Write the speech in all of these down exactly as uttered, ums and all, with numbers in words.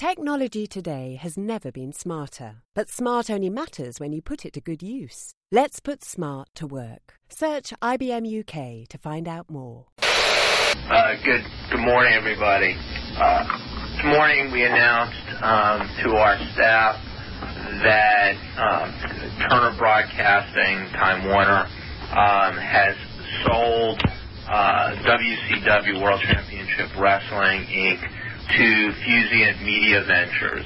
Technology today has never been smarter, but smart only matters when you put it to good use. Let's put smart to work. Search I B M U K to find out more. Uh, good, good morning, everybody. Uh, this morning we announced um, to our staff that um, Turner Broadcasting, Time Warner, um, has sold uh, W C W World Championship Wrestling, Incorporated to Fusient Media Ventures.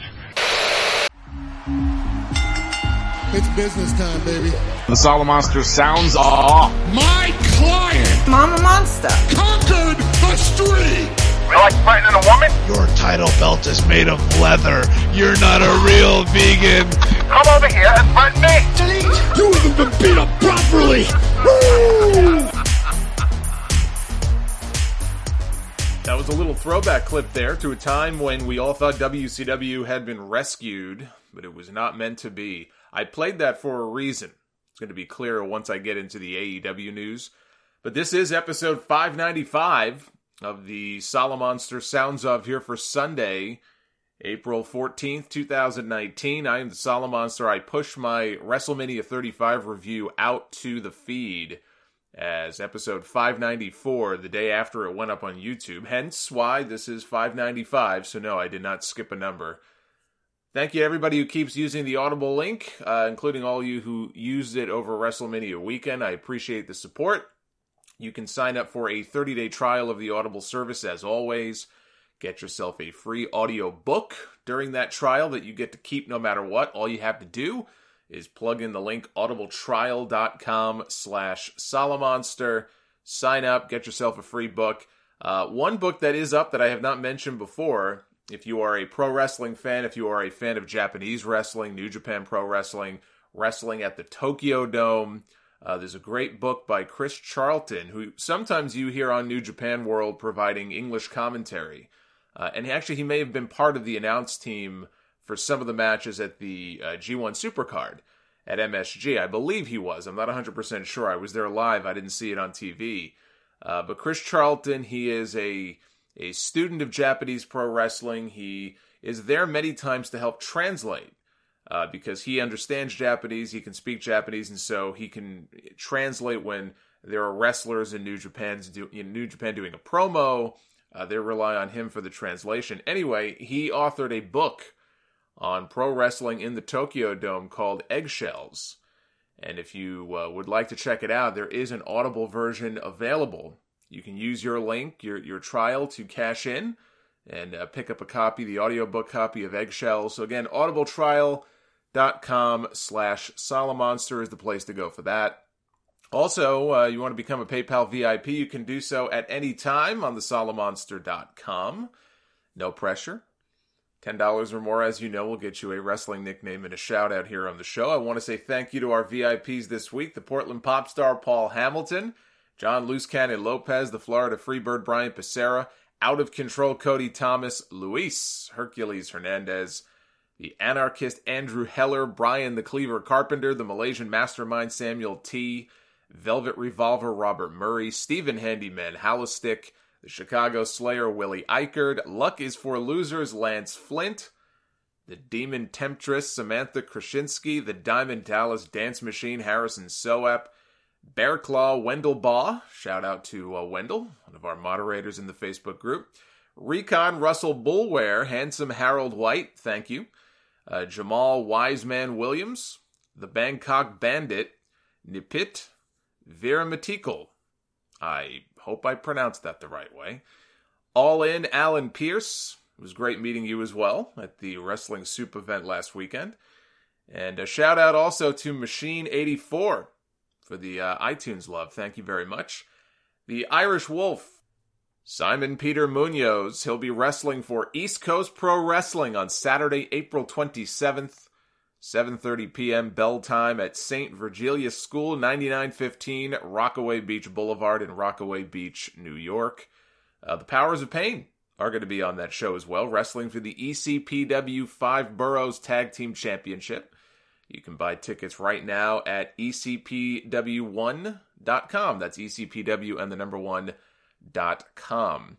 It's business time, baby. The Solomonster sounds off. My client, Mama Monster, conquered a street. You like fighting a woman? Your title belt is made of leather. You're not a real vegan. Come over here and fight me. Delete. You haven't been beat up properly. Woo! That was a little throwback clip there to a time when we all thought W C W had been rescued, but it was not meant to be. I played that for a reason. It's going to be clearer once I get into the A E W news. But this is episode five ninety-five of the Solomonster Sounds Of here for Sunday, April fourteenth, twenty nineteen. I am the Solomonster. I push my WrestleMania thirty-five review out to the feed as episode five ninety-four, the day after it went up on YouTube. Hence why this is five ninety-five, so no, I did not skip a number. Thank you to everybody who keeps using the Audible link, uh, including all you who used it over WrestleMania weekend. I appreciate the support. You can sign up for a thirty-day trial of the Audible service as always. Get yourself a free audio book during that trial that you get to keep no matter what. All you have to do is plug in the link audibletrial.com slash Solomonster. Sign up, get yourself a free book. Uh, one book that is up that I have not mentioned before, if you are a pro wrestling fan, if you are a fan of Japanese wrestling, New Japan Pro Wrestling, wrestling at the Tokyo Dome, uh, there's a great book by Chris Charlton, who sometimes you hear on New Japan World providing English commentary. Uh, and actually, he may have been part of the announce team for some of the matches at the uh, G one Supercard at M S G. I believe he was. I'm not one hundred percent sure. I was there live. I didn't see it on T V. Uh, but Chris Charlton, he is a, a student of Japanese pro wrestling. He is there many times to help translate uh, because he understands Japanese. He can speak Japanese, and so he can translate when there are wrestlers in New Japan, in New Japan doing a promo. Uh, they rely on him for the translation. Anyway, he authored a book on pro wrestling in the Tokyo Dome called Eggshells. And if you uh, would like to check it out, there is an Audible version available. You can use your link, your your trial, to cash in and uh, pick up a copy, the audiobook copy of Eggshells. So again, audibletrial.com slash Solomonster is the place to go for that. Also, uh, you want to become a PayPal V I P, you can do so at any time on the Solomonster dot com. No pressure. ten dollars or more, as you know, will get you a wrestling nickname and a shout-out here on the show. I want to say thank you to our V I Ps this week, the Portland pop star Paul Hamilton, John Loose Cannon Lopez, the Florida Freebird Brian Pacera, Out of Control Cody Thomas, Luis Hercules Hernandez, the Anarchist Andrew Heller, Brian the Cleaver Carpenter, the Malaysian Mastermind Samuel T., Velvet Revolver Robert Murray, Stephen Handyman Hallistick, the Chicago Slayer, Willie Eichard, Luck is for Losers, Lance Flint, the Demon Temptress, Samantha Krasinski, the Diamond Dallas Dance Machine, Harrison Soap, Bear Claw, Wendell Baugh, shout out to uh, Wendell, one of our moderators in the Facebook group, Recon Russell Bulware, Handsome Harold White, thank you, uh, Jamal Wiseman Williams, the Bangkok Bandit, Nipit, Vera Matikal, I hope I pronounced that the right way. All In, Alan Pierce. It was great meeting you as well at the Wrestling Soup event last weekend. And a shout out also to Machine eighty-four for the uh, iTunes love. Thank you very much. The Irish Wolf, Simon Peter Munoz. He'll be wrestling for East Coast Pro Wrestling on Saturday, April twenty-seventh. seven thirty p.m. bell time at Saint Virgilius School, ninety-nine fifteen Rockaway Beach Boulevard in Rockaway Beach, New York. Uh, the Powers of Pain are going to be on that show as well, wrestling for the E C P W Five Boroughs Tag Team Championship. You can buy tickets right now at E C P W one dot com. That's E C P W and the number one dot com.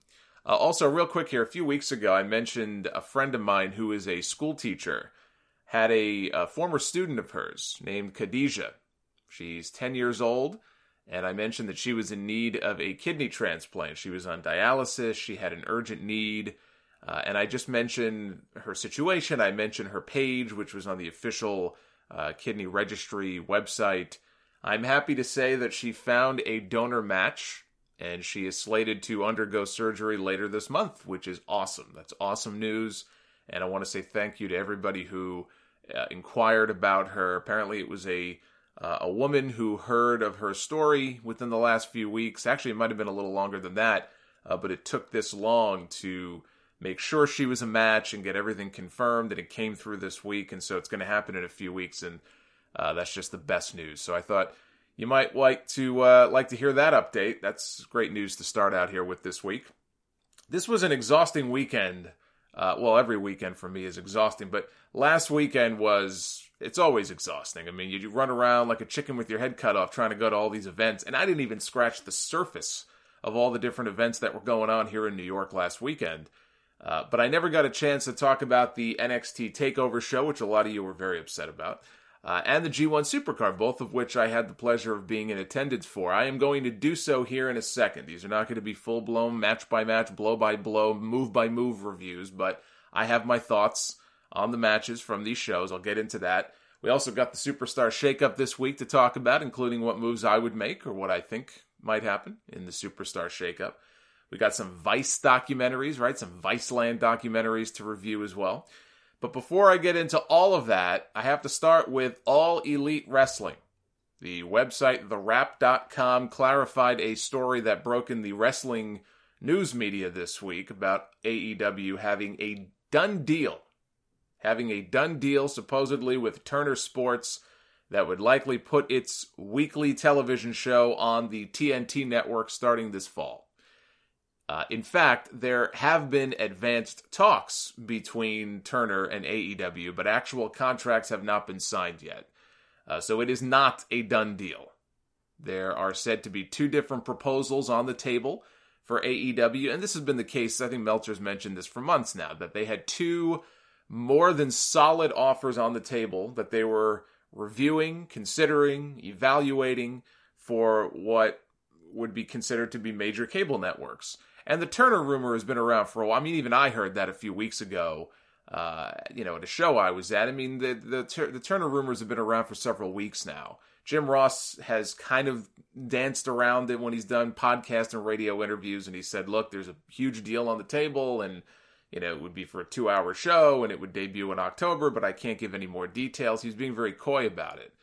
Uh, also, real quick here, a few weeks ago, I mentioned a friend of mine who is a school teacher had a, a former student of hers named Khadijah. She's ten years old, and I mentioned that she was in need of a kidney transplant. She was on dialysis. She had an urgent need. Uh, and I just mentioned her situation. I mentioned her page, which was on the official uh, kidney registry website. I'm happy to say that she found a donor match, and she is slated to undergo surgery later this month, which is awesome. That's awesome news. And I want to say thank you to everybody who uh, inquired about her. Apparently it was a uh, a woman who heard of her story within the last few weeks. Actually, it might have been a little longer than that, uh, but it took this long to make sure she was a match and get everything confirmed, and it came through this week, and so it's going to happen in a few weeks, and uh, that's just the best news. So I thought you might like to uh, like to hear that update. That's great news to start out here with this week. This was an exhausting weekend. Uh, well, every weekend for me is exhausting, but last weekend was, it's always exhausting. I mean, you, you run around like a chicken with your head cut off trying to go to all these events, and I didn't even scratch the surface of all the different events that were going on here in New York last weekend. Uh, but I never got a chance to talk about the N X T TakeOver show, which a lot of you were very upset about, uh, and the G one Supercard, both of which I had the pleasure of being in attendance for. I am going to do so here in a second. These are not going to be full-blown match-by-match, blow-by-blow, move-by-move reviews, but I have my thoughts on the matches from these shows. I'll get into that. We also got the Superstar Shakeup this week to talk about, including what moves I would make or what I think might happen in the Superstar Shakeup. We got some Vice documentaries, right? Some Viceland documentaries to review as well. But before I get into all of that, I have to start with All Elite Wrestling. The website, the wrap dot com, clarified a story that broke in the wrestling news media this week about A E W having a done deal. Having a done deal, supposedly, with Turner Sports that would likely put its weekly television show on the T N T network starting this fall. Uh, in fact, there have been advanced talks between Turner and A E W, but actual contracts have not been signed yet. Uh, so it is not a done deal. There are said to be two different proposals on the table for A E W, and this has been the case, I think Meltzer's mentioned this for months now, that they had two more than solid offers on the table that they were reviewing, considering, evaluating for what would be considered to be major cable networks. And the Turner rumor has been around for a while. I mean, even I heard that a few weeks ago, uh, you know, at a show I was at. I mean, the, the the Turner rumors have been around for several weeks now. Jim Ross has kind of danced around it when he's done podcast and radio interviews, and he said, look, there's a huge deal on the table, and, you know, it would be for a two-hour show, and it would debut in October, but I can't give any more details. He's being very coy about it.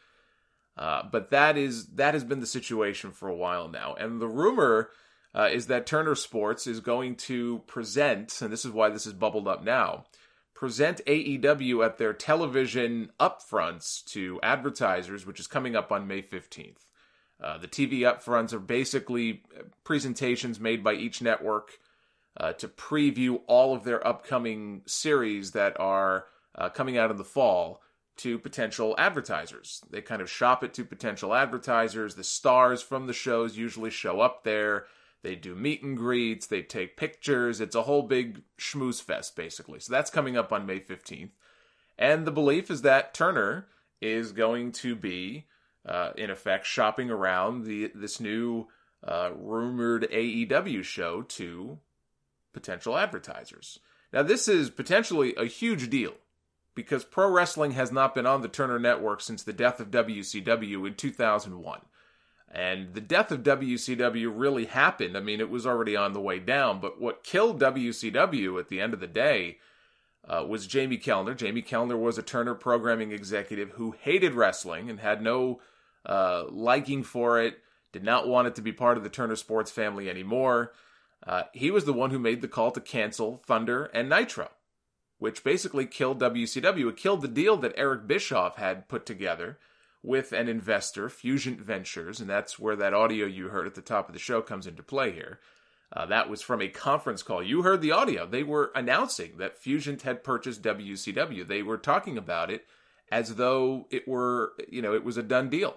Uh, but that is that has been the situation for a while now. And the rumor uh, is that Turner Sports is going to present, and this is why this is bubbled up now, present A E W at their television upfronts to advertisers, which is coming up on May fifteenth. Uh, the T V upfronts are basically presentations made by each network uh, to preview all of their upcoming series that are uh, coming out in the fall to potential advertisers. They kind of shop it to potential advertisers. The stars from the shows usually show up there. They do meet and greets. They take pictures. It's a whole big schmooze fest, basically. So that's coming up on May fifteenth. And the belief is that Turner is going to be, uh, in effect, shopping around the this new uh, rumored A E W show to potential advertisers. Now, this is potentially a huge deal, because pro wrestling has not been on the Turner Network since the death of W C W in two thousand one. And the death of W C W really happened. I mean, it was already on the way down, but what killed W C W at the end of the day uh, was Jamie Kellner. Jamie Kellner was a Turner programming executive who hated wrestling and had no uh, liking for it, did not want it to be part of the Turner Sports family anymore. Uh, he was the one who made the call to cancel Thunder and Nitro, which basically killed W C W. It killed the deal that Eric Bischoff had put together with an investor, Fusion Ventures, and that's where that audio you heard at the top of the show comes into play here. Uh, that was from a conference call. You heard the audio. They were announcing that Fusion had purchased W C W. They were talking about it as though it were, you know, it was a done deal.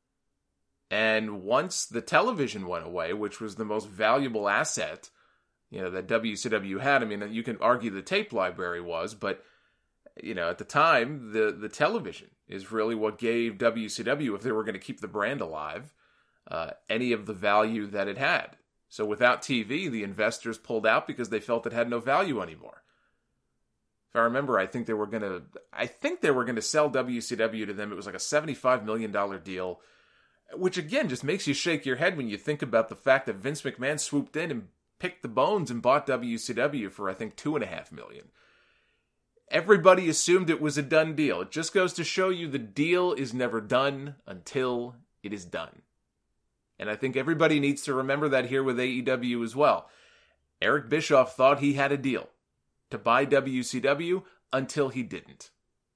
And once the television went away, which was the most valuable asset, you know, that W C W had. I mean, you can argue the tape library was, but, you know, at the time, the, the television is really what gave W C W, if they were going to keep the brand alive, uh, any of the value that it had. So without T V, the investors pulled out because they felt it had no value anymore. If I remember, I think they were going to, I think they were going to sell W C W to them. It was like a seventy-five million dollars deal, which again just makes you shake your head when you think about the fact that Vince McMahon swooped in and picked the bones and bought W C W for, I think, two and a half million. Everybody assumed it was a done deal. It just goes to show you the deal is never done until it is done. And I think everybody needs to remember that here with A E W as well. Eric Bischoff thought he had a deal to buy W C W until he didn't.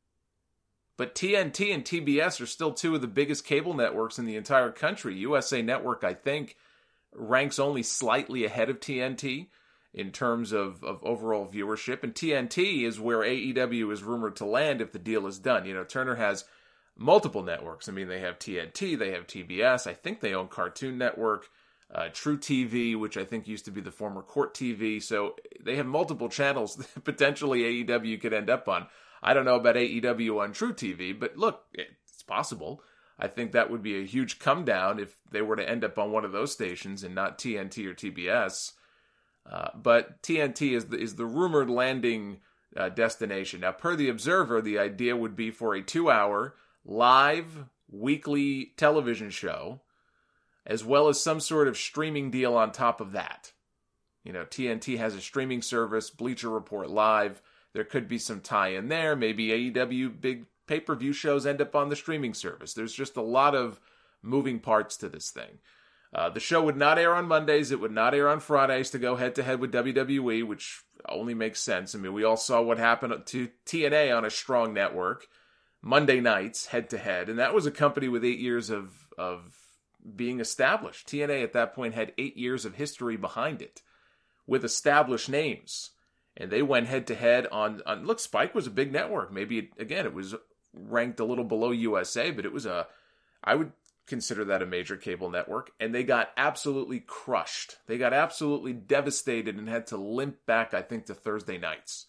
But T N T and T B S are still two of the biggest cable networks in the entire country. U S A Network, I think, ranks only slightly ahead of T N T in terms of, of overall viewership. And T N T is where A E W is rumored to land if the deal is done. You know, Turner has multiple networks. I mean, they have T N T, they have T B S. I think they own Cartoon Network, uh, True T V, which I think used to be the former Court T V. So they have multiple channels that potentially A E W could end up on. I don't know about A E W on True T V, but look, it's possible. I think that would be a huge come down if they were to end up on one of those stations and not T N T or T B S. Uh, but T N T is the, is the rumored landing uh, destination. Now, per the Observer, the idea would be for a two-hour live weekly television show, as well as some sort of streaming deal on top of that. You know, T N T has a streaming service, Bleacher Report Live. There could be some tie-in there. Maybe A E W big pay-per-view shows end up on the streaming service. There's just a lot of moving parts to this thing. Uh, the show would not air on Mondays. It would not air on Fridays to go head-to-head with W W E, which only makes sense. I mean, we all saw what happened to T N A on a strong network. Monday nights, head-to-head. And that was a company with eight years of, of being established. T N A at that point had eight years of history behind it with established names. And they went head-to-head on, on... Look, Spike was a big network. Maybe, it, again, it was ranked a little below U S A, but it was a... I would consider that a major cable network. And they got absolutely crushed. They got absolutely devastated and had to limp back, I think, to Thursday nights.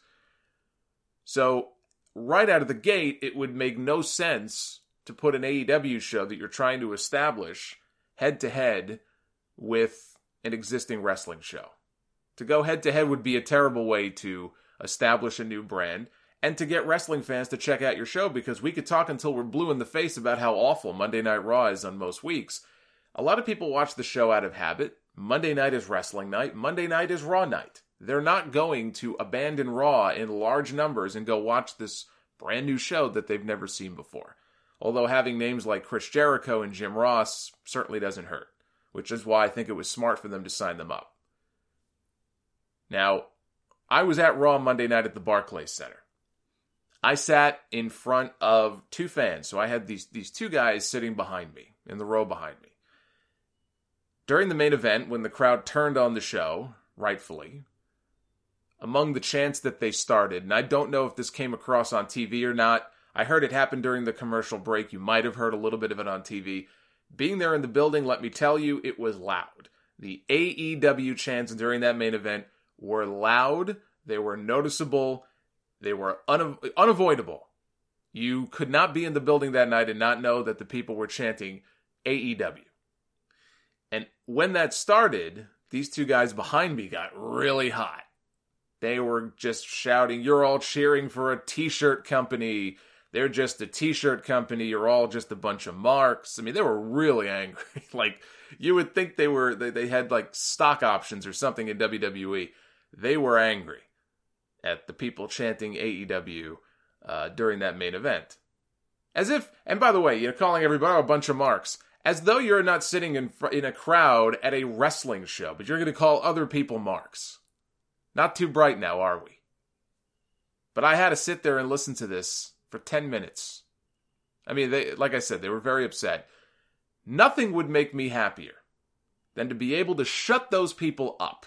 So, right out of the gate, it would make no sense to put an A E W show that you're trying to establish head-to-head with an existing wrestling show. To go head-to-head would be a terrible way to establish a new brand and to get wrestling fans to check out your show, because we could talk until we're blue in the face about how awful Monday Night Raw is on most weeks. A lot of people watch the show out of habit. Monday night is wrestling night. Monday night is Raw night. They're not going to abandon Raw in large numbers and go watch this brand new show that they've never seen before. Although having names like Chris Jericho and Jim Ross certainly doesn't hurt, which is why I think it was smart for them to sign them up. Now, I was at Raw Monday night at the Barclays Center. I sat in front of two fans, so I had these, these two guys sitting behind me, in the row behind me. During the main event, when the crowd turned on the show, rightfully, among the chants that they started, and I don't know if this came across on T V or not, I heard it happen during the commercial break. You might have heard a little bit of it on T V. Being there in the building, let me tell you, it was loud. The A E W chants during that main event were loud, they were noticeable, they were una- unavoidable. You could not be in the building that night and not know that the people were chanting A E W. And when that started, these two guys behind me got really hot. They were just shouting, "You're all cheering for a t-shirt company. They're just a t-shirt company. You're all just a bunch of marks." I mean, they were really angry. Like, you would think they were, they, they had like stock options or something in W W E. They were angry at the people chanting A E W uh, during that main event. As if, and by the way, you're calling everybody oh, a bunch of marks, as though you're not sitting in fr- in a crowd at a wrestling show, but you're going to call other people marks. Not too bright now, are we? But I had to sit there and listen to this for ten minutes. I mean, they, like I said, they were very upset. Nothing would make me happier than to be able to shut those people up.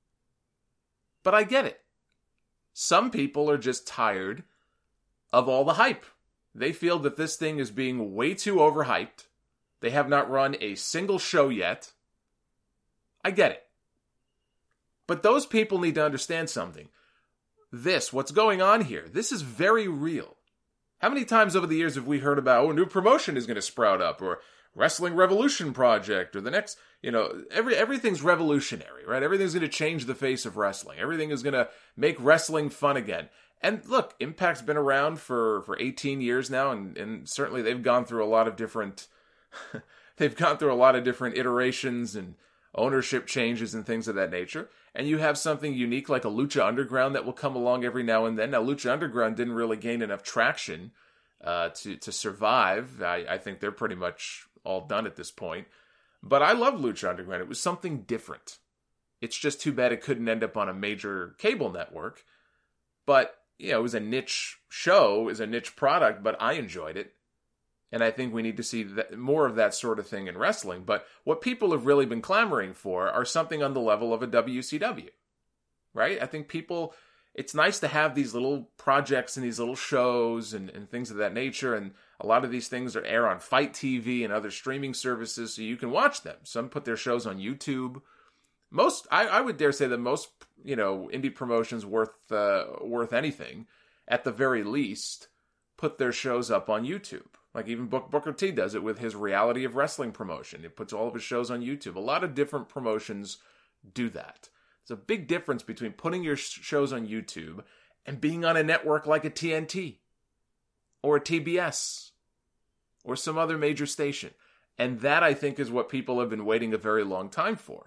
But I get it. Some people are just tired of all the hype. They feel that this thing is being way too overhyped. They have not run a single show yet. I get it. But those people need to understand something. This, what's going on here, this is very real. How many times over the years have we heard about, oh, a new promotion is going to sprout up, or Wrestling Revolution Project, or the next, you know, every everything's revolutionary, right? Everything's going to change the face of wrestling. Everything is going to make wrestling fun again. And look, Impact's been around for, for eighteen years now, and, and certainly they've gone through a lot of different, they've gone through a lot of different iterations and ownership changes and things of that nature. And you have something unique like a Lucha Underground that will come along every now and then. Now, Lucha Underground didn't really gain enough traction uh, to, to survive. I, I think they're pretty much all done at this point. But I love Lucha Underground. It was something different. It's just too bad it couldn't end up on a major cable network. But, you know, it was a niche show, it was a niche product, but I enjoyed it. And I think we need to see that, more of that sort of thing in wrestling. But what people have really been clamoring for are something on the level of a W C W, right? I think people, it's nice to have these little projects and these little shows and, and things of that nature. And a lot of these things are air on Fight T V and other streaming services, so you can watch them. Some put their shows on YouTube. Most, I, I would dare say that most, you know, indie promotions worth uh, worth anything, at the very least, put their shows up on YouTube. Like even Book, Booker T does it with his Reality of Wrestling promotion. He puts all of his shows on YouTube. A lot of different promotions do that. There's a big difference between putting your shows on YouTube and being on a network like a T N T or a T B S or some other major station. And that, I think, is what people have been waiting a very long time for.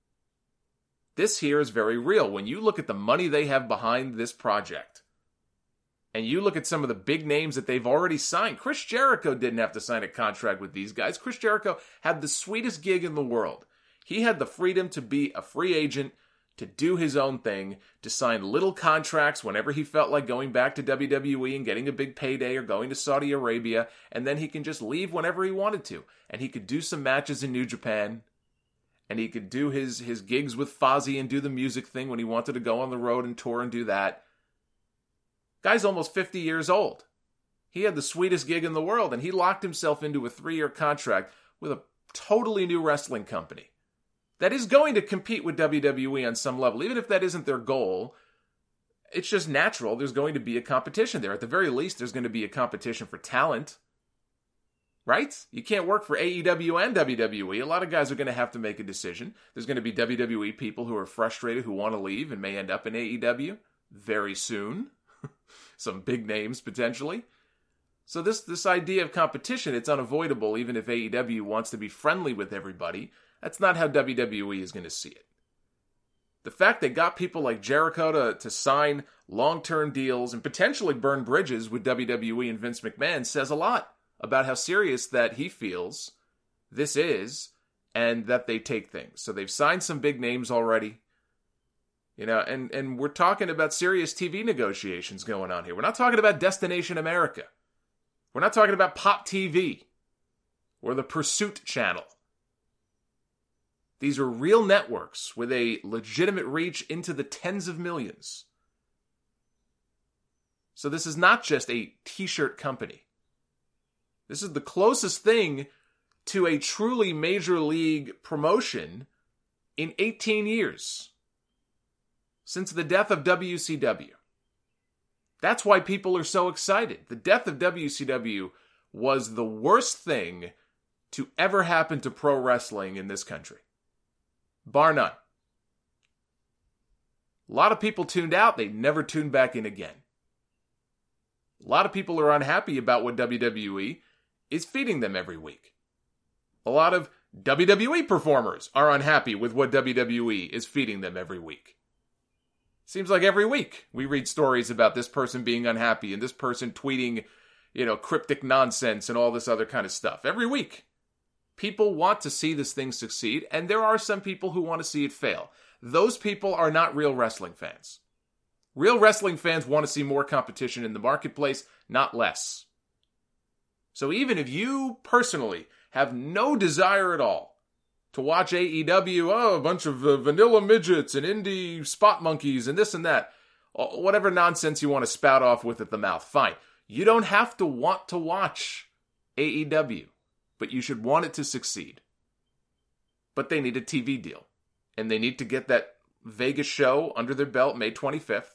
This here is very real. When you look at the money they have behind this project, and you look at some of the big names that they've already signed. Chris Jericho didn't have to sign a contract with these guys. Chris Jericho had the sweetest gig in the world. He had the freedom to be a free agent, to do his own thing, to sign little contracts whenever he felt like going back to W W E and getting a big payday or going to Saudi Arabia, and then he can just leave whenever he wanted to. And he could do some matches in New Japan, and he could do his, his gigs with Fozzy and do the music thing when he wanted to go on the road and tour and do that. Guy's almost fifty years old. He had the sweetest gig in the world, and he locked himself into a three-year contract with a totally new wrestling company that is going to compete with W W E on some level. Even if that isn't their goal, it's just natural. There's going to be a competition there. At the very least, there's going to be a competition for talent. Right? You can't work for A E W and W W E. A lot of guys are going to have to make a decision. There's going to be W W E people who are frustrated, who want to leave and may end up in A E W very soon. Some big names, potentially. So this this idea of competition, it's unavoidable, even if A E W wants to be friendly with everybody. That's not how W W E is going to see it. The fact they got people like Jericho to, to sign long-term deals and potentially burn bridges with W W E and Vince McMahon says a lot about how serious that he feels this is and that they take things. So they've signed some big names already. You know, and, and we're talking about serious T V negotiations going on here. We're not talking about Destination America. We're not talking about Pop T V or the Pursuit Channel. These are real networks with a legitimate reach into the tens of millions. So this is not just a t-shirt company. This is the closest thing to a truly major league promotion in eighteen years. Since the death of W C W. That's why people are so excited. The death of W C W was the worst thing to ever happen to pro wrestling in this country. Bar none. A lot of people tuned out. They never tuned back in again. A lot of people are unhappy about what W W E is feeding them every week. A lot of W W E performers are unhappy with what W W E is feeding them every week. Seems like every week we read stories about this person being unhappy and this person tweeting, you know, cryptic nonsense and all this other kind of stuff. Every week. People want to see this thing succeed, and there are some people who want to see it fail. Those people are not real wrestling fans. Real wrestling fans want to see more competition in the marketplace, not less. So even if you personally have no desire at all to watch A E W, oh, a bunch of uh, vanilla midgets and indie spot monkeys and this and that, whatever nonsense you want to spout off with at the mouth, fine. You don't have to want to watch A E W, but you should want it to succeed. But they need a T V deal, and they need to get that Vegas show under their belt May twenty-fifth.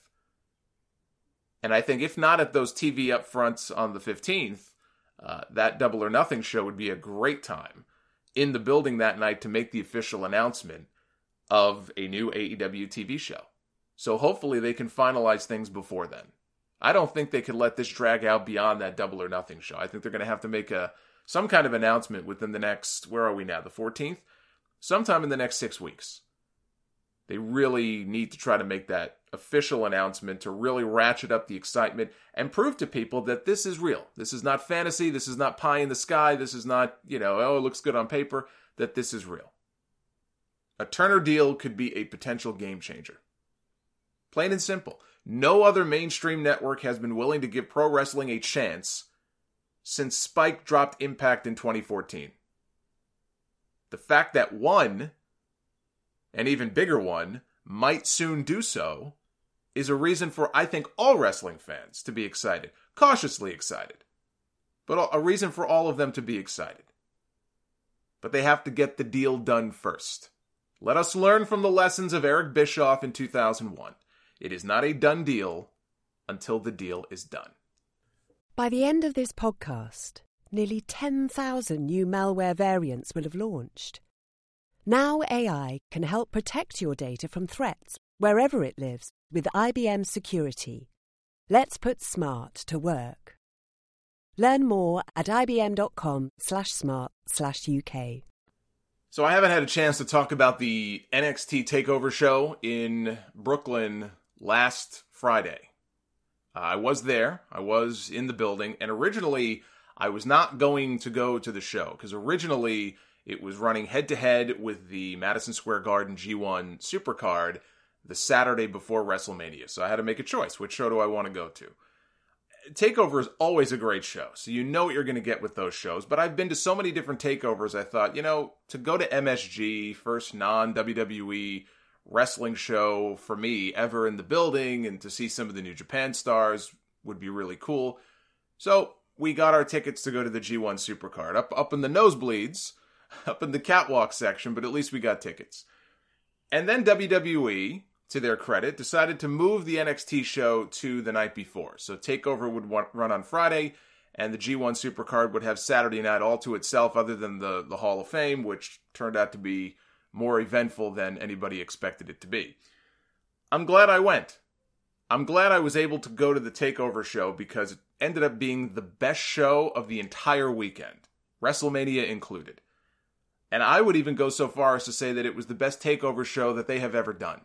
And I think if not at those T V upfronts on the fifteenth, uh, that Double or Nothing show would be a great time in the building that night to make the official announcement of a new A E W T V show. So hopefully they can finalize things before then. I don't think they could let this drag out beyond that Double or Nothing show. I think they're going to have to make a some kind of announcement within the next, where are we now, the fourteenth? Sometime in the next six weeks. They really need to try to make that official announcement to really ratchet up the excitement and prove to people that this is real. This is not fantasy. This is not pie in the sky. This is not, you know, oh, it looks good on paper. That this is real. A Turner deal could be a potential game changer. Plain and simple. No other mainstream network has been willing to give pro wrestling a chance since Spike dropped Impact in twenty fourteen. The fact that one, an even bigger one, might soon do so is a reason for, I think, all wrestling fans to be excited. Cautiously excited. But a reason for all of them to be excited. But they have to get the deal done first. Let us learn from the lessons of Eric Bischoff in two thousand one. It is not a done deal until the deal is done. By the end of this podcast, nearly ten thousand new malware variants will have launched. Now A I can help protect your data from threats wherever it lives with I B M Security. Let's put smart to work. Learn more at ibm.com slash smart slash UK. So I haven't had a chance to talk about the N X T TakeOver show in Brooklyn last Friday. Uh, I was there. I was in the building. And originally, I was not going to go to the show because originally it was running head-to-head with the Madison Square Garden G one Supercard the Saturday before WrestleMania. So I had to make a choice. Which show do I want to go to? TakeOver is always a great show, so you know what you're going to get with those shows. But I've been to so many different takeovers, I thought, you know, to go to M S G, first non-W W E wrestling show for me ever in the building, and to see some of the New Japan stars would be really cool. So we got our tickets to go to the G one Supercard, up, up in the nosebleeds, up in the catwalk section, but at least we got tickets. And then W W E, to their credit, decided to move the N X T show to the night before. So TakeOver would run on Friday, and the G one Supercard would have Saturday night all to itself, other than the, the Hall of Fame, which turned out to be more eventful than anybody expected it to be. I'm glad I went. I'm glad I was able to go to the TakeOver show because it ended up being the best show of the entire weekend, WrestleMania included. And I would even go so far as to say that it was the best TakeOver show that they have ever done.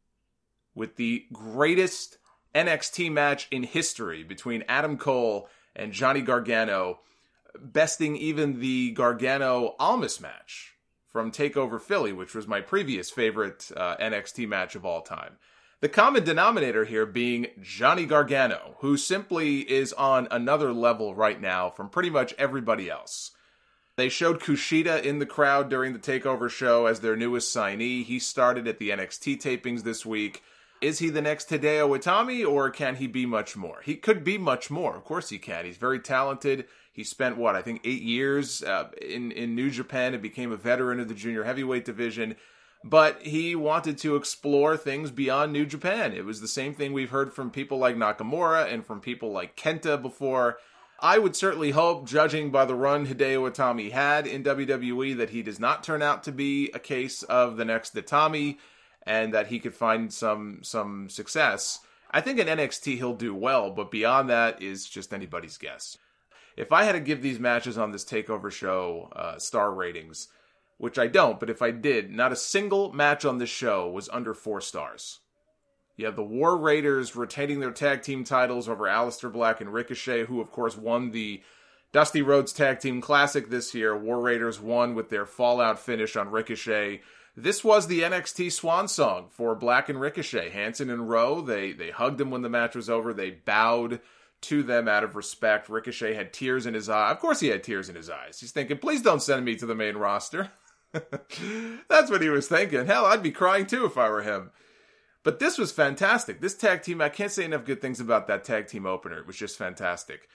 With the greatest N X T match in history between Adam Cole and Johnny Gargano, besting even the Gargano-Almas match from TakeOver Philly, which was my previous favorite uh, N X T match of all time. The common denominator here being Johnny Gargano, who simply is on another level right now from pretty much everybody else. They showed Kushida in the crowd during the TakeOver show as their newest signee. He started at the N X T tapings this week. Is he the next Hideo Itami, or can he be much more? He could be much more. Of course he can. He's very talented. He spent, what, I think eight years uh, in, in New Japan and became a veteran of the junior heavyweight division. But he wanted to explore things beyond New Japan. It was the same thing we've heard from people like Nakamura and from people like Kenta before. I would certainly hope, judging by the run Hideo Itami had in W W E, that he does not turn out to be a case of the next Itami, and that he could find some some success. I think in N X T he'll do well, but beyond that is just anybody's guess. If I had to give these matches on this TakeOver show uh, star ratings, which I don't, but if I did, not a single match on this show was under four stars. You have the War Raiders retaining their tag team titles over Aleister Black and Ricochet, who of course won the Dusty Rhodes Tag Team Classic this year. War Raiders won with their fallout finish on Ricochet. This was the N X T swan song for Black and Ricochet. Hanson and Rowe, they, they hugged him when the match was over. They bowed to them out of respect. Ricochet had tears in his eyes. Of course he had tears in his eyes. He's thinking, please don't send me to the main roster. That's what he was thinking. Hell, I'd be crying too if I were him. But this was fantastic. This tag team, I can't say enough good things about that tag team opener. It was just fantastic.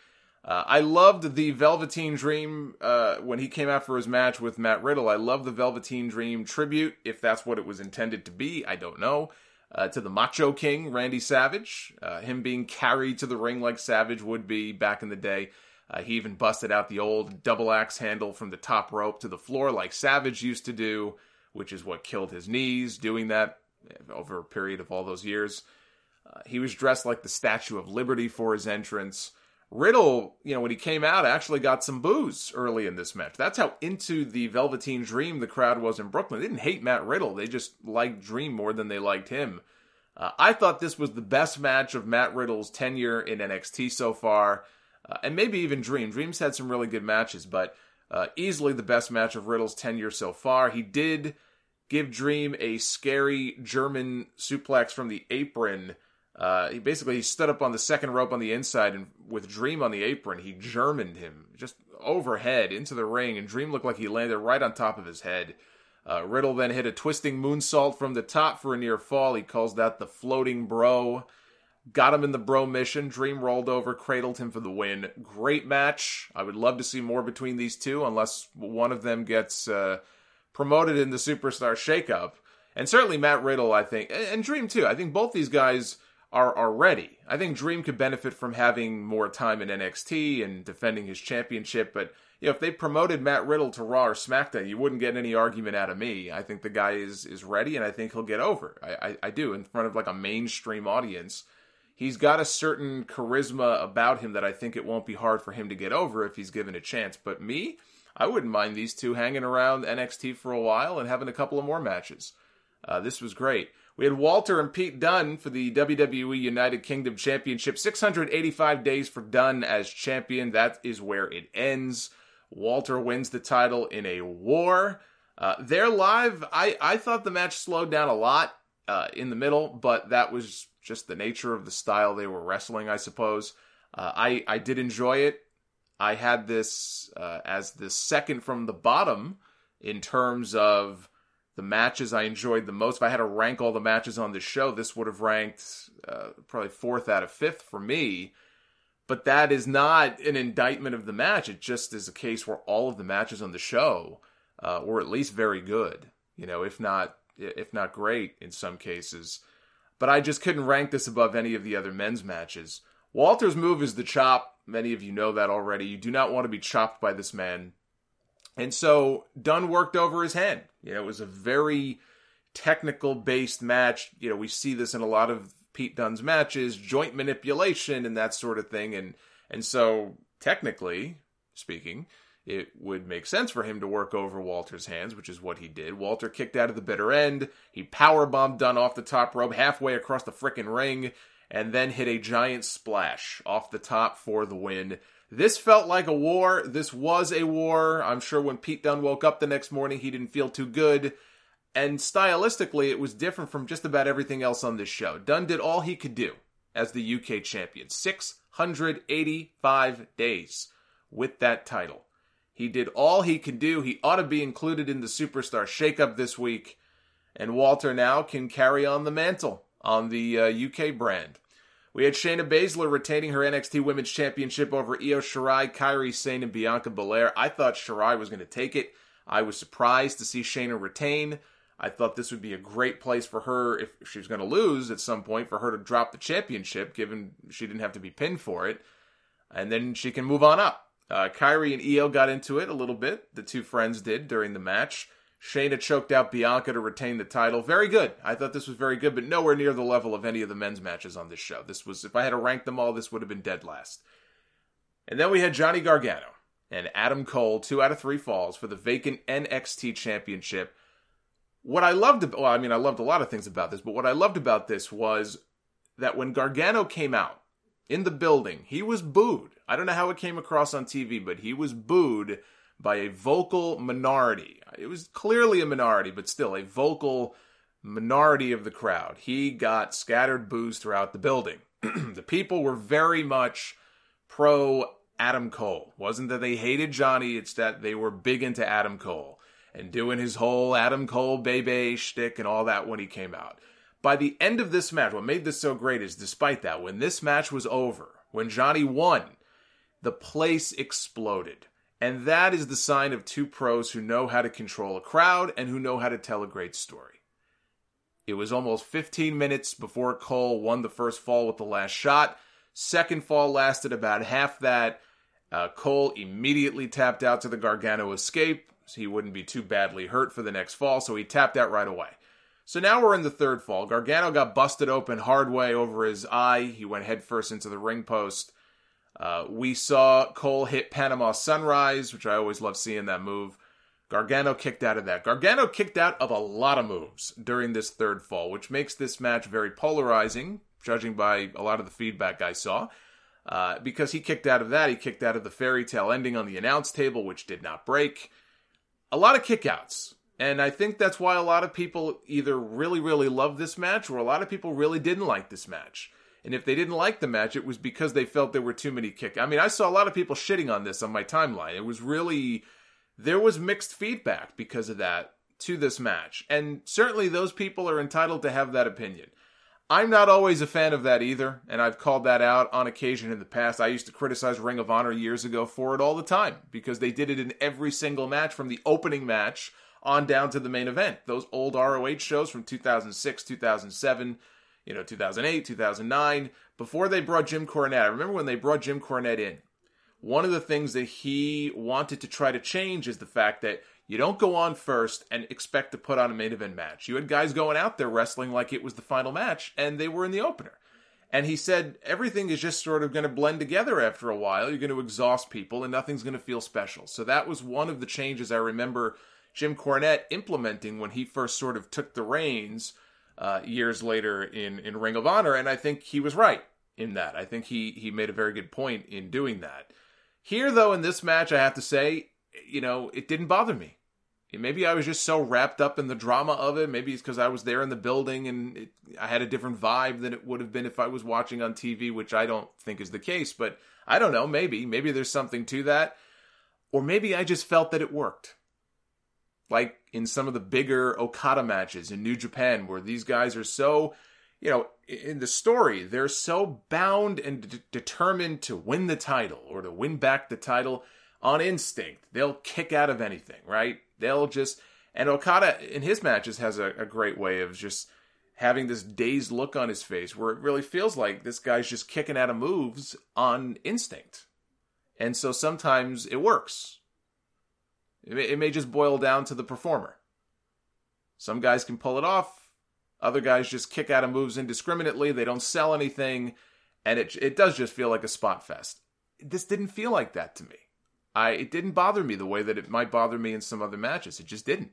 Uh, I loved the Velveteen Dream uh, when he came out for his match with Matt Riddle. I love the Velveteen Dream tribute, if that's what it was intended to be. I don't know. Uh, to the Macho King, Randy Savage. Uh, him being carried to the ring like Savage would be back in the day. Uh, he even busted out the old double axe handle from the top rope to the floor like Savage used to do, which is what killed his knees, doing that over a period of all those years. Uh, he was dressed like the Statue of Liberty for his entrance. Riddle, you know, when he came out, actually got some boos early in this match. That's how into the Velveteen Dream the crowd was in Brooklyn. They didn't hate Matt Riddle. They just liked Dream more than they liked him. Uh, I thought this was the best match of Matt Riddle's tenure in N X T so far. Uh, and maybe even Dream. Dream's had some really good matches, but uh, easily the best match of Riddle's tenure so far. He did give Dream a scary German suplex from the apron. Uh, he basically he stood up on the second rope on the inside, and with Dream on the apron, he Germaned him just overhead into the ring, and Dream looked like he landed right on top of his head. Uh, Riddle then hit a twisting moonsault from the top for a near fall. He calls that the floating bro. Got him in the bro mission. Dream rolled over, cradled him for the win. Great match. I would love to see more between these two, unless one of them gets uh, promoted in the Superstar Shakeup. And certainly Matt Riddle, I think, and Dream too. I think both these guys are are ready. I think Dream could benefit from having more time in N X T and defending his championship, but you know, if they promoted Matt Riddle to Raw or SmackDown, you wouldn't get any argument out of me. I think the guy is is ready, and I think he'll get over. I, I, I do, in front of like a mainstream audience. He's got a certain charisma about him that I think it won't be hard for him to get over if he's given a chance. But me, I wouldn't mind these two hanging around N X T for a while and having a couple of more matches. Uh, this was great. We had Walter and Pete Dunne for the W W E United Kingdom Championship. six hundred eighty-five days for Dunne as champion. That is where it ends. Walter wins the title in a war. Uh, they're live. I, I thought the match slowed down a lot uh, in the middle, but that was just the nature of the style they were wrestling, I suppose. Uh, I, I did enjoy it. I had this uh, as the second from the bottom in terms of the matches I enjoyed the most. If I had to rank all the matches on this show, this would have ranked uh, probably fourth out of fifth for me. But that is not an indictment of the match. It just is a case where all of the matches on the show uh, were at least very good, you know, if not if not great in some cases. But I just couldn't rank this above any of the other men's matches. Walter's move is the chop. Many of you know that already. You do not want to be chopped by this man. And so Dunne worked over his hand. You know, it was a very technical-based match. You know, we see this in a lot of Pete Dunne's matches, joint manipulation and that sort of thing. And and so, technically speaking, it would make sense for him to work over Walter's hands, which is what he did. Walter kicked out of the bitter end. He powerbombed Dunne off the top rope halfway across the frickin' ring, and then hit a giant splash off the top for the win. This felt like a war. This was a war. I'm sure when Pete Dunne woke up the next morning, he didn't feel too good. And stylistically, it was different from just about everything else on this show. Dunne did all he could do as the U K champion. six hundred eighty-five days with that title. He did all he could do. He ought to be included in the Superstar Shakeup this week. And Walter now can carry on the mantle on the uh, U K brand. We had Shayna Baszler retaining her N X T Women's Championship over Io Shirai, Kairi Sane, and Bianca Belair. I thought Shirai was going to take it. I was surprised to see Shayna retain. I thought this would be a great place for her, if she was going to lose at some point, for her to drop the championship, given she didn't have to be pinned for it. And then she can move on up. Uh, Kairi and Io got into it a little bit. The two friends did during the match. Shayna choked out Bianca to retain the title. Very good. I thought this was very good, but nowhere near the level of any of the men's matches on this show. This was, if I had to rank them all, this would have been dead last. And then we had Johnny Gargano and Adam Cole, two out of three falls for the vacant N X T Championship. What I loved, about, well, I mean, I loved a lot of things about this, but what I loved about this was that when Gargano came out in the building, he was booed. I don't know how it came across on T V, but he was booed by a vocal minority. It was clearly a minority, but still a vocal minority of the crowd. He got scattered boos throughout the building. The people were very much pro Adam Cole. Wasn't that they hated Johnny, it's that they were big into Adam Cole and doing his whole Adam Cole baby shtick and all that when he came out. By the end of this match, what made this so great is despite that, when this match was over, when Johnny won, the place exploded. And that is the sign of two pros who know how to control a crowd and who know how to tell a great story. It was almost fifteen minutes before Cole won the first fall with the last shot. Second fall lasted about half that. Uh, Cole immediately tapped out to the Gargano escape. So he wouldn't be too badly hurt for the next fall, so he tapped out right away. So now we're in the third fall. Gargano got busted open hard way over his eye. He went headfirst into the ring post. Uh, we saw Cole hit Panama Sunrise, which I always love seeing that move. Gargano kicked out of that. Gargano kicked out of a lot of moves during this third fall, which makes this match very polarizing, judging by a lot of the feedback I saw. Uh, because he kicked out of that. He kicked out of the fairy tale ending on the announce table, which did not break. A lot of kickouts. And I think that's why a lot of people either really, really loved this match or a lot of people really didn't like this match. And if they didn't like the match, it was because they felt there were too many kick. I mean, I saw a lot of people shitting on this on my timeline. It was really, there was mixed feedback because of that to this match. And certainly those people are entitled to have that opinion. I'm not always a fan of that either, and I've called that out on occasion in the past. I used to criticize Ring of Honor years ago for it all the time because they did it in every single match from the opening match on down to the main event. Those old R O H shows from two thousand six, two thousand seven, you know, two thousand eight, two thousand nine, before they brought Jim Cornette. I remember when they brought Jim Cornette in, one of the things that he wanted to try to change is the fact that you don't go on first and expect to put on a main event match. You had guys going out there wrestling like it was the final match, and they were in the opener. And he said everything is just sort of going to blend together after a while. You're going to exhaust people, and nothing's going to feel special. So that was one of the changes I remember Jim Cornette implementing when he first sort of took the reins uh, years later in, in Ring of Honor, and I think he was right in that. I think he, he made a very good point in doing that. Here, though, in this match, I have to say, you know, it didn't bother me. Maybe I was just so wrapped up in the drama of it. Maybe it's because I was there in the building and it, I had a different vibe than it would have been if I was watching on T V, which I don't think is the case. But I don't know, maybe. Maybe there's something to that. Or maybe I just felt that it worked. Like in some of the bigger Okada matches in New Japan, where these guys are so, you know, in the story, they're so bound and d- determined to win the title or to win back the title on instinct. They'll kick out of anything, right? They'll just, and Okada in his matches has a, a great way of just having this dazed look on his face where it really feels like this guy's just kicking out of moves on instinct. And so sometimes it works. It may, it may just boil down to the performer. Some guys can pull it off. Other guys just kick out of moves indiscriminately. They don't sell anything. And it it does just feel like a spot fest. This didn't feel like that to me. I, it didn't bother me the way that it might bother me in some other matches. It just didn't.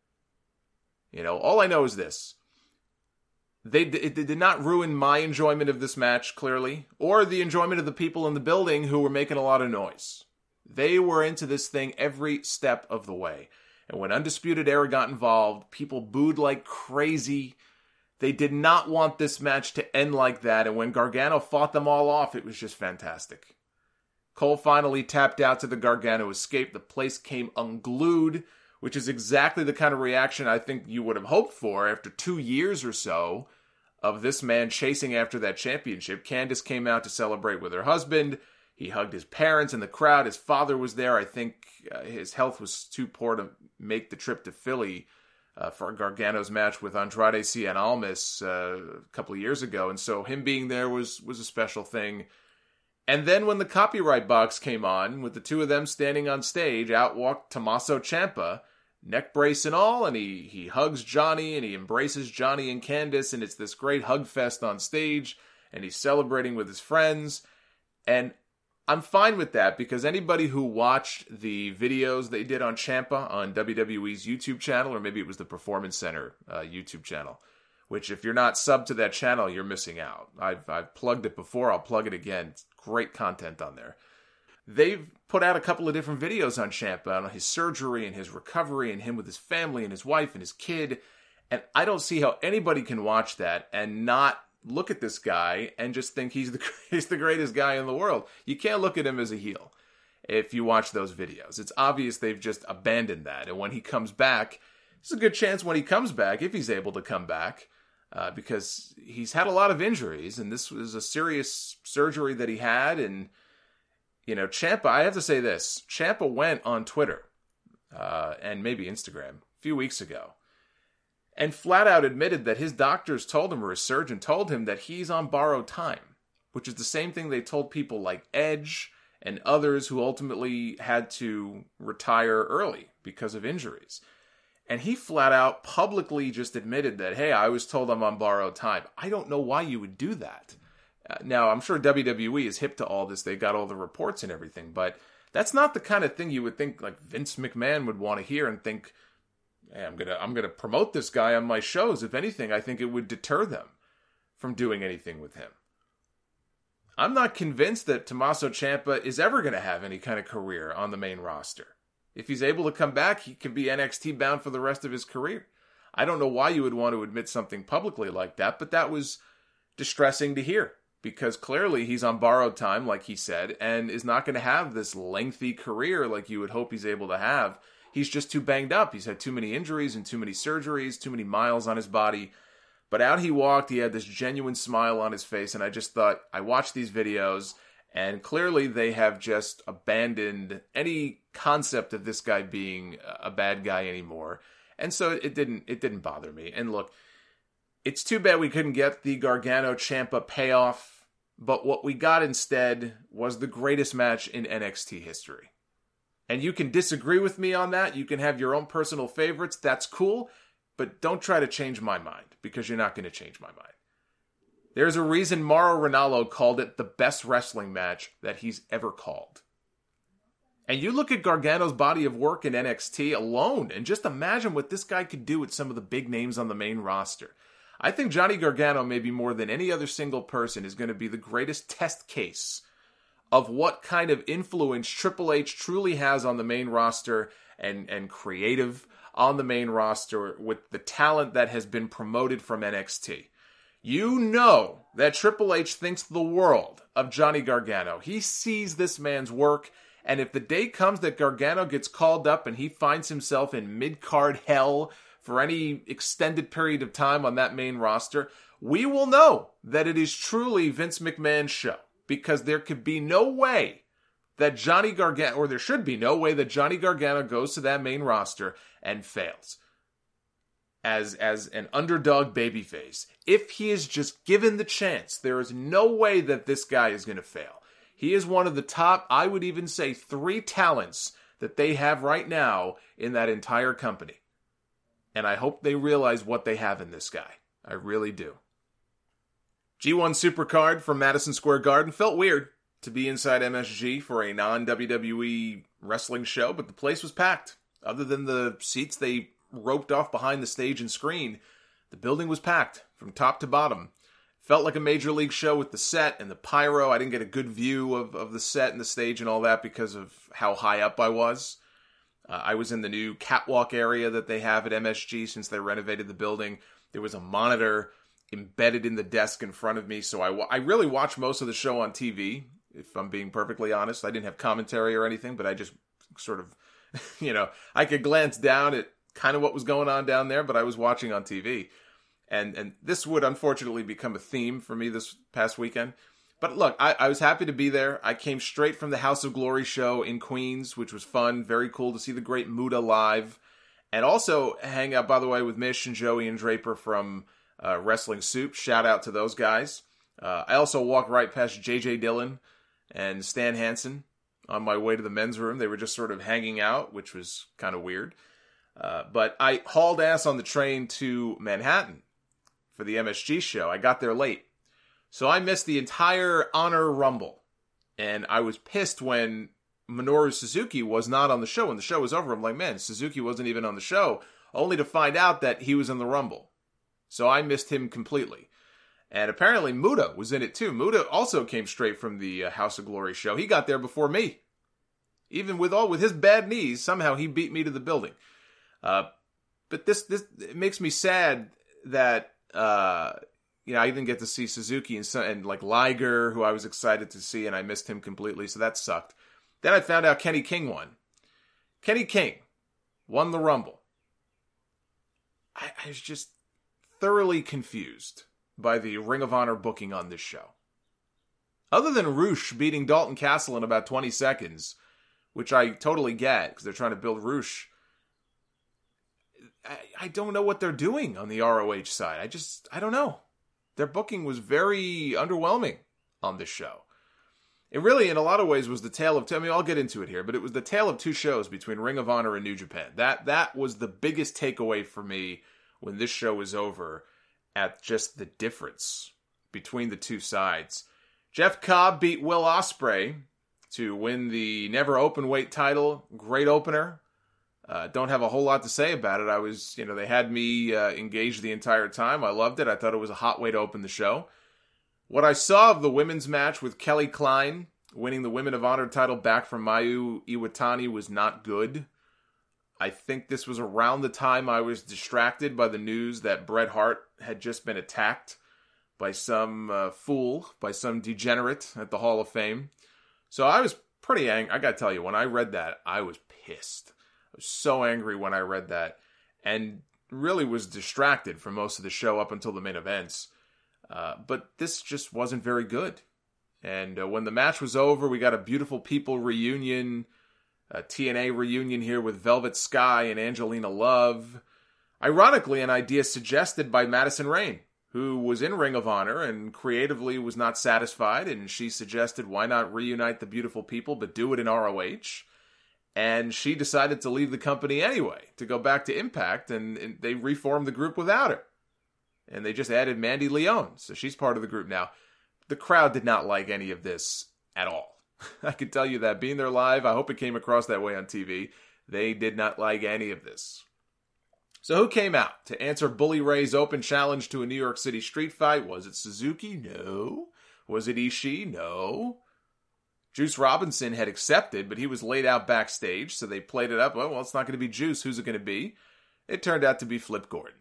You know, all I know is this. They it did not ruin my enjoyment of this match, clearly, or the enjoyment of the people in the building who were making a lot of noise. They were into this thing every step of the way. And when Undisputed Era got involved, people booed like crazy. They did not want this match to end like that. And when Gargano fought them all off, it was just fantastic. Cole finally tapped out to the Gargano escape. The place came unglued, which is exactly the kind of reaction I think you would have hoped for after two years or so of this man chasing after that championship. Candice came out to celebrate with her husband. He hugged his parents in the crowd. His father was there. I think uh, his health was too poor to make the trip to Philly uh, for Gargano's match with Andrade Cien Almas uh, a couple of years ago. And so him being there was, was a special thing. And then when the copyright box came on, with the two of them standing on stage, out walked Tommaso Ciampa, neck brace and all, and he, he hugs Johnny, and he embraces Johnny and Candice, and it's this great hug fest on stage, and he's celebrating with his friends. And I'm fine with that, because anybody who watched the videos they did on Ciampa on W W E's YouTube channel, or maybe it was the Performance Center uh, YouTube channel, which if you're not subbed to that channel, you're missing out. I've I've plugged it before. I'll plug it again. It's great content on there. They've put out a couple of different videos on Ciampa, on his surgery and his recovery and him with his family and his wife and his kid. And I don't see how anybody can watch that and not look at this guy and just think he's the, he's the greatest guy in the world. You can't look at him as a heel if you watch those videos. It's obvious they've just abandoned that. And when he comes back, there's a good chance when he comes back, if he's able to come back, Uh, because he's had a lot of injuries, and this was a serious surgery that he had, and you know, Ciampa, I have to say this. Ciampa went on Twitter uh, and maybe Instagram a few weeks ago and flat out admitted that his doctors told him, or his surgeon told him, that he's on borrowed time, which is the same thing they told people like Edge and others who ultimately had to retire early because of injuries. And he flat out publicly just admitted that, hey, I was told I'm on borrowed time. I don't know why you would do that. Uh, now, I'm sure W W E is hip to all this. They got all the reports and everything, but that's not the kind of thing you would think like Vince McMahon would want to hear and think, hey, I'm gonna I'm gonna promote this guy on my shows. If anything, I think it would deter them from doing anything with him. I'm not convinced that Tommaso Ciampa is ever going to have any kind of career on the main roster. If he's able to come back, he can be N X T bound for the rest of his career. I don't know why you would want to admit something publicly like that, but that was distressing to hear, because clearly he's on borrowed time, like he said, and is not going to have this lengthy career like you would hope he's able to have. He's just too banged up. He's had too many injuries and too many surgeries, too many miles on his body. But out he walked, he had this genuine smile on his face, and I just thought, I watched these videos, and clearly they have just abandoned any concept of this guy being a bad guy anymore. And so it didn't it didn't bother me. And look, it's too bad we couldn't get the Gargano-Ciampa payoff, but what we got instead was the greatest match in N X T history. And you can disagree with me on that. You can have your own personal favorites. That's cool. But don't try to change my mind, because you're not going to change my mind. There's a reason Mauro Ranallo called it the best wrestling match that he's ever called. And you look at Gargano's body of work in N X T alone, and just imagine what this guy could do with some of the big names on the main roster. I think Johnny Gargano, maybe more than any other single person, is going to be the greatest test case of what kind of influence Triple H truly has on the main roster and, and creative on the main roster with the talent that has been promoted from N X T. You know that Triple H thinks the world of Johnny Gargano. He sees this man's work, and if the day comes that Gargano gets called up and he finds himself in mid-card hell for any extended period of time on that main roster, we will know that it is truly Vince McMahon's show, because there could be no way that Johnny Gargano, or there should be no way that Johnny Gargano goes to that main roster and fails as as an underdog babyface. If he is just given the chance, there is no way that this guy is going to fail. He is one of the top, I would even say, three talents that they have right now in that entire company. And I hope they realize what they have in this guy. I really do. G one Supercard from Madison Square Garden. Felt weird to be inside M S G for a non-W W E wrestling show, but the place was packed. Other than the seats they roped off behind the stage and screen, the building was packed from top to bottom. Felt like a major league show with the set and the pyro. I didn't get a good view of, of the set and the stage and all that because of how high up I was. Uh, I was in the new catwalk area that they have at M S G since they renovated the building. There was a monitor embedded in the desk in front of me, so I, I really watched most of the show on T V, if I'm being perfectly honest. I didn't have commentary or anything, but I just sort of, you know, I could glance down at kind of what was going on down there, but I was watching on T V. And and this would unfortunately become a theme for me this past weekend. But look, I, I was happy to be there. I came straight from the House of Glory show in Queens, which was fun. Very cool to see the great Muta live. And also hang out, by the way, with Mish and Joey and Draper from uh, Wrestling Soup. Shout out to those guys. Uh, I also walked right past J J Dillon and Stan Hansen on my way to the men's room. They were just sort of hanging out, which was kind of weird. Uh, but I hauled ass on the train to Manhattan for the M S G show. I got there late. So I missed the entire Honor Rumble. And I was pissed when Minoru Suzuki was not on the show. When the show was over, I'm like, man, Suzuki wasn't even on the show. Only to find out that he was in the Rumble. So I missed him completely. And apparently Muta was in it too. Muta also came straight from the uh, House of Glory show. He got there before me. Even with all with his bad knees, somehow he beat me to the building. Uh, but this this it makes me sad that uh, you know I didn't get to see Suzuki and and like Liger, who I was excited to see, and I missed him completely. So that sucked. Then I found out Kenny King won. Kenny King won the Rumble. I, I was just thoroughly confused by the Ring of Honor booking on this show. Other than Roosh beating Dalton Castle in about twenty seconds, which I totally get because they're trying to build Roosh, I, I don't know what they're doing on the R O H side. I just, I don't know. Their booking was very underwhelming on this show. It really, in a lot of ways, was the tale of two, I mean, I'll get into it here, but it was the tale of two shows between Ring of Honor and New Japan. That that was the biggest takeaway for me when this show was over, at just the difference between the two sides. Jeff Cobb beat Will Ospreay to win the Never Openweight title. Great opener. Uh, don't have a whole lot to say about it. I was, you know, they had me uh, engaged the entire time. I loved it. I thought it was a hot way to open the show. What I saw of the women's match with Kelly Klein winning the Women of Honor title back from Mayu Iwatani was not good. I think this was around the time I was distracted by the news that Bret Hart had just been attacked by some uh, fool, by some degenerate at the Hall of Fame. So I was pretty angry. I gotta tell you, when I read that, I was pissed. I was so angry when I read that, and really was distracted for most of the show up until the main events. Uh, but this just wasn't very good. And uh, when the match was over, we got a beautiful people reunion, a T N A reunion here with Velvet Sky and Angelina Love. Ironically, an idea suggested by Madison Rayne, who was in Ring of Honor and creatively was not satisfied, and she suggested why not reunite the beautiful people, but do it in R O H. And she decided to leave the company anyway, to go back to Impact, and, and they reformed the group without her. And they just added Mandy Leon, so she's part of the group now. The crowd did not like any of this at all. I can tell you that. Being there live, I hope it came across that way on T V. They did not like any of this. So who came out to answer Bully Ray's open challenge to a New York City street fight? Was it Suzuki? No. Was it Ishii? No. Juice Robinson had accepted, but he was laid out backstage, so they played it up. Well, well it's not going to be Juice. Who's it going to be? It turned out to be Flip Gordon.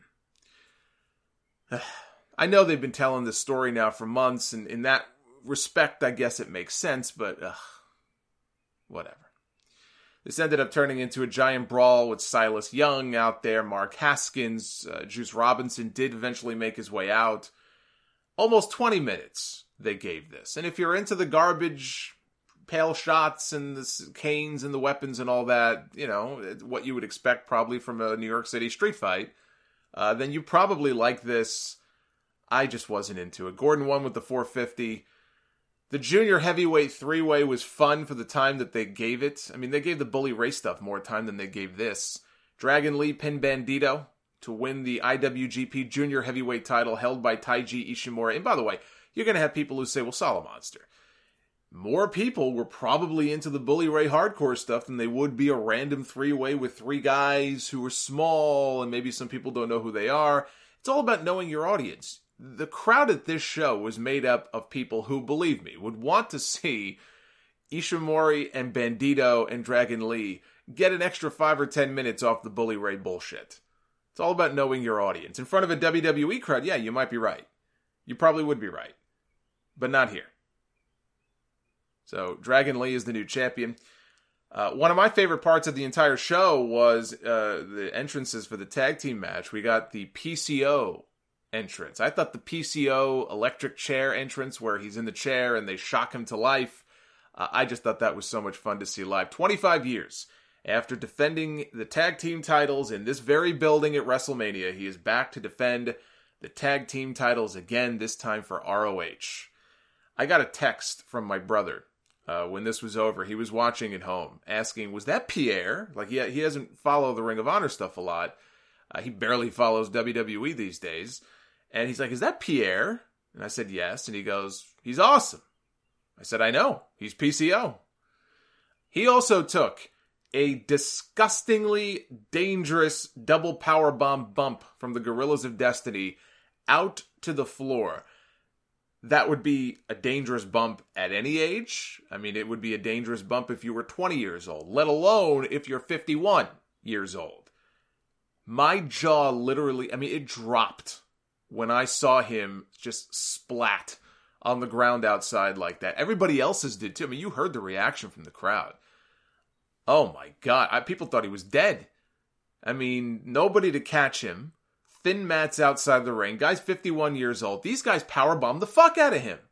I know they've been telling this story now for months, and in that respect, I guess it makes sense, but ugh, whatever. This ended up turning into a giant brawl with Silas Young out there, Mark Haskins. Uh, Juice Robinson did eventually make his way out. Almost twenty minutes they gave this. And if you're into the garbage, pale shots and the canes and the weapons and all that, you know, what you would expect probably from a New York City street fight, uh, then you probably like this. I just wasn't into it. Gordon won with the four fifty. The junior heavyweight three-way was fun for the time that they gave it. I mean, they gave the Bully Ray stuff more time than they gave this. Dragon Lee pinned Bandito to win the I W G P junior heavyweight title held by Taiji Ishimori. And by the way, you're going to have people who say, well, Solomonster. More people were probably into the Bully Ray hardcore stuff than they would be a random three-way with three guys who are small and maybe some people don't know who they are. It's all about knowing your audience. The crowd at this show was made up of people who, believe me, would want to see Ishimori and Bandito and Dragon Lee get an extra five or ten minutes off the Bully Ray bullshit. It's all about knowing your audience. In front of a W W E crowd, yeah, you might be right. You probably would be right. But not here. So, Dragon Lee is the new champion. Uh, one of my favorite parts of the entire show was uh, the entrances for the tag team match. We got the P C O entrance. I thought the P C O electric chair entrance where he's in the chair and they shock him to life, uh, I just thought that was so much fun to see live. twenty-five years after defending the tag team titles in this very building at WrestleMania, he is back to defend the tag team titles again, this time for R O H. I got a text from my brother uh, when this was over. He was watching at home asking, was that Pierre? Like, he, he doesn't follow the Ring of Honor stuff a lot. Uh, he barely follows W W E these days. And he's like, is that Pierre? And I said, yes. And he goes, he's awesome. I said, I know. He's P C O. He also took a disgustingly dangerous double powerbomb bump from the Gorillas of Destiny out to the floor. That would be a dangerous bump at any age. I mean, it would be a dangerous bump if you were twenty years old, let alone if you're fifty-one years old. My jaw literally, I mean, it dropped when I saw him just splat on the ground outside like that. Everybody else's did too. I mean, you heard the reaction from the crowd. Oh my God. I, people thought he was dead. I mean, nobody to catch him. Thin mats outside the ring. Guy's fifty-one years old. These guys powerbombed the fuck out of him.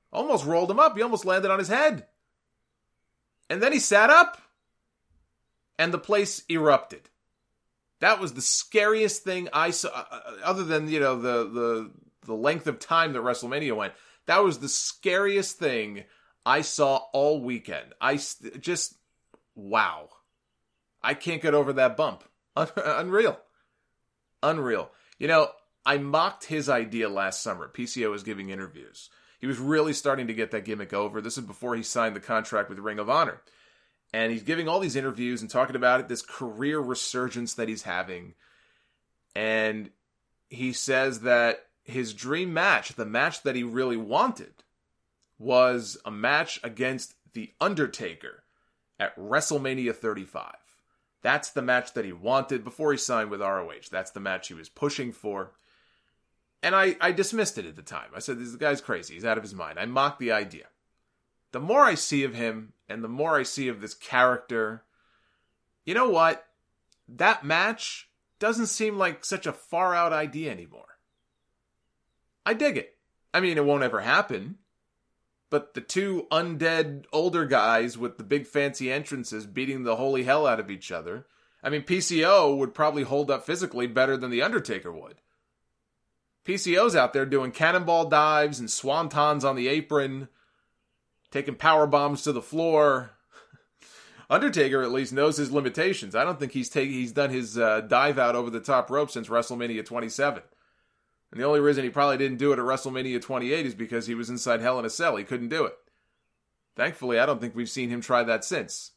Almost rolled him up. He almost landed on his head. And then he sat up. And the place erupted. That was the scariest thing I saw, other than, you know, the, the, the length of time that WrestleMania went. That was the scariest thing I saw all weekend. I just, wow. I can't get over that bump. Un- unreal. Unreal. You know, I mocked his idea last summer. P C O was giving interviews. He was really starting to get that gimmick over. This is before he signed the contract with Ring of Honor. And he's giving all these interviews and talking about it, this career resurgence that he's having. And he says that his dream match, the match that he really wanted, was a match against The Undertaker at WrestleMania thirty-five. That's the match that he wanted before he signed with R O H. That's the match he was pushing for. And I, I dismissed it at the time. I said, this guy's crazy. He's out of his mind. I mocked the idea. The more I see of him, and the more I see of this character, you know what? That match doesn't seem like such a far-out idea anymore. I dig it. I mean, it won't ever happen. But the two undead older guys with the big fancy entrances beating the holy hell out of each other. I mean, P C O would probably hold up physically better than The Undertaker would. P C O's out there doing cannonball dives and swantons on the apron, taking power bombs to the floor. Undertaker at least knows his limitations. I don't think he's take, he's done his uh, dive out over the top rope since WrestleMania twenty-seven. And the only reason he probably didn't do it at WrestleMania twenty-eight is because he was inside Hell in a Cell. He couldn't do it. Thankfully, I don't think we've seen him try that since.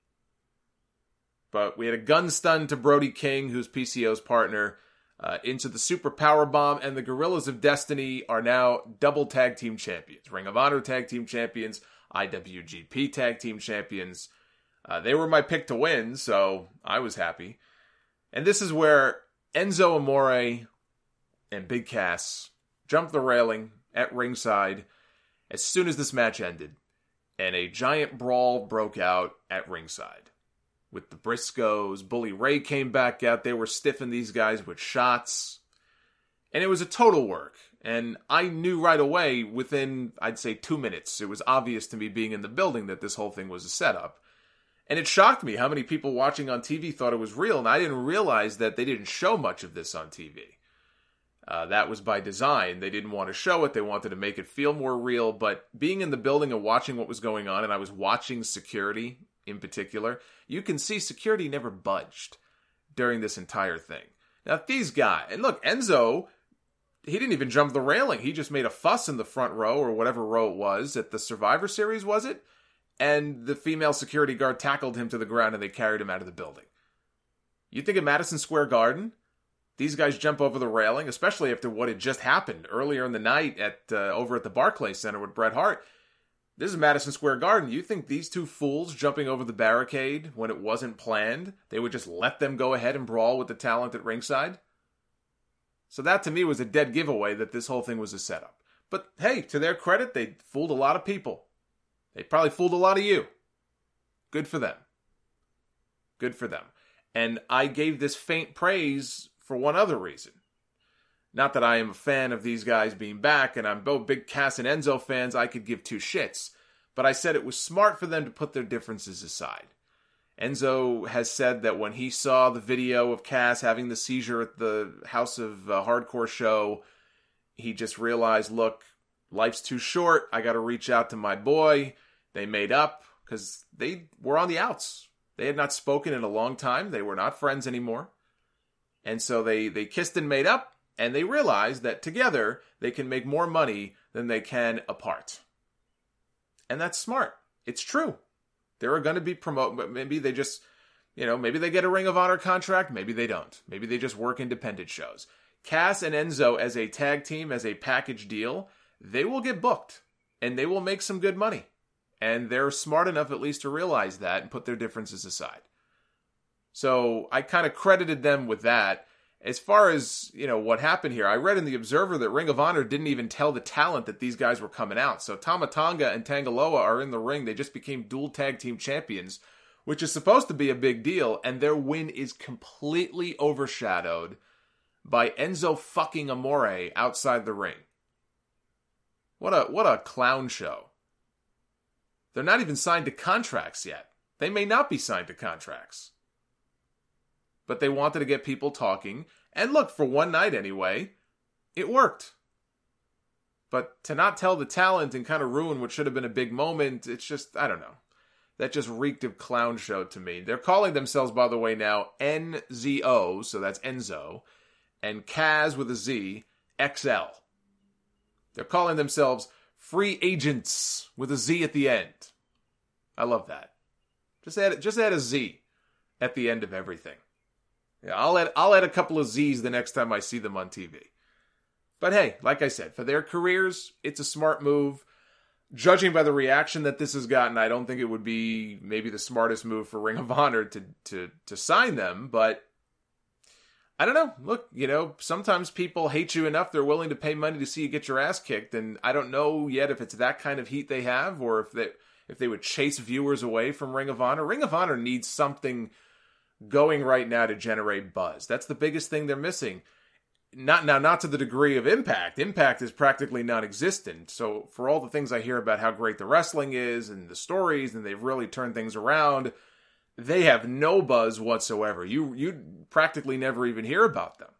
But we had a gun stun to Brody King, who's P C O's partner, uh, into the Super Powerbomb, and the Gorillas of Destiny are now double tag team champions. Ring of Honor tag team champions, I W G P tag team champions. Uh, they were my pick to win, so I was happy. And this is where Enzo Amore and Big Cass jumped the railing at ringside as soon as this match ended, and a giant brawl broke out at ringside. With the Briscoes, Bully Ray came back out, they were stiffing these guys with shots, and it was a total work. And I knew right away, within, I'd say, two minutes, it was obvious to me being in the building that this whole thing was a setup. And it shocked me how many people watching on T V thought it was real, and I didn't realize that they didn't show much of this on T V. Uh, that was by design. They didn't want to show it. They wanted to make it feel more real. But being in the building and watching what was going on, and I was watching security in particular, you can see security never budged during this entire thing. Now, these guys, and look, Enzo, he didn't even jump the railing. He just made a fuss in the front row, or whatever row it was, at the Survivor Series, was it? And the female security guard tackled him to the ground, and they carried him out of the building. You think of Madison Square Garden? These guys jump over the railing, especially after what had just happened earlier in the night at uh, over at the Barclays Center with Bret Hart. This is Madison Square Garden. You think these two fools jumping over the barricade when it wasn't planned, they would just let them go ahead and brawl with the talent at ringside? So that to me was a dead giveaway that this whole thing was a setup. But hey, to their credit, they fooled a lot of people. They probably fooled a lot of you. Good for them. Good for them. And I gave this faint praise for one other reason. Not that I am a fan of these guys being back, and I'm both big Cass and Enzo fans, I could give two shits. But I said it was smart for them to put their differences aside. Enzo has said that when he saw the video of Cass having the seizure at the House of uh, Hardcore show, he just realized, look, life's too short. I got to reach out to my boy. They made up because they were on the outs. They had not spoken in a long time. They were not friends anymore. And so they, they kissed and made up, and they realized that together they can make more money than they can apart. And that's smart. It's true. There are going to be promote, but maybe they just, you know, maybe they get a Ring of Honor contract. Maybe they don't. Maybe they just work independent shows. Cass and Enzo as a tag team, as a package deal, they will get booked and they will make some good money. And they're smart enough at least to realize that and put their differences aside. So I kind of credited them with that. As far as, you know, what happened here, I read in the Observer that Ring of Honor didn't even tell the talent that these guys were coming out. So Tama Tonga and Tangaloa are in the ring. They just became dual tag team champions, which is supposed to be a big deal. And their win is completely overshadowed by Enzo fucking Amore outside the ring. What a what a clown show. They're not even signed to contracts yet. They may not be signed to contracts. But they wanted to get people talking. And look, for one night anyway, it worked. But to not tell the talent and kind of ruin what should have been a big moment, it's just, I don't know. That just reeked of clown show to me. They're calling themselves, by the way, now N Z O, so that's Enzo, and Kaz with a Z, X L. They're calling themselves Free Agents with a Z at the end. I love that. Just add, just add a Z at the end of everything. Yeah, I'll add, I'll add a couple of Z's the next time I see them on T V. But hey, like I said, for their careers, it's a smart move. Judging by the reaction that this has gotten, I don't think it would be maybe the smartest move for Ring of Honor to to to sign them, but I don't know. Look, you know, sometimes people hate you enough they're willing to pay money to see you get your ass kicked, and I don't know yet if it's that kind of heat they have or if they if they would chase viewers away from Ring of Honor. Ring of Honor needs something going right now to generate buzz. That's the biggest thing they're missing. Not now, not to the degree of Impact. Impact is practically non-existent. So for all the things I hear about how great the wrestling is and the stories, and they've really turned things around, they have no buzz whatsoever. You you practically never even hear about them.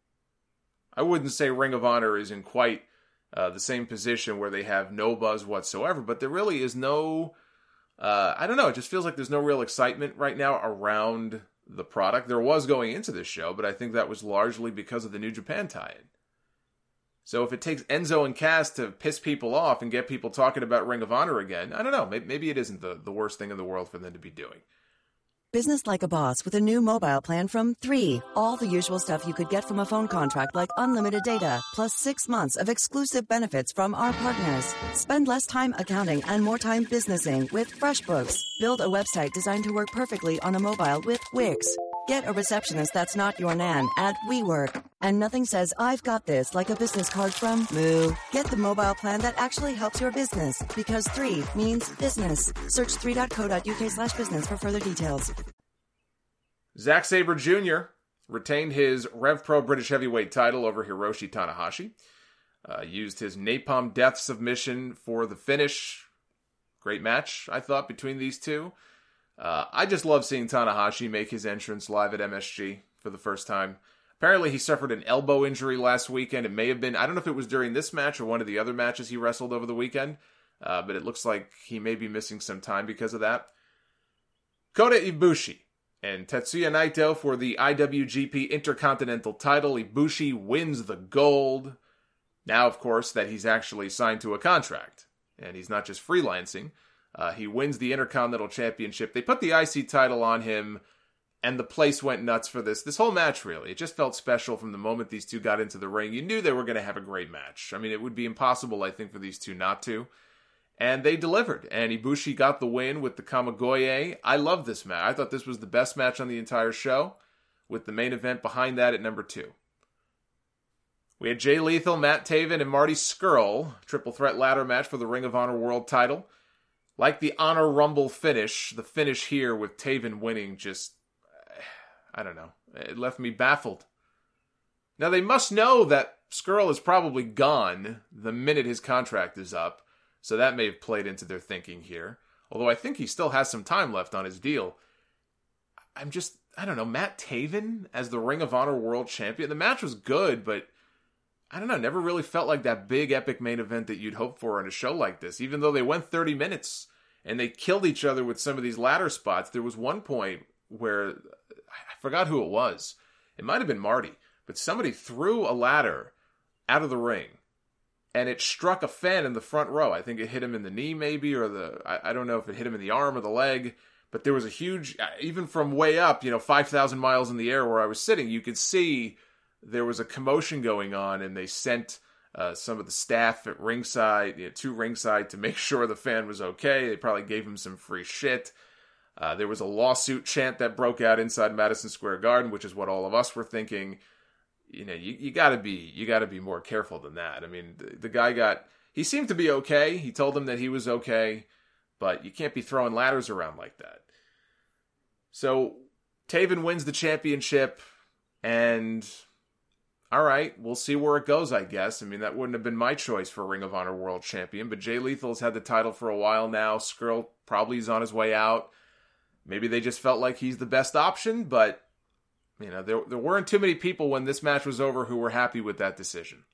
I wouldn't say Ring of Honor is in quite uh, the same position where they have no buzz whatsoever, but there really is no, uh, I don't know, it just feels like there's no real excitement right now around the product. There was going into this show, but I think that was largely because of the New Japan tie-in. So if it takes Enzo and Kaz to piss people off and get people talking about Ring of Honor again, I don't know, maybe, maybe it isn't the, the worst thing in the world for them to be doing. Business like a boss with a new mobile plan from Three. All the usual stuff you could get from a phone contract like unlimited data, plus six months of exclusive benefits from our partners. Spend less time accounting and more time businessing with FreshBooks. Build a website designed to work perfectly on a mobile with Wix. Get a receptionist that's not your nan at WeWork. And nothing says I've got this like a business card from Moo. Get the mobile plan that actually helps your business, because Three means business. Search three dot co dot uk slash business for further details. Zack Sabre Junior retained his Rev Pro British Heavyweight title over Hiroshi Tanahashi. Uh, used his Napalm Death submission for the finish. Great match, I thought, between these two. Uh, I just love seeing Tanahashi make his entrance live at M S G for the first time. Apparently he suffered an elbow injury last weekend. It may have been, I don't know if it was during this match or one of the other matches he wrestled over the weekend, uh, but it looks like he may be missing some time because of that. Kota Ibushi and Tetsuya Naito for the I W G P Intercontinental title. Ibushi wins the gold. Now, of course, that he's actually signed to a contract, and he's not just freelancing. Uh, he wins the Intercontinental Championship. They put the I C title on him, and the place went nuts for this. This whole match, really. It just felt special from the moment these two got into the ring. You knew they were going to have a great match. I mean, it would be impossible, I think, for these two not to. And they delivered. And Ibushi got the win with the Kamigoye. I love this match. I thought this was the best match on the entire show, with the main event behind that at number two. We had Jay Lethal, Matt Taven, and Marty Scurll. Triple threat ladder match for the Ring of Honor World title. Like the Honor Rumble finish, the finish here with Taven winning just, I don't know, it left me baffled. Now they must know that Scurll is probably gone the minute his contract is up, so that may have played into their thinking here. Although I think he still has some time left on his deal. I'm just, I don't know, Matt Taven as the Ring of Honor World Champion. The match was good, but I don't know, never really felt like that big epic main event that you'd hope for on a show like this. Even though they went thirty minutes and they killed each other with some of these ladder spots, there was one point where, I forgot who it was. It might have been Marty, but somebody threw a ladder out of the ring and it struck a fan in the front row. I think it hit him in the knee maybe, or the, I, I don't know if it hit him in the arm or the leg, but there was a huge, even from way up, you know, five thousand miles in the air where I was sitting, you could see there was a commotion going on, and they sent uh, some of the staff at ringside, you know, to ringside to make sure the fan was okay. They probably gave him some free shit. Uh, there was a lawsuit chant that broke out inside Madison Square Garden, which is what all of us were thinking. You know, you, you gotta be, you gotta be more careful than that. I mean, the, the guy got, he seemed to be okay. He told them that he was okay, but you can't be throwing ladders around like that. So Taven wins the championship, and all right, we'll see where it goes, I guess. I mean, that wouldn't have been my choice for Ring of Honor World Champion, but Jay Lethal's had the title for a while now. Skrull probably is on his way out. Maybe they just felt like he's the best option, but, you know, there, there weren't too many people when this match was over who were happy with that decision.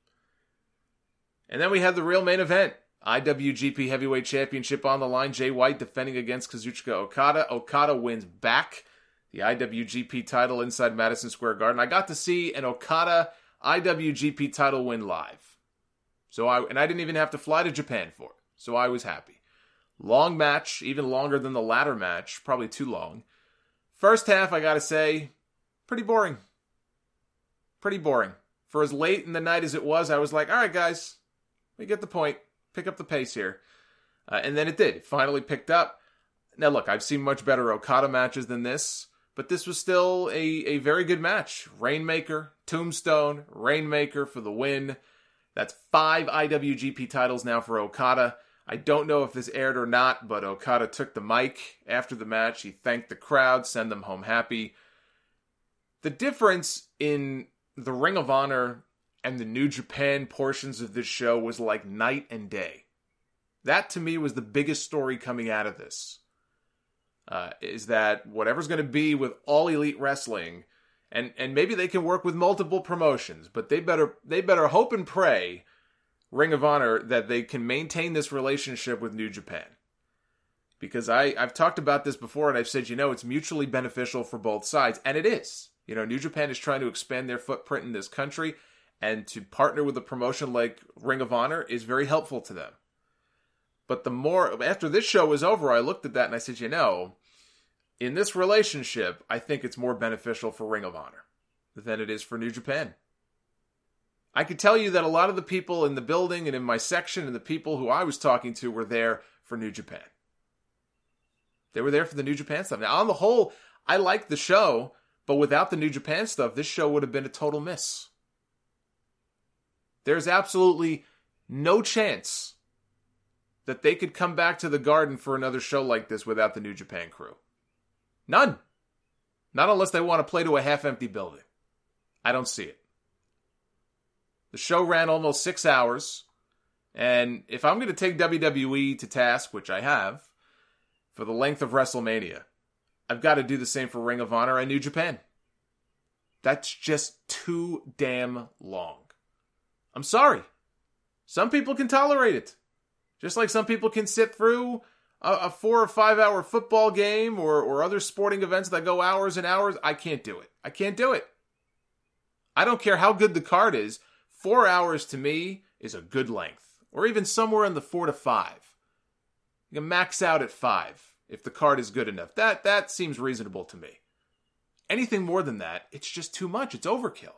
And then we had the real main event. I W G P Heavyweight Championship on the line. Jay White defending against Kazuchika Okada. Okada wins back the I W G P title inside Madison Square Garden. I got to see an Okada I W G P title win live. So I and I didn't even have to fly to Japan for it. So I was happy. Long match, even longer than the ladder match. Probably too long. First half, I gotta say, pretty boring. Pretty boring. For as late in the night as it was, I was like, all right, guys, we get the point. Pick up the pace here. Uh, and then it did. It finally picked up. Now, look, I've seen much better Okada matches than this, but this was still a, a very good match. Rainmaker, Tombstone, Rainmaker for the win. That's five I W G P titles now for Okada. I don't know if this aired or not, but Okada took the mic after the match. He thanked the crowd, sent them home happy. The difference in the Ring of Honor and the New Japan portions of this show was like night and day. That, to me, was the biggest story coming out of this. Uh, is that whatever's going to be with All Elite Wrestling, and, and maybe they can work with multiple promotions, but they better they better hope and pray, Ring of Honor, that they can maintain this relationship with New Japan. Because I, I've talked about this before, and I've said, you know, it's mutually beneficial for both sides, and it is. You know, New Japan is trying to expand their footprint in this country, and to partner with a promotion like Ring of Honor is very helpful to them. But the more, after this show was over, I looked at that and I said, you know, in this relationship, I think it's more beneficial for Ring of Honor than it is for New Japan. I could tell you that a lot of the people in the building and in my section and the people who I was talking to were there for New Japan. They were there for the New Japan stuff. Now, on the whole, I liked the show, but without the New Japan stuff, this show would have been a total miss. There's absolutely no chance that they could come back to the Garden for another show like this without the New Japan crew. None. Not unless they want to play to a half-empty building. I don't see it. The show ran almost six hours, and if I'm going to take W W E to task, which I have, for the length of WrestleMania, I've got to do the same for Ring of Honor and New Japan. That's just too damn long. I'm sorry. Some people can tolerate it. Just like some people can sit through a, a four or five hour football game or, or other sporting events that go hours and hours. I can't do it. I can't do it. I don't care how good the card is. Four hours to me is a good length. Or even somewhere in the four to five. You can max out at five if the card is good enough. That, that seems reasonable to me. Anything more than that, it's just too much. It's overkill.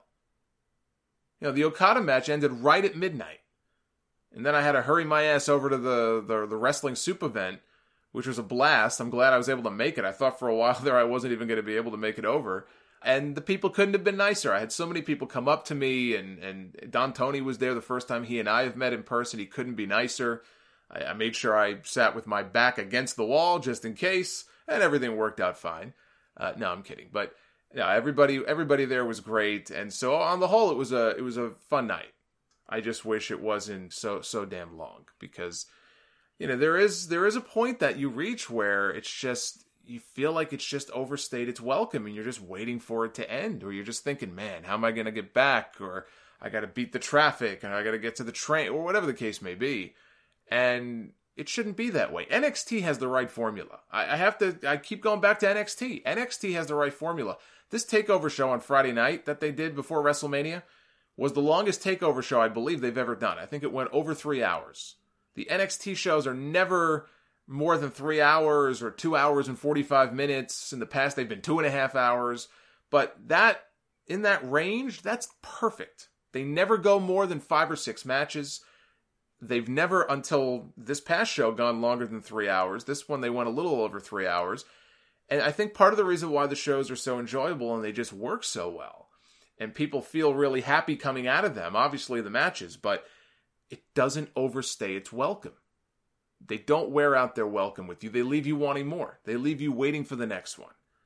You know, the Okada match ended right at midnight. And then I had to hurry my ass over to the, the, the Wrestling Soup event, which was a blast. I'm glad I was able to make it. I thought for a while there I wasn't even going to be able to make it over. And the people couldn't have been nicer. I had so many people come up to me, and, and Don Tony was there the first time he and I have met in person. He couldn't be nicer. I, I made sure I sat with my back against the wall just in case, and everything worked out fine. Uh, no, I'm kidding. But yeah, everybody everybody there was great, and so on the whole, it was a it was a fun night. I just wish it wasn't so so damn long, because you know there is there is a point that you reach where it's just you feel like it's just overstayed its welcome, and you're just waiting for it to end, or you're just thinking, man, how am I going to get back, or I got to beat the traffic, and I got to get to the train, or whatever the case may be, and it shouldn't be that way. N X T has the right formula. I, I have to. I keep going back to N X T. N X T has the right formula. This takeover show on Friday night that they did before WrestleMania was the longest takeover show I believe they've ever done. I think it went over three hours. The N X T shows are never more than three hours or two hours and forty-five minutes. In the past, they've been two and a half hours. But that, in that range, that's perfect. They never go more than five or six matches. They've never, until this past show, gone longer than three hours. This one, they went a little over three hours. And I think part of the reason why the shows are so enjoyable and they just work so well, and people feel really happy coming out of them, obviously the matches, but it doesn't overstay its welcome. They don't wear out their welcome with you. They leave you wanting more. They leave you waiting for the next one.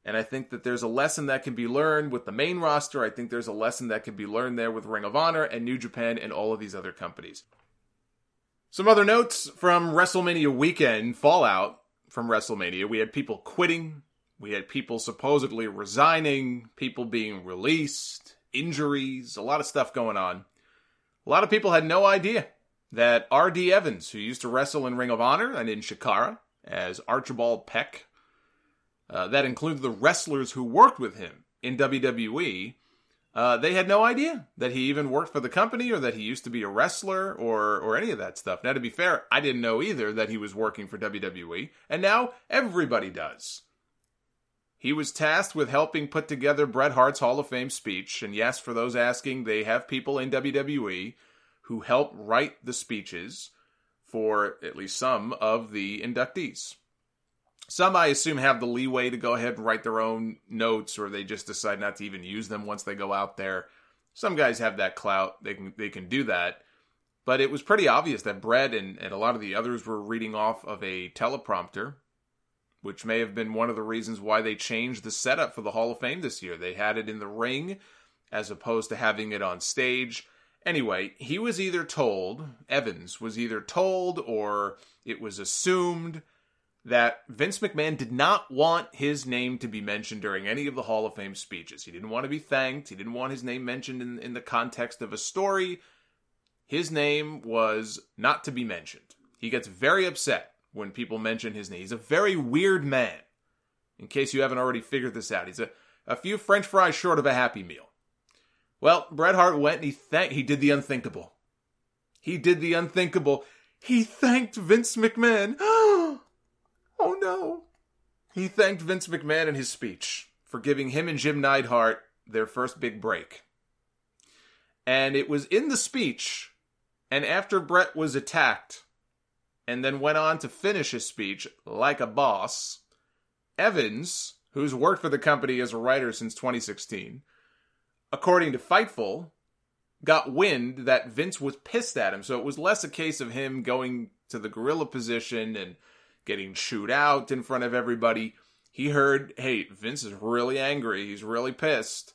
And I think that there's a lesson that can be learned with the main roster. I think there's a lesson that can be learned there with Ring of Honor and New Japan and all of these other companies. Some other notes from WrestleMania weekend, fallout from WrestleMania. We had people quitting. We had people supposedly resigning, people being released, injuries, a lot of stuff going on. A lot of people had no idea that R D Evans, who used to wrestle in Ring of Honor and in Chikara as Archibald Peck, uh, that includes the wrestlers who worked with him in W W E, uh, they had no idea that he even worked for the company or that he used to be a wrestler or or any of that stuff. Now, to be fair, I didn't know either that he was working for W W E, and now everybody does. He was tasked with helping put together Bret Hart's Hall of Fame speech, and yes, for those asking, they have people in W W E who help write the speeches for at least some of the inductees. Some, I assume, have the leeway to go ahead and write their own notes, or they just decide not to even use them once they go out there. Some guys have that clout. They can they can do that. But it was pretty obvious that Bret and, and a lot of the others were reading off of a teleprompter, which may have been one of the reasons why they changed the setup for the Hall of Fame this year. They had it in the ring as opposed to having it on stage. Anyway, he was either told, Evans was either told or it was assumed that Vince McMahon did not want his name to be mentioned during any of the Hall of Fame speeches. He didn't want to be thanked. He didn't want his name mentioned in, in the context of a story. His name was not to be mentioned. He gets very upset when people mention his name. He's a very weird man, in case you haven't already figured this out. He's a, a few French fries short of a Happy Meal. Well, Bret Hart went and he, thank- he did the unthinkable. He did the unthinkable. He thanked Vince McMahon. Oh no. He thanked Vince McMahon in his speech for giving him and Jim Neidhart their first big break. And it was in the speech, and after Bret was attacked, and then went on to finish his speech like a boss, Evans, who's worked for the company as a writer since twenty sixteen, according to Fightful, got wind that Vince was pissed at him. So it was less a case of him going to the gorilla position and getting chewed out in front of everybody. He heard, hey, Vince is really angry. He's really pissed.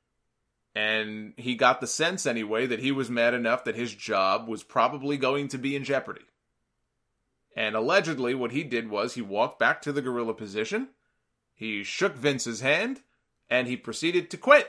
And he got the sense anyway that he was mad enough that his job was probably going to be in jeopardy. And allegedly what he did was he walked back to the gorilla position, he shook Vince's hand, and he proceeded to quit.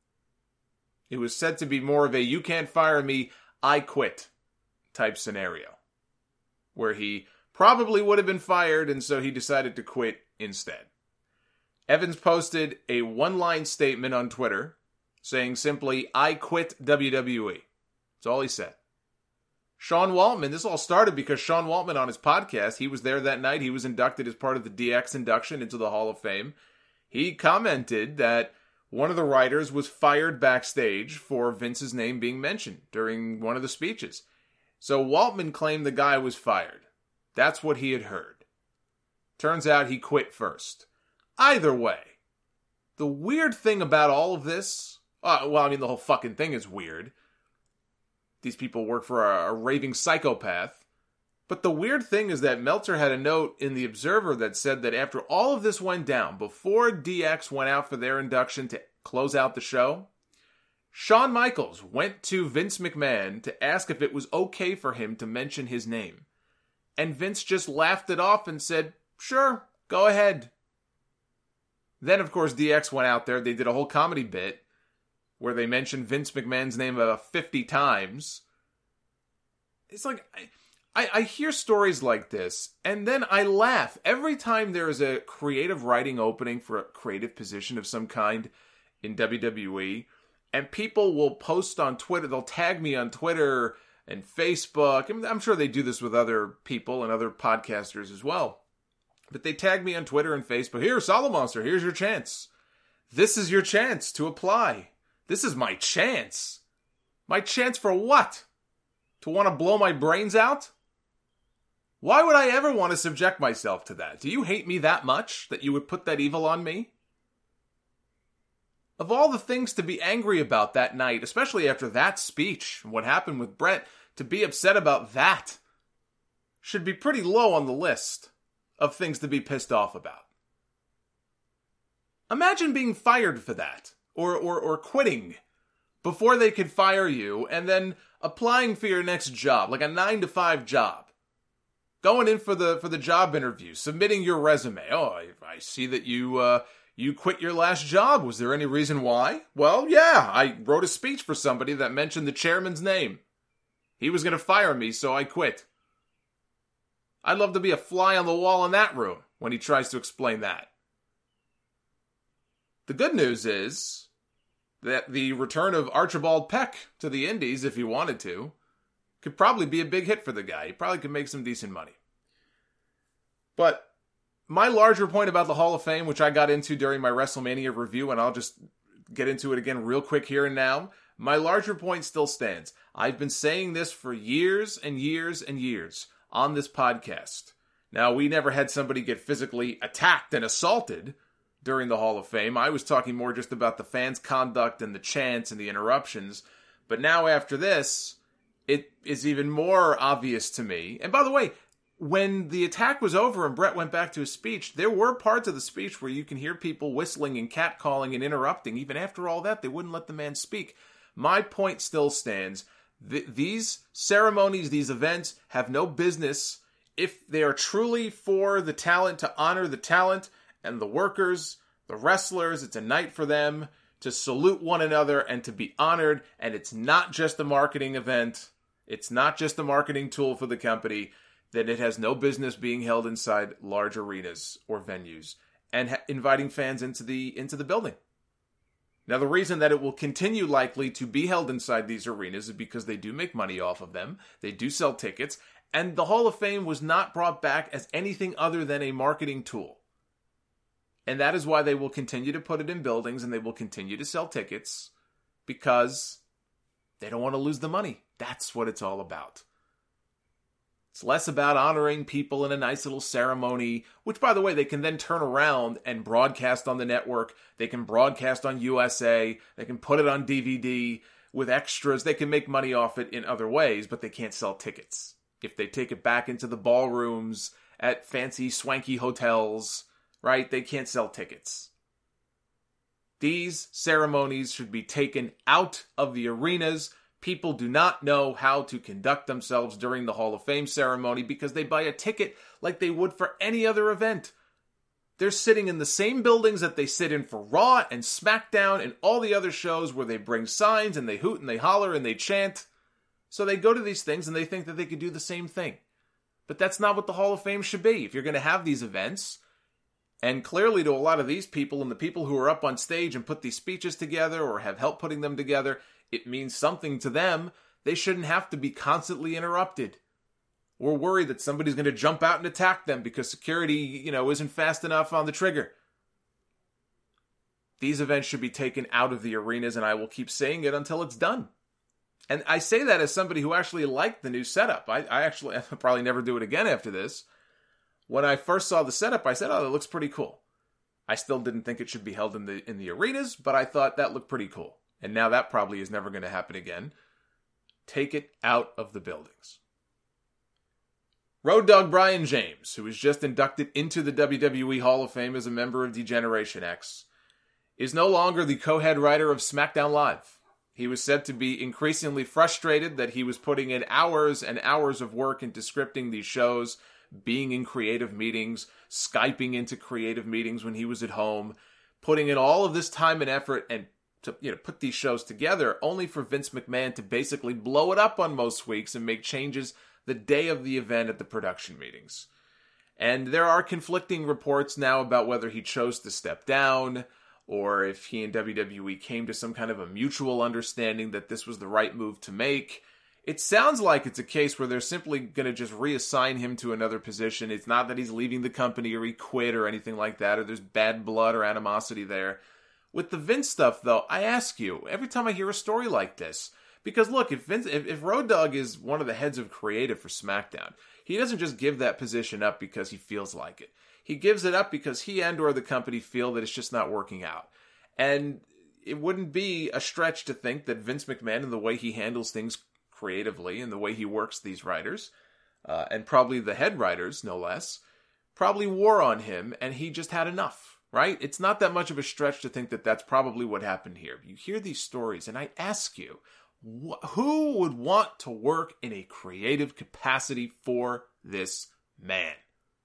It was said to be more of a you can't fire me, I quit type scenario, where he probably would have been fired, and so he decided to quit instead. Evans posted a one-line statement on Twitter saying simply, I quit W W E. That's all he said. Sean Waltman, this all started because Sean Waltman on his podcast, he was there that night, he was inducted as part of the D X induction into the Hall of Fame. He commented that one of the writers was fired backstage for Vince's name being mentioned during one of the speeches. So Waltman claimed the guy was fired. That's what he had heard. Turns out he quit first. Either way, the weird thing about all of this, uh, well, I mean, the whole fucking thing is weird. These people work for a, a raving psychopath. But the weird thing is that Meltzer had a note in The Observer that said that after all of this went down, before D X went out for their induction to close out the show, Shawn Michaels went to Vince McMahon to ask if it was okay for him to mention his name. And Vince just laughed it off and said, sure, go ahead. Then, of course, D X went out there. They did a whole comedy bit where they mentioned Vince McMahon's name about fifty times. It's like, I, I hear stories like this, and then I laugh. Every time there is a creative writing opening for a creative position of some kind in W W E, and people will post on Twitter, they'll tag me on Twitter and Facebook. I'm sure they do this with other people and other podcasters as well. But they tag me on Twitter and Facebook. Here, Solomonster, here's your chance. This is your chance to apply. This is my chance. My chance for what? To want to blow my brains out? Why would I ever want to subject myself to that? Do you hate me that much that you would put that evil on me? Of all the things to be angry about that night, especially after that speech and what happened with Bret, to be upset about that should be pretty low on the list of things to be pissed off about. Imagine being fired for that, or, or, or quitting before they could fire you, and then applying for your next job, like a nine to five job. Going in for the for the job interview, submitting your resume. Oh, I, I see that you uh, you quit your last job. Was there any reason why? Well, yeah, I wrote a speech for somebody that mentioned the chairman's name. He was going to fire me, so I quit. I'd love to be a fly on the wall in that room when he tries to explain that. The good news is that the return of Archibald Peck to the Indies, if he wanted to, could probably be a big hit for the guy. He probably could make some decent money. But my larger point about the Hall of Fame, which I got into during my WrestleMania review, and I'll just get into it again real quick here and now, my larger point still stands. I've been saying this for years and years and years on this podcast. Now, we never had somebody get physically attacked and assaulted during the Hall of Fame. I was talking more just about the fans' conduct and the chants and the interruptions. But now after this, it is even more obvious to me. And by the way, when the attack was over and Brett went back to his speech, there were parts of the speech where you can hear people whistling and catcalling and interrupting. Even after all that, they wouldn't let the man speak. My point still stands. Th- these ceremonies, these events, have no business if they are truly for the talent, to honor the talent and the workers, the wrestlers. It's a night for them to salute one another and to be honored. And it's not just a marketing event. It's not just a marketing tool for the company. Then it has no business being held inside large arenas or venues and ha- inviting fans into the into the building. Now, the reason that it will continue likely to be held inside these arenas is because they do make money off of them. They do sell tickets. And the Hall of Fame was not brought back as anything other than a marketing tool. And that is why they will continue to put it in buildings and they will continue to sell tickets because they don't want to lose the money. That's what it's all about. It's less about honoring people in a nice little ceremony, which, by the way, they can then turn around and broadcast on the network. They can broadcast on U S A. They can put it on D V D with extras. They can make money off it in other ways, but they can't sell tickets. If they take it back into the ballrooms at fancy, swanky hotels, right, they can't sell tickets. These ceremonies should be taken out of the arenas. People do not know how to conduct themselves during the Hall of Fame ceremony because they buy a ticket like they would for any other event. They're sitting in the same buildings that they sit in for Raw and SmackDown and all the other shows where they bring signs and they hoot and they holler and they chant. So they go to these things and they think that they could do the same thing. But that's not what the Hall of Fame should be. If you're going to have these events, and clearly to a lot of these people and the people who are up on stage and put these speeches together or have helped putting them together, it means something to them. They shouldn't have to be constantly interrupted or worried that somebody's going to jump out and attack them because security, you know, isn't fast enough on the trigger. These events should be taken out of the arenas, and I will keep saying it until it's done. And I say that as somebody who actually liked the new setup. I, I actually I'll probably never do it again after this. When I first saw the setup, I said, oh, that looks pretty cool. I still didn't think it should be held in the in the arenas, but I thought that looked pretty cool. And now that probably is never going to happen again. Take it out of the buildings. Road Dogg Brian James, who was just inducted into the W W E Hall of Fame as a member of D-Generation X, is no longer the co-head writer of SmackDown Live. He was said to be increasingly frustrated that he was putting in hours and hours of work into scripting these shows, being in creative meetings, Skyping into creative meetings when he was at home, putting in all of this time and effort and to, you know, put these shows together, only for Vince McMahon to basically blow it up on most weeks and make changes the day of the event at the production meetings. And there are conflicting reports now about whether he chose to step down or if he and W W E came to some kind of a mutual understanding that this was the right move to make. It sounds like it's a case where they're simply going to just reassign him to another position. It's not that he's leaving the company or he quit or anything like that, or there's bad blood or animosity there. With the Vince stuff, though, I ask you, every time I hear a story like this, because look, if Vince, if, if Road Dogg is one of the heads of creative for SmackDown, he doesn't just give that position up because he feels like it. He gives it up because he and or the company feel that it's just not working out. And it wouldn't be a stretch to think that Vince McMahon and the way he handles things creatively and the way he works these writers, uh, and probably the head writers, no less, probably wore on him and he just had enough. right? It's not that much of a stretch to think that that's probably what happened here. You hear these stories, and I ask you, wh- who would want to work in a creative capacity for this man?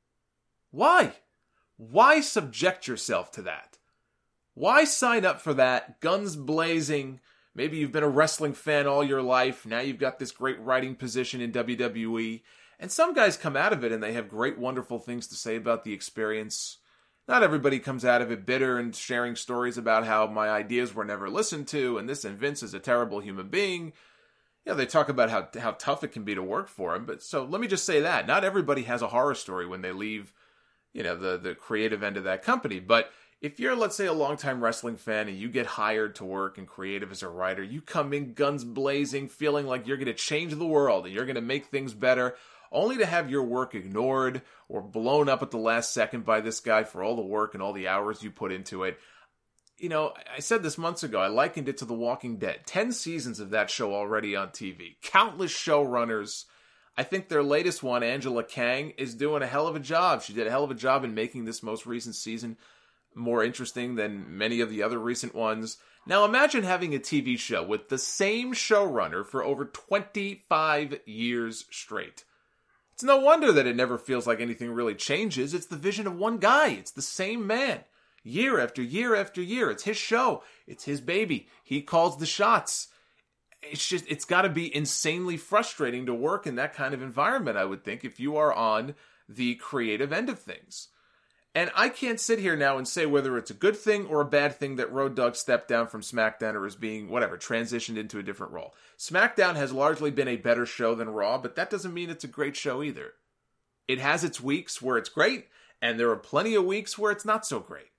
Why? Why subject yourself to that? Why sign up for that, guns blazing? Maybe you've been a wrestling fan all your life. Now you've got this great writing position in W W E. And some guys come out of it and they have great, wonderful things to say about the experience. Not everybody comes out of it bitter and sharing stories about how my ideas were never listened to and this and Vince is a terrible human being. You know, they talk about how how tough it can be to work for him. But so let me just say that. Not everybody has a horror story when they leave, you know, the, the creative end of that company. But if you're, let's say, a longtime wrestling fan and you get hired to work in creative as a writer, you come in guns blazing, feeling like you're going to change the world and you're going to make things better, only to have your work ignored or blown up at the last second by this guy for all the work and all the hours you put into it. You know, I said this months ago, I likened it to The Walking Dead. Ten seasons of that show already on T V. Countless showrunners. I think their latest one, Angela Kang, is doing a hell of a job. She did a hell of a job in making this most recent season more interesting than many of the other recent ones. Now imagine having a T V show with the same showrunner for over twenty-five years straight. It's no wonder that it never feels like anything really changes. It's the vision of one guy. It's the same man. Year after year after year. It's his show. It's his baby. He calls the shots. It's just, it's got to be insanely frustrating to work in that kind of environment, I would think, if you are on the creative end of things. And I can't sit here now and say whether it's a good thing or a bad thing that Road Dogg stepped down from SmackDown or is being, whatever, transitioned into a different role. SmackDown has largely been a better show than Raw, but that doesn't mean it's a great show either. It has its weeks where it's great, and there are plenty of weeks where it's not so great.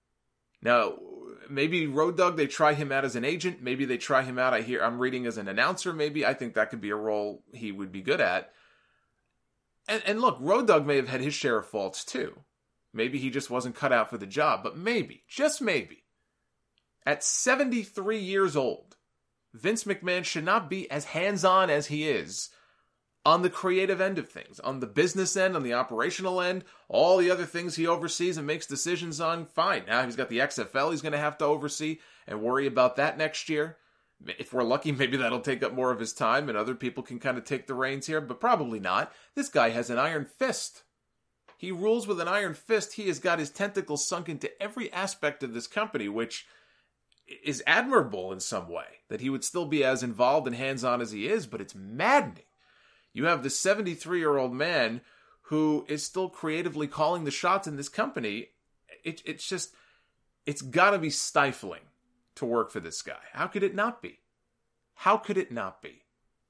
Now, maybe Road Dogg, they try him out as an agent. Maybe they try him out, I hear, I'm reading, as an announcer, maybe. I think that could be a role he would be good at. And, and look, Road Dogg may have had his share of faults too. Maybe he just wasn't cut out for the job, but maybe, just maybe, at seventy-three years old, Vince McMahon should not be as hands-on as he is on the creative end of things, on the business end, on the operational end, all the other things he oversees and makes decisions on. Fine. Now he's got the X F L he's going to have to oversee and worry about that next year. If we're lucky, maybe that'll take up more of his time and other people can kind of take the reins here, but probably not. This guy has an iron fist. He rules with an iron fist. He has got his tentacles sunk into every aspect of this company, which is admirable in some way, that he would still be as involved and hands-on as he is, but it's maddening. You have this seventy-three-year-old man who is still creatively calling the shots in this company. It, it's just, it's got to be stifling to work for this guy. How could it not be? How could it not be?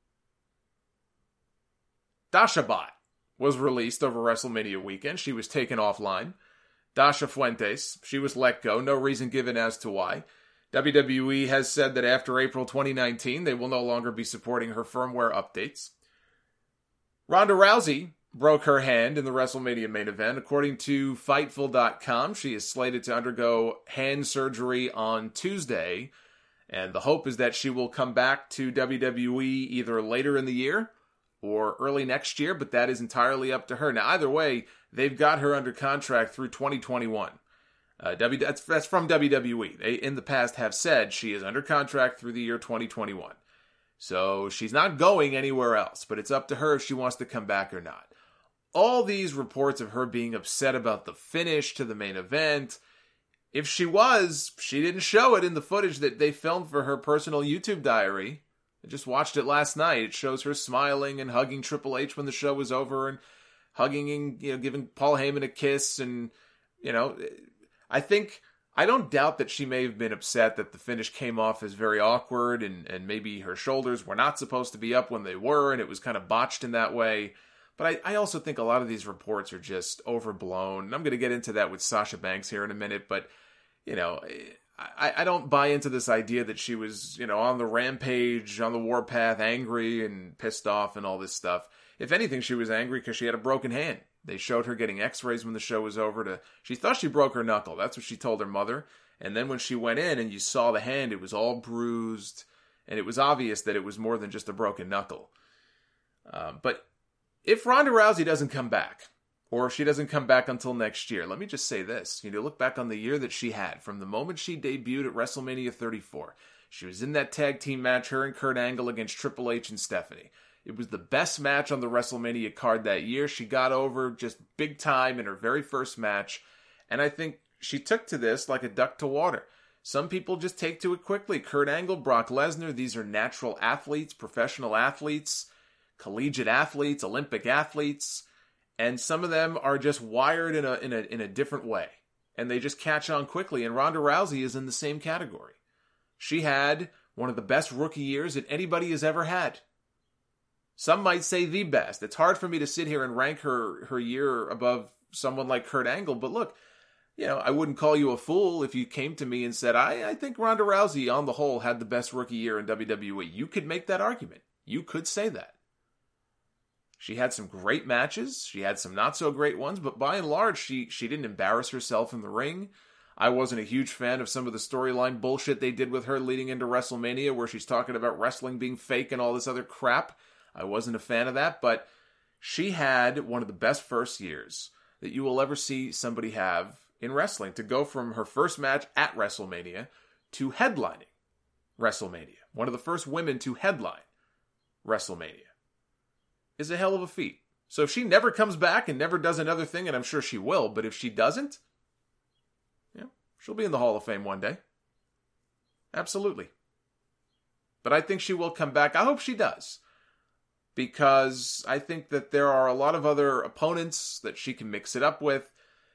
Dasha Bot was released over WrestleMania weekend. She was taken offline. Dasha Fuentes, she was let go. No reason given as to why. W W E has said that after April twenty nineteen, they will no longer be supporting her firmware updates. Ronda Rousey broke her hand in the WrestleMania main event. According to Fightful dot com, she is slated to undergo hand surgery on Tuesday, and the hope is that she will come back to W W E either later in the year or early next year, but that is entirely up to her. Now, either way, they've got her under contract through twenty twenty-one. Uh, w, that's, that's from W W E. They, in the past, have said she is under contract through the year twenty twenty-one. So she's not going anywhere else, but it's up to her if she wants to come back or not. All these reports of her being upset about the finish to the main event, if she was, she didn't show it in the footage that they filmed for her personal YouTube diary. I just watched it last night. It shows her smiling and hugging Triple H when the show was over and hugging and, you know, giving Paul Heyman a kiss. And, you know, I think, I don't doubt that she may have been upset that the finish came off as very awkward and, and maybe her shoulders were not supposed to be up when they were and it was kind of botched in that way. But I, I also think a lot of these reports are just overblown. And I'm going to get into that with Sasha Banks here in a minute, but, you know, I, I don't buy into this idea that she was, you know, on the rampage, on the warpath, angry and pissed off and all this stuff. If anything, she was angry because she had a broken hand. They showed her getting x-rays when the show was over. To She thought she broke her knuckle. That's what she told her mother. And then when she went in and you saw the hand, it was all bruised. And it was obvious that it was more than just a broken knuckle. Uh, but if Ronda Rousey doesn't come back, or if she doesn't come back until next year, let me just say this. You know, look back on the year that she had. From the moment she debuted at WrestleMania thirty-four, she was in that tag team match, her and Kurt Angle against Triple H and Stephanie. It was the best match on the WrestleMania card that year. She got over just big time in her very first match, and I think she took to this like a duck to water. Some people just take to it quickly. Kurt Angle, Brock Lesnar, these are natural athletes, professional athletes, collegiate athletes, Olympic athletes, and some of them are just wired in a in a in a different way, and they just catch on quickly. And Ronda Rousey is in the same category. She had one of the best rookie years that anybody has ever had. Some might say the best. It's hard for me to sit here and rank her her year above someone like Kurt Angle, but look, you know, I wouldn't call you a fool if you came to me and said, I, I think Ronda Rousey, on the whole, had the best rookie year in W W E. You could make that argument. You could say that. She had some great matches. She had some not-so-great ones, but by and large, she, she didn't embarrass herself in the ring. I wasn't a huge fan of some of the storyline bullshit they did with her leading into WrestleMania, where she's talking about wrestling being fake and all this other crap. I wasn't a fan of that, but she had one of the best first years that you will ever see somebody have in wrestling. To go from her first match at WrestleMania to headlining WrestleMania, one of the first women to headline WrestleMania, is a hell of a feat. So if she never comes back and never does another thing, and I'm sure she will, but if she doesn't, yeah, she'll be in the Hall of Fame one day. Absolutely. But I think she will come back. I hope she does, because I think that there are a lot of other opponents that she can mix it up with.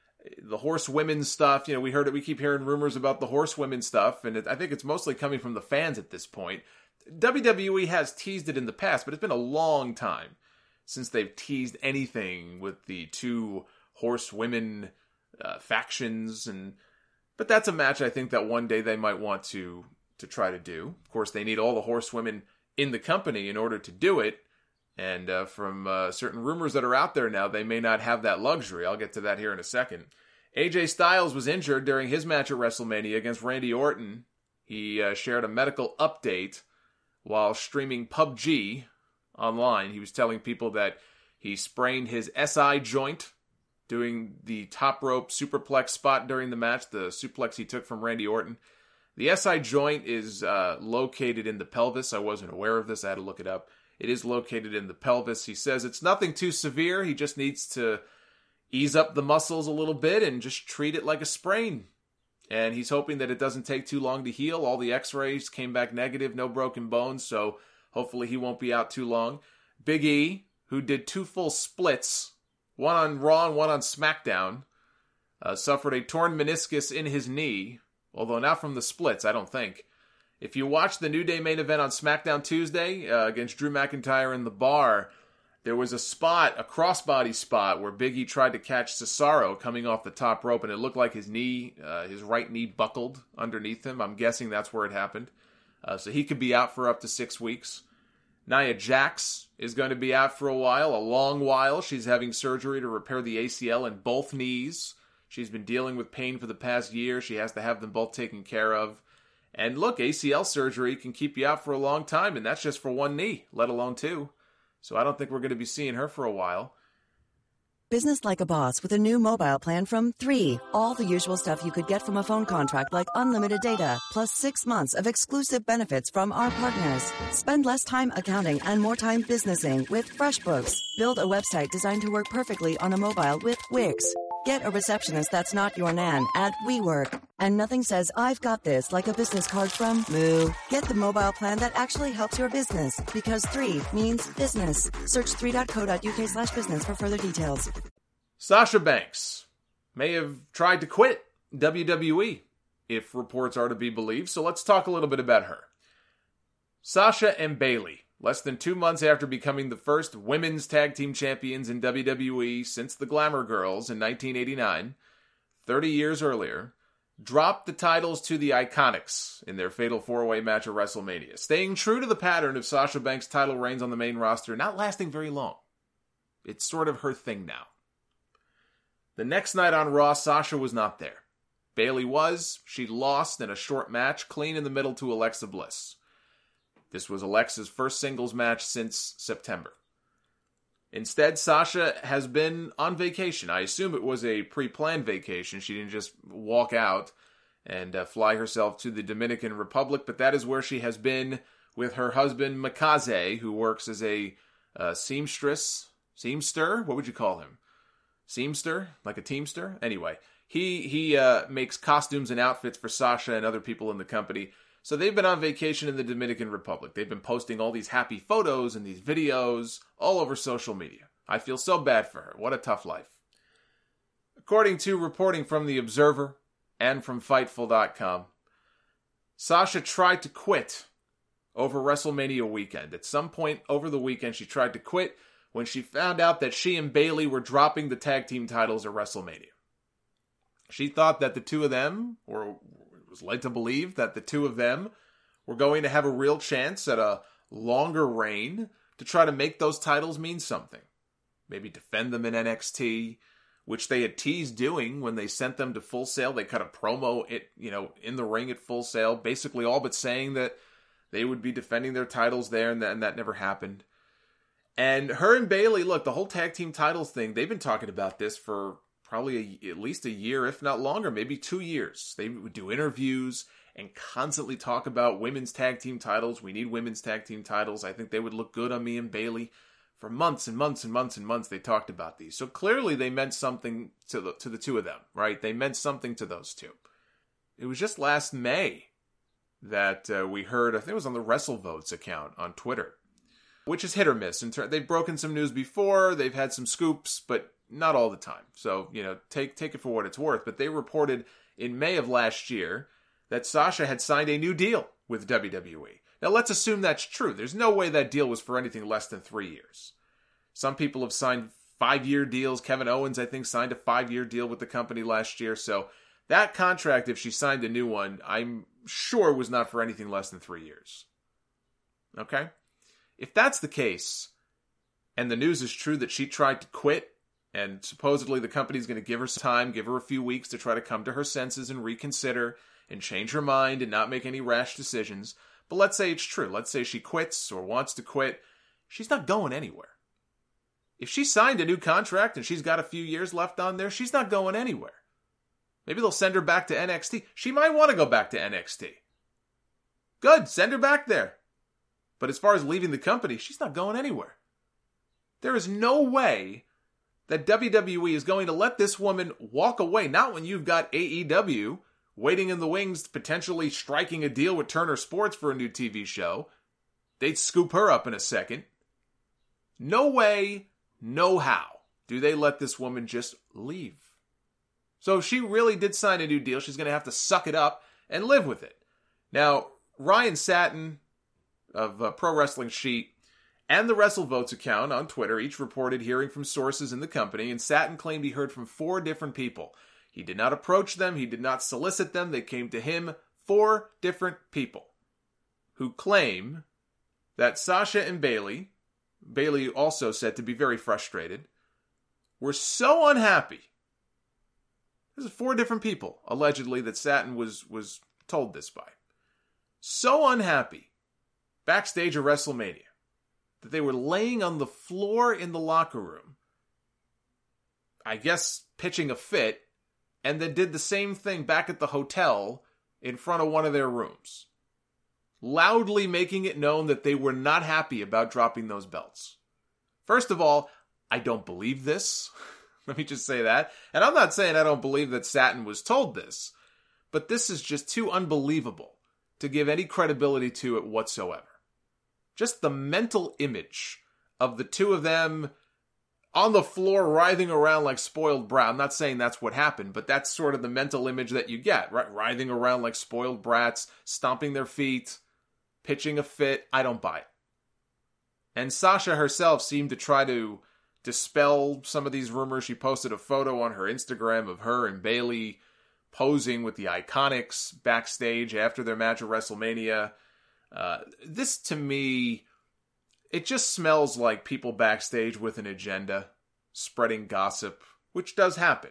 The horsewomen stuff, you know, we heard it. We keep hearing rumors about the horsewomen stuff, and it, I think it's mostly coming from the fans at this point. W W E has teased it in the past, but it's been a long time since they've teased anything with the two horsewomen uh, factions, and but that's a match I think that one day they might want to to try to do. Of course, they need all the horsewomen in the company in order to do it. And uh, from uh, certain rumors that are out there now, they may not have that luxury. I'll get to that here in a second. A J Styles was injured during his match at WrestleMania against Randy Orton. He uh, shared a medical update while streaming P U B G online. He was telling people that he sprained his S I joint doing the top rope superplex spot during the match, the suplex he took from Randy Orton. The S I joint is uh, located in the pelvis. I wasn't aware of this. I had to look it up. It is located in the pelvis. He says it's nothing too severe. He just needs to ease up the muscles a little bit and just treat it like a sprain. And he's hoping that it doesn't take too long to heal. All the x-rays came back negative, no broken bones, so hopefully he won't be out too long. Big E, who did two full splits, one on Raw and one on SmackDown, uh, suffered a torn meniscus in his knee, although not from the splits, I don't think. If you watch the New Day main event on SmackDown Tuesday uh, against Drew McIntyre in the bar, there was a spot, a crossbody spot, where Big E tried to catch Cesaro coming off the top rope, and it looked like his knee, uh, his right knee buckled underneath him. I'm guessing that's where it happened. Uh, so he could be out for up to six weeks. Nia Jax is going to be out for a while, a long while. She's having surgery to repair the A C L in both knees. She's been dealing with pain for the past year. She has to have them both taken care of. And look, A C L surgery can keep you out for a long time, and that's just for one knee, let alone two. So I don't think we're going to be seeing her for a while. Business like a boss with a new mobile plan from three. All the usual stuff you could get from a phone contract, like unlimited data, plus six months of exclusive benefits from our partners. Spend less time accounting and more time businessing with FreshBooks. Build a website designed to work perfectly on a mobile with Wix. Get a receptionist that's not your nan at WeWork. And nothing says I've got this like a business card from Moo. Get the mobile plan that actually helps your business, because three means business. Search three dot co dot uk slash business for further details. Sasha Banks may have tried to quit W W E, if reports are to be believed, so let's talk a little bit about her. Sasha and Bayley, less than two months after becoming the first women's tag team champions in W W E since the Glamour Girls in nineteen eighty-nine, thirty years earlier, dropped the titles to the Iconics in their fatal four-way match at WrestleMania, staying true to the pattern of Sasha Banks' title reigns on the main roster not lasting very long. It's sort of her thing now. The next night on Raw, Sasha was not there. Bayley was. She lost in a short match, clean in the middle to Alexa Bliss. This was Alexa's first singles match since September. Instead, Sasha has been on vacation. I assume it was a pre-planned vacation. She didn't just walk out and uh, fly herself to the Dominican Republic, but that is where she has been with her husband, Mikaze, who works as a uh, seamstress, seamster? What would you call him? Seamster? Like a teamster? Anyway, he, he uh, makes costumes and outfits for Sasha and other people in the company. So they've been on vacation in the Dominican Republic. They've been posting all these happy photos and these videos all over social media. I feel so bad for her. What a tough life. According to reporting from The Observer and from Fightful dot com, Sasha tried to quit over WrestleMania weekend. At some point over the weekend, she tried to quit when she found out that she and Bayley were dropping the tag team titles at WrestleMania. She thought that the two of them, or was led to believe that the two of them were going to have a real chance at a longer reign to try to make those titles mean something. Maybe defend them in N X T, which they had teased doing when they sent them to Full Sail. They cut a promo it, you know, in the ring at Full Sail, basically all but saying that they would be defending their titles there, and that, and that never happened. And her and Bayley, look, the whole tag team titles thing, they've been talking about this for probably a, at least a year, if not longer, maybe two years. They would do interviews and constantly talk about women's tag team titles. We need women's tag team titles. I think they would look good on me and Bayley. For months and months and months and months, they talked about these. So clearly they meant something to the, to the two of them, right? They meant something to those two. It was just last May that uh, we heard, I think it was on the WrestleVotes account on Twitter, which is hit or miss. In ter- they've broken some news before, they've had some scoops, but not all the time. So, you know, take take it for what it's worth. But they reported in May of last year that Sasha had signed a new deal with W W E. Now, let's assume that's true. There's no way that deal was for anything less than three years. Some people have signed five-year deals. Kevin Owens, I think, signed a five-year deal with the company last year. So that contract, if she signed a new one, I'm sure was not for anything less than three years. Okay? If that's the case, and the news is true that she tried to quit, and supposedly the company's going to give her some time, give her a few weeks to try to come to her senses and reconsider and change her mind and not make any rash decisions. But let's say it's true. Let's say she quits or wants to quit. She's not going anywhere. If she signed a new contract and she's got a few years left on there, she's not going anywhere. Maybe they'll send her back to N X T. She might want to go back to N X T. Good, send her back there. But as far as leaving the company, she's not going anywhere. There is no way that W W E is going to let this woman walk away. Not when you've got A E W waiting in the wings, potentially striking a deal with Turner Sports for a new T V show. They'd scoop her up in a second. No way, no how do they let this woman just leave. So if she really did sign a new deal, she's going to have to suck it up and live with it. Now, Ryan Satin of uh, Pro Wrestling Sheet and the WrestleVotes account on Twitter each reported hearing from sources in the company, and Satin claimed he heard from four different people. He did not approach them. He did not solicit them. They came to him. Four different people who claim that Sasha and Bayley, Bayley also said to be very frustrated, were so unhappy. There's four different people, allegedly, that Satin was, was told this by. So unhappy, backstage at WrestleMania, that they were laying on the floor in the locker room, I guess pitching a fit, and then did the same thing back at the hotel in front of one of their rooms, loudly making it known that they were not happy about dropping those belts. First of all, I don't believe this. Let me just say that. And I'm not saying I don't believe that Satin was told this, but this is just too unbelievable to give any credibility to it whatsoever. Just the mental image of the two of them on the floor writhing around like spoiled brats. I'm not saying that's what happened, but that's sort of the mental image that you get, right? Writhing around like spoiled brats, stomping their feet, pitching a fit. I don't buy it. And Sasha herself seemed to try to dispel some of these rumors. She posted a photo on her Instagram of her and Bayley posing with the Iconics backstage after their match at WrestleMania. Uh, this, to me, it just smells like people backstage with an agenda, spreading gossip, which does happen.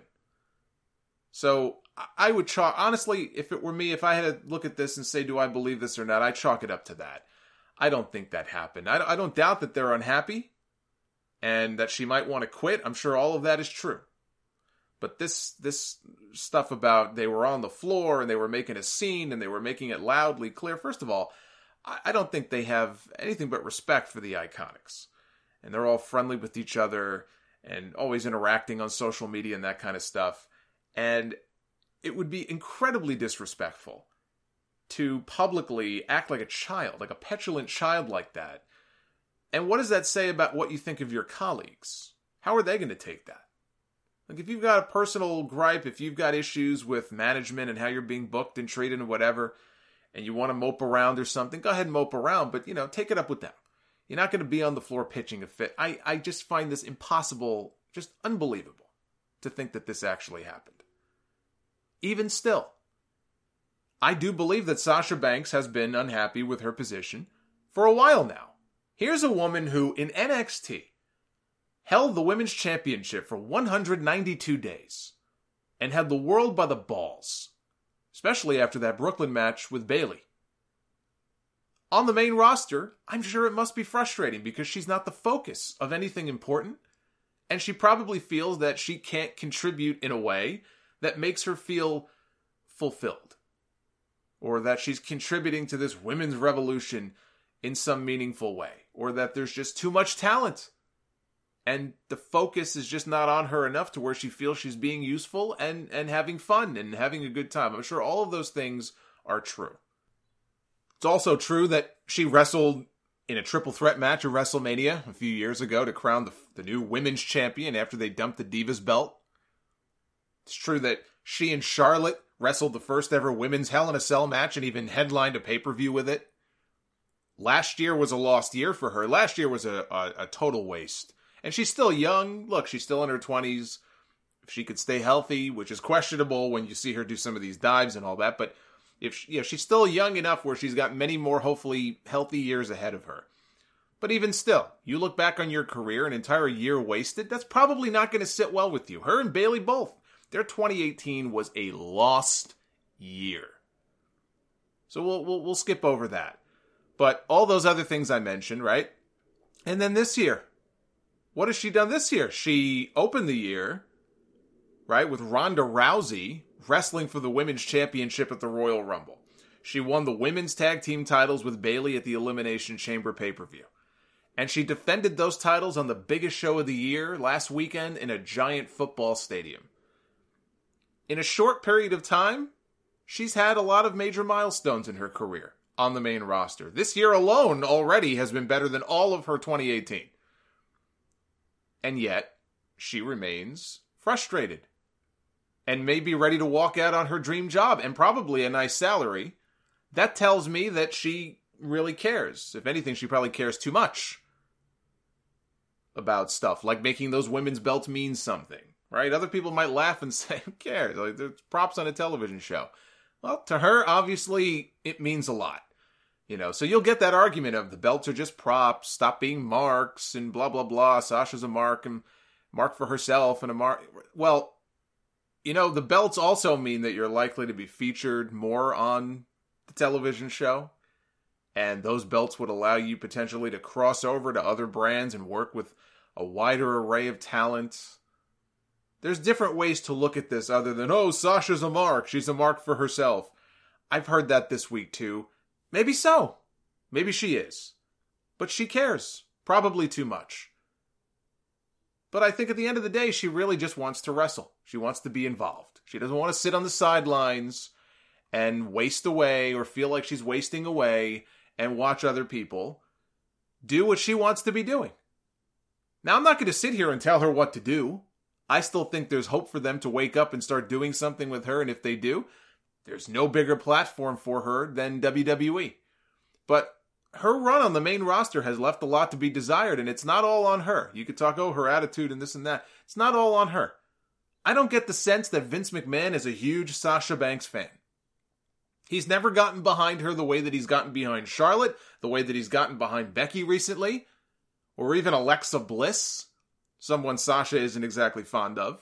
So I would chalk, honestly, if it were me, if I had to look at this and say, do I believe this or not, I'd chalk it up to that. I don't think that happened. I, I don't doubt that they're unhappy. and that she might want to quit. I'm sure all of that is true. But this this stuff about they were on the floor and they were making a scene and they were making it loudly clear. First of all, I don't think they have anything but respect for the Iconics. And they're all friendly with each other and always interacting on social media and that kind of stuff. And it would be incredibly disrespectful to publicly act like a child, like a petulant child like that. And what does that say about what you think of your colleagues? How are they going to take that? Like, if you've got a personal gripe, if you've got issues with management and how you're being booked and treated and whatever, and you want to mope around or something, go ahead and mope around, but, you know, take it up with them. You're not going to be on the floor pitching a fit. I, I just find this impossible, just unbelievable, to think that this actually happened. Even still, I do believe that Sasha Banks has been unhappy with her position for a while now. Here's a woman who, in N X T, held the Women's Championship for one hundred ninety-two days and had the world by the balls, especially after that Brooklyn match with Bayley. On the main roster, I'm sure it must be frustrating because she's not the focus of anything important, and she probably feels that she can't contribute in a way that makes her feel fulfilled, or that she's contributing to this women's revolution in some meaningful way, or that there's just too much talent. And the focus is just not on her enough to where she feels she's being useful and, and having fun and having a good time. I'm sure all of those things are true. It's also true that she wrestled in a triple threat match at WrestleMania a few years ago to crown the, the new women's champion after they dumped the Divas belt. It's true that she and Charlotte wrestled the first ever women's Hell in a Cell match and even headlined a pay-per-view with it. Last year was a lost year for her. Last year was a, a, a total waste. And she's still young. Look, she's still in her twenties. If she could stay healthy, which is questionable when you see her do some of these dives and all that. But if she, you know, she's still young enough where she's got many more, hopefully, healthy years ahead of her. But even still, you look back on your career, an entire year wasted, that's probably not going to sit well with you. Her and Bayley both. Their twenty eighteen was a lost year. So we'll, we'll, we'll skip over that. But all those other things I mentioned, right? And then this year. What has she done this year? She opened the year, right, with Ronda Rousey wrestling for the Women's Championship at the Royal Rumble. She won the Women's Tag Team titles with Bayley at the Elimination Chamber pay-per-view. And she defended those titles on the biggest show of the year last weekend in a giant football stadium. In a short period of time, she's had a lot of major milestones in her career on the main roster. This year alone already has been better than all of her twenty eighteen. And yet, she remains frustrated and may be ready to walk out on her dream job and probably a nice salary. That tells me that she really cares. If anything, she probably cares too much about stuff like making those women's belts mean something, right? Other people might laugh and say, who cares? Like, there's props on a television show. Well, to her, obviously, it means a lot. You know, so you'll get that argument of the belts are just props, stop being marks, and blah, blah, blah. Sasha's a mark, and mark for herself, and a mark. Well, you know, the belts also mean that you're likely to be featured more on the television show. And those belts would allow you potentially to cross over to other brands and work with a wider array of talent. There's different ways to look at this other than, oh, Sasha's a mark. She's a mark for herself. I've heard that this week, too. Maybe so. Maybe she is. But she cares. Probably too much. But I think at the end of the day, she really just wants to wrestle. She wants to be involved. She doesn't want to sit on the sidelines and waste away or feel like she's wasting away and watch other people do what she wants to be doing. Now, I'm not going to sit here and tell her what to do. I still think there's hope for them to wake up and start doing something with her, and if they do, there's no bigger platform for her than W W E. But her run on the main roster has left a lot to be desired, and it's not all on her. You could talk, oh, her attitude and this and that. It's not all on her. I don't get the sense that Vince McMahon is a huge Sasha Banks fan. He's never gotten behind her the way that he's gotten behind Charlotte, the way that he's gotten behind Becky recently, or even Alexa Bliss, someone Sasha isn't exactly fond of.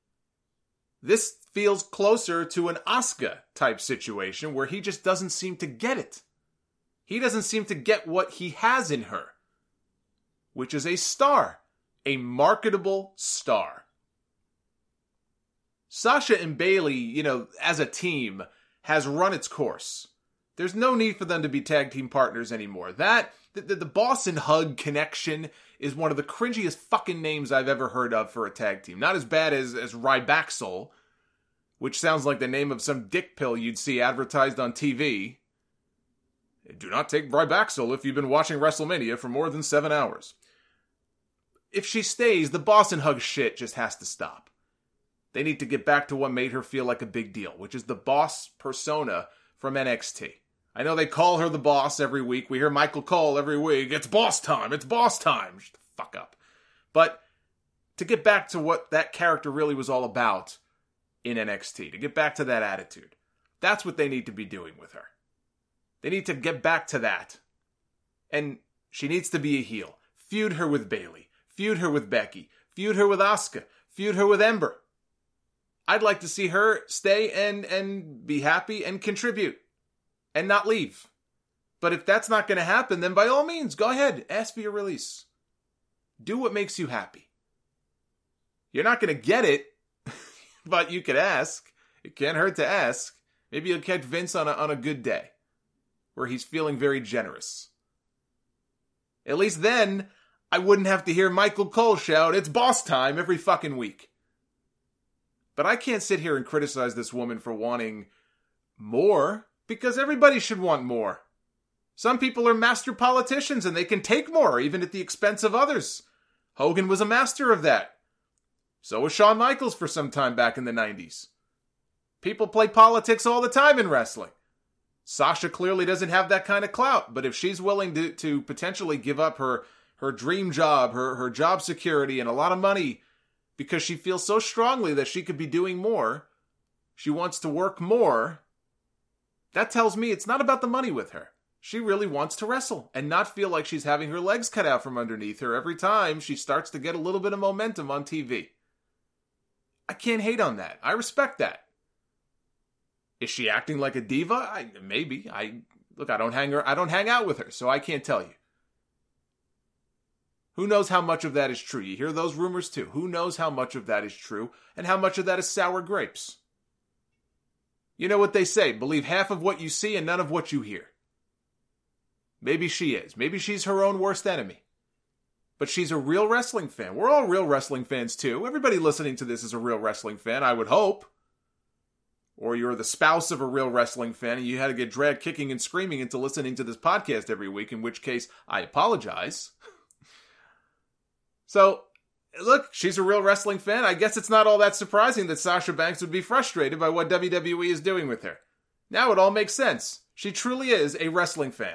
This feels closer to an Asuka type situation where he just doesn't seem to get it. He doesn't seem to get what he has in her, which is a star a marketable star. Sasha and Bayley, you know, as a team, has run its course. There's no need for them to be tag team partners anymore. That, the, the Boss and Hug connection is one of the cringiest fucking names I've ever heard of for a tag team. Not as bad as, as Rybaxel, which sounds like the name of some dick pill you'd see advertised on T V. Do not take Rybaxel if you've been watching WrestleMania for more than seven hours. If she stays, the Boss and Hug shit just has to stop. They need to get back to what made her feel like a big deal, which is the boss persona from N X T. I know they call her the boss every week. We hear Michael Cole every week. It's boss time. It's boss time. Shut the fuck up. But to get back to what that character really was all about in N X T, to get back to that attitude, that's what they need to be doing with her. They need to get back to that. And she needs to be a heel. Feud her with Bayley. Feud her with Becky. Feud her with Asuka. Feud her with Ember. I'd like to see her stay and, and be happy and contribute and not leave. But if that's not going to happen, then by all means, go ahead. Ask for your release. Do what makes you happy. You're not going to get it, but you could ask. It can't hurt to ask. Maybe you'll catch Vince on a, on a good day where he's feeling very generous. At least then, I wouldn't have to hear Michael Cole shout, "It's boss time," every fucking week. But I can't sit here and criticize this woman for wanting more, because everybody should want more. Some people are master politicians and they can take more, even at the expense of others. Hogan was a master of that. So was Shawn Michaels for some time back in the nineties. People play politics all the time in wrestling. Sasha clearly doesn't have that kind of clout, but if she's willing to, to potentially give up her, her dream job, her, her job security, and a lot of money because she feels so strongly that she could be doing more, she wants to work more, that tells me it's not about the money with her. She really wants to wrestle and not feel like she's having her legs cut out from underneath her every time she starts to get a little bit of momentum on T V. I can't hate on that. I respect that. Is she acting like a diva? I, maybe. I look, I don't hang her, I don't hang out with her, so I can't tell you. Who knows how much of that is true? You hear those rumors too. Who knows how much of that is true and how much of that is sour grapes? You know what they say, believe half of what you see and none of what you hear. Maybe she is. Maybe she's her own worst enemy. But she's a real wrestling fan. We're all real wrestling fans too. Everybody listening to this is a real wrestling fan, I would hope. Or you're the spouse of a real wrestling fan and you had to get dragged kicking and screaming into listening to this podcast every week, in which case I apologize. So, look, she's a real wrestling fan. I guess it's not all that surprising that Sasha Banks would be frustrated by what W W E is doing with her. Now it all makes sense. She truly is a wrestling fan.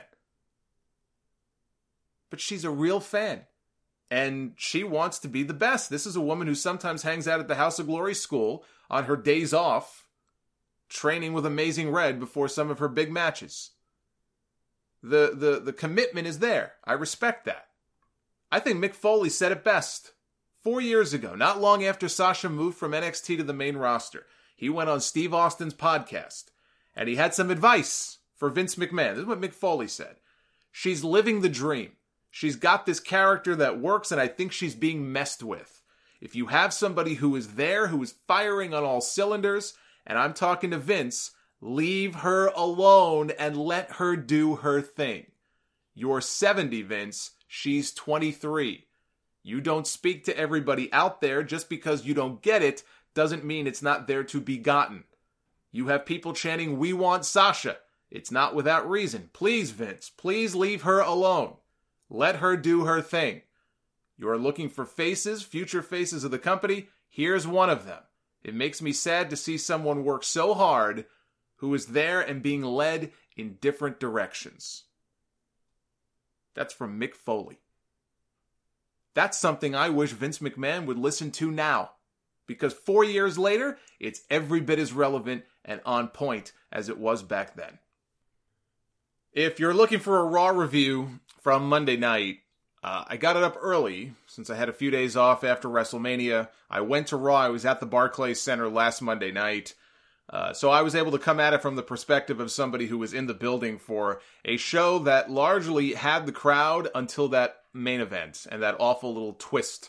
But she's a real fan. And she wants to be the best. This is a woman who sometimes hangs out at the House of Glory school on her days off, training with Amazing Red before some of her big matches. The, the, the commitment is there. I respect that. I think Mick Foley said it best. Four years ago, not long after Sasha moved from N X T to the main roster, he went on Steve Austin's podcast, and he had some advice for Vince McMahon. This is what Mick Foley said. She's living the dream. She's got this character that works, and I think she's being messed with. If you have somebody who is there, who is firing on all cylinders, and I'm talking to Vince, leave her alone and let her do her thing. You're seventy, Vince. She's twenty-three. You don't speak to everybody out there. Just because you don't get it doesn't mean it's not there to be gotten. You have people chanting, "We want Sasha." It's not without reason. Please, Vince, please leave her alone. Let her do her thing. You're looking for faces, future faces of the company. Here's one of them. It makes me sad to see someone work so hard who is there and being led in different directions. That's from Mick Foley. That's something I wish Vince McMahon would listen to now. Because four years later, it's every bit as relevant and on point as it was back then. If you're looking for a Raw review from Monday night, uh, I got it up early since I had a few days off after WrestleMania. I went to Raw. I was at the Barclays Center last Monday night. Uh, so I was able to come at it from the perspective of somebody who was in the building for a show that largely had the crowd until that main event and that awful little twist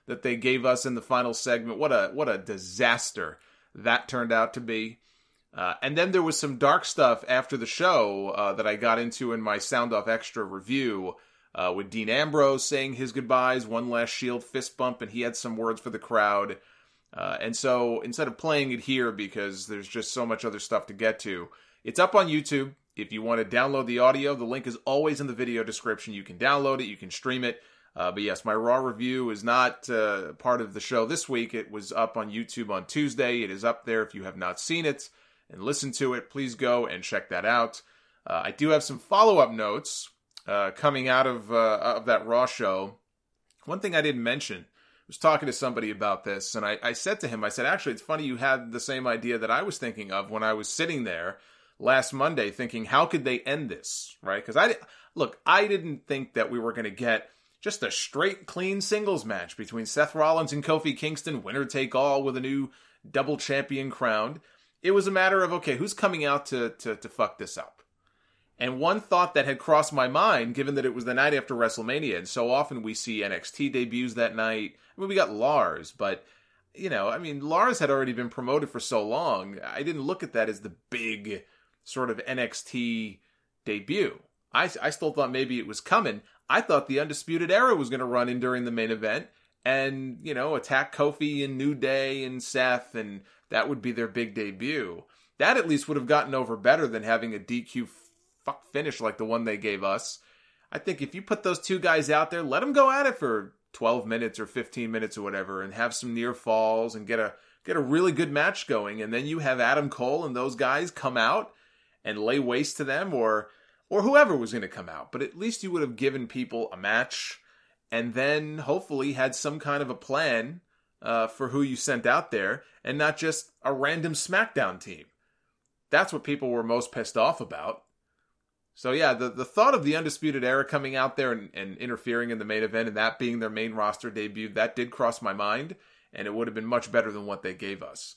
that they gave us in the final segment. What a what a disaster that turned out to be. Uh, and then there was some dark stuff after the show uh, that I got into in my Sound Off Extra review uh, with Dean Ambrose saying his goodbyes, one last Shield fist bump, and he had some words for the crowd. Uh, and so instead of playing it here, because there's just so much other stuff to get to, it's up on YouTube. If you want to download the audio, the link is always in the video description. You can download it, you can stream it. Uh, but yes, my Raw review is not uh, part of the show this week. It was up on YouTube on Tuesday. It is up there if you have not seen it and listened to it. Please go and check that out. Uh, I do have some follow-up notes uh, coming out of uh, of that Raw show. One thing I didn't mention, I was talking to somebody about this, and I, I said to him, I said, actually, it's funny you had the same idea that I was thinking of when I was sitting there last Monday thinking, how could they end this, right? Because I, look, I didn't think that we were going to get just a straight, clean singles match between Seth Rollins and Kofi Kingston, winner take all with a new double champion crowned. It was a matter of, okay, who's coming out to, to, to fuck this up? And one thought that had crossed my mind, given that it was the night after WrestleMania, and so often we see N X T debuts that night. I mean, we got Lars, but, you know, I mean, Lars had already been promoted for so long. I didn't look at that as the big sort of N X T debut. I, I still thought maybe it was coming. I thought the Undisputed Era was going to run in during the main event and, you know, attack Kofi and New Day and Seth, and that would be their big debut. That at least would have gotten over better than having a D Q fuck finish like the one they gave us. I think if you put those two guys out there, let them go at it for twelve minutes or fifteen minutes or whatever, and have some near falls and get a get a really good match going, and then you have Adam Cole and those guys come out and lay waste to them, or or whoever was going to come out. But at least you would have given people a match, and then hopefully had some kind of a plan uh, for who you sent out there, and not just a random SmackDown team. That's what people were most pissed off about. So yeah, the, the thought of the Undisputed Era coming out there and, and interfering in the main event, and that being their main roster debut, that did cross my mind, and it would have been much better than what they gave us.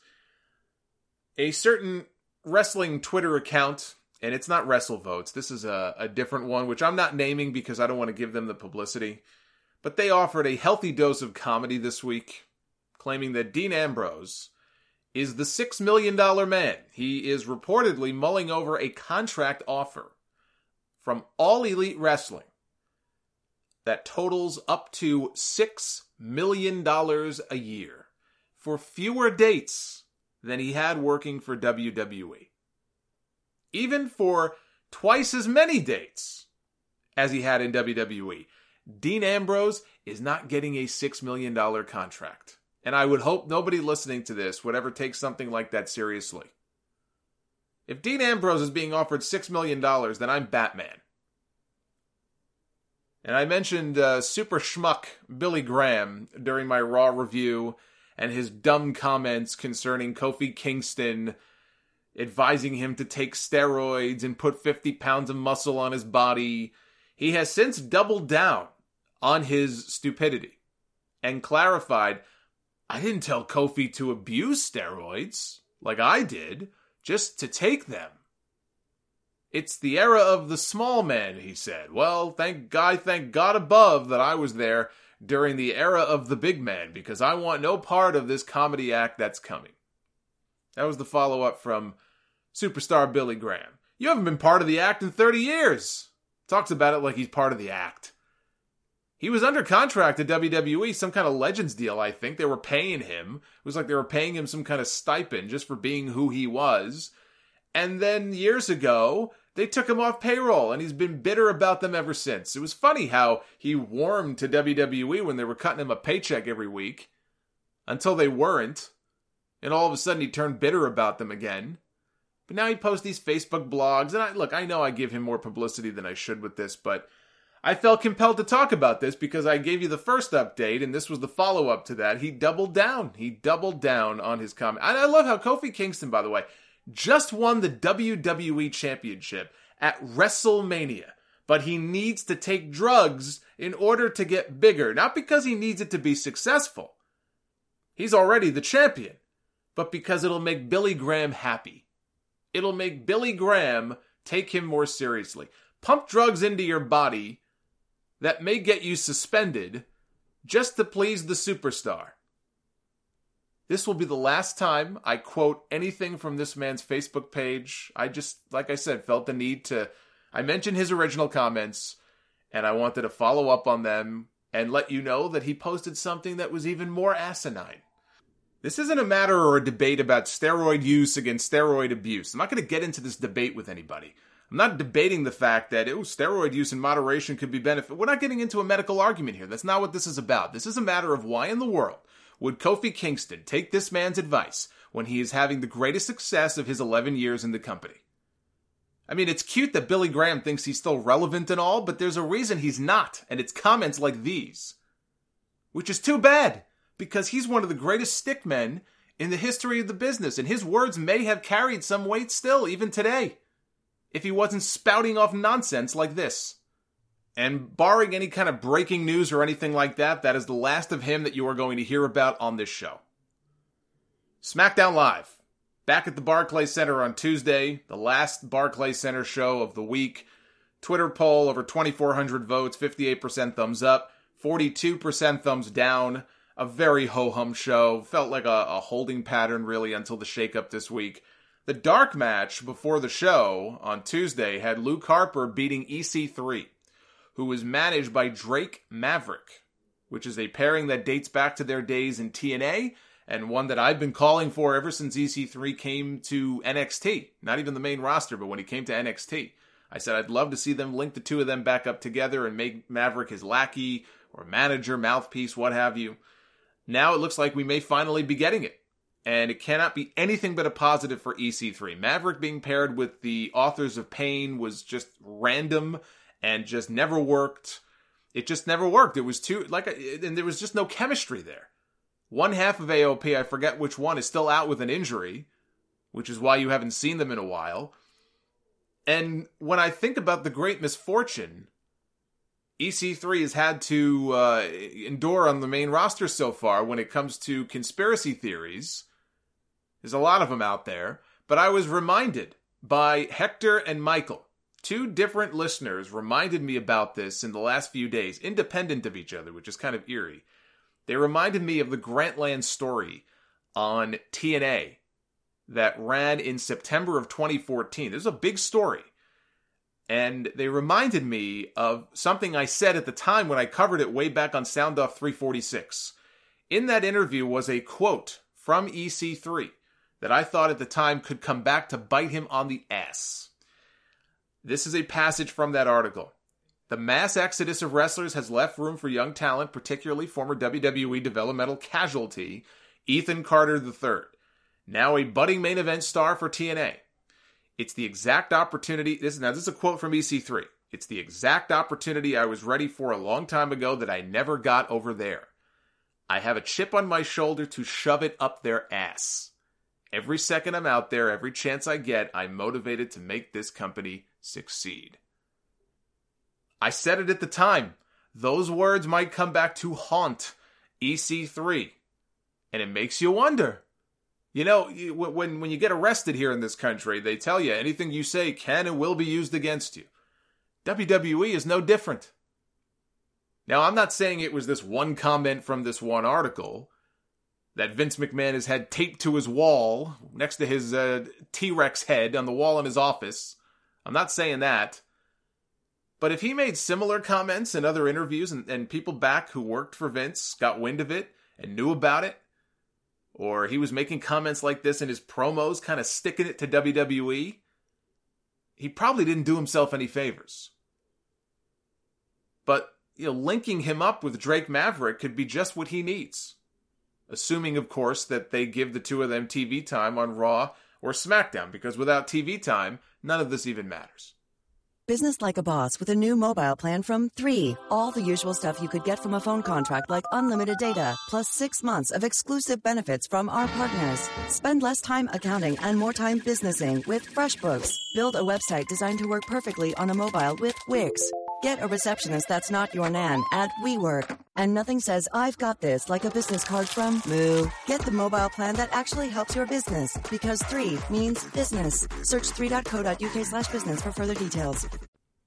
A certain wrestling Twitter account, and it's not WrestleVotes, this is a, a different one, which I'm not naming because I don't want to give them the publicity, but they offered a healthy dose of comedy this week, claiming that Dean Ambrose is the six million dollars man. He is reportedly mulling over a contract offer from All Elite Wrestling that totals up to six million dollars a year for fewer dates than he had working for W W E. Even for twice as many dates as he had in W W E, Dean Ambrose is not getting a six million dollars contract. And I would hope nobody listening to this would ever take something like that seriously. If Dean Ambrose is being offered six million dollars, then I'm Batman. And I mentioned uh, super schmuck Billy Graham during my Raw review and his dumb comments concerning Kofi Kingston advising him to take steroids and put fifty pounds of muscle on his body. He has since doubled down on his stupidity and clarified, I didn't tell Kofi to abuse steroids like I did, just to take them. It's the era of the small man, he said. Well, thank God, thank God above that I was there during the era of the big man, because I want no part of this comedy act that's coming. That was the follow-up from superstar Billy Graham. You haven't been part of the act in thirty years. Talks about it like he's part of the act. He was under contract at W W E, some kind of Legends deal, I think. They were paying him. It was like they were paying him some kind of stipend just for being who he was. And then years ago, they took him off payroll, and he's been bitter about them ever since. It was funny how he warmed to W W E when they were cutting him a paycheck every week, until they weren't. And all of a sudden he turned bitter about them again. But now he posts these Facebook blogs, and I look, I know I give him more publicity than I should with this, but I felt compelled to talk about this because I gave you the first update, and this was the follow-up to that. He doubled down. He doubled down on his comment. And I love how Kofi Kingston, by the way, just won the W W E Championship at WrestleMania. But he needs to take drugs in order to get bigger. Not because he needs it to be successful. He's already the champion. But because it'll make Billy Graham happy. It'll make Billy Graham take him more seriously. Pump drugs into your body that may get you suspended, just to please the superstar. This will be the last time I quote anything from this man's Facebook page. I just, like I said, felt the need to, I mentioned his original comments, and I wanted to follow up on them and let you know that he posted something that was even more asinine. This isn't a matter or a debate about steroid use against steroid abuse. I'm not going to get into this debate with anybody. I'm not debating the fact that oh, steroid use in moderation could be benefit. We're not getting into a medical argument here. That's not what this is about. This is a matter of why in the world would Kofi Kingston take this man's advice when he is having the greatest success of his eleven years in the company? I mean, it's cute that Billy Graham thinks he's still relevant and all, but there's a reason he's not, and it's comments like these. Which is too bad, because he's one of the greatest stickmen in the history of the business, and his words may have carried some weight still, even today, if he wasn't spouting off nonsense like this. And barring any kind of breaking news or anything like that, that is the last of him that you are going to hear about on this show. SmackDown Live. Back at the Barclays Center on Tuesday, the last Barclays Center show of the week. Twitter poll, over twenty-four hundred votes, fifty-eight percent thumbs up, forty-two percent thumbs down. A very ho-hum show. Felt like a, a holding pattern, really, until the shakeup this week. The dark match before the show on Tuesday had Luke Harper beating E C three, who was managed by Drake Maverick, which is a pairing that dates back to their days in T N A, and one that I've been calling for ever since E C three came to N X T. Not even the main roster, but when he came to N X T. I said I'd love to see them link the two of them back up together and make Maverick his lackey, or manager, mouthpiece, what have you. Now it looks like we may finally be getting it. And it cannot be anything but a positive for E C three. Maverick being paired with the Authors of Pain was just random and just never worked. It just never worked. It was too, like, and there was just no chemistry there. One half of A O P, I forget which one, is still out with an injury, which is why you haven't seen them in a while. And when I think about the great misfortune E C three has had to uh, endure on the main roster so far when it comes to conspiracy theories, there's a lot of them out there, but I was reminded by Hector and Michael, two different listeners reminded me about this in the last few days, independent of each other, which is kind of eerie. They reminded me of the Grantland story on T N A that ran in September of twenty fourteen. This is a big story. And they reminded me of something I said at the time when I covered it way back on Sound Off three forty-six. In that interview was a quote from E C three that I thought at the time could come back to bite him on the ass. This is a passage from that article. The mass exodus of wrestlers has left room for young talent, particularly former W W E developmental casualty Ethan Carter the third, now a budding main event star for T N A. It's the exact opportunity, this, now this is a quote from E C three, it's the exact opportunity I was ready for a long time ago that I never got over there. I have a chip on my shoulder to shove it up their ass. Every second I'm out there, every chance I get, I'm motivated to make this company succeed. I said it at the time. Those words might come back to haunt E C three. And it makes you wonder. You know, when, when you get arrested here in this country, they tell you anything you say can and will be used against you. W W E is no different. Now, I'm not saying it was this one comment from this one article that Vince McMahon has had taped to his wall next to his uh, T-Rex head on the wall in his office. I'm not saying that. But if he made similar comments in other interviews and, and people back who worked for Vince got wind of it and knew about it, or he was making comments like this in his promos, kind of sticking it to W W E, he probably didn't do himself any favors. But, you know, linking him up with Drake Maverick could be just what he needs. Assuming, of course, that they give the two of them T V time on Raw or SmackDown, because without T V time, none of this even matters. Business like a boss with a new mobile plan from three. All the usual stuff you could get from a phone contract like unlimited data, plus six months of exclusive benefits from our partners. Spend less time accounting and more time businessing with FreshBooks. Build a website designed to work perfectly on a mobile with Wix. Get a receptionist that's not your nan at WeWork. And nothing says I've got this like a business card from Moo. Get the mobile plan that actually helps your business, because three means business. Search three dot co dot uk slash business for further details.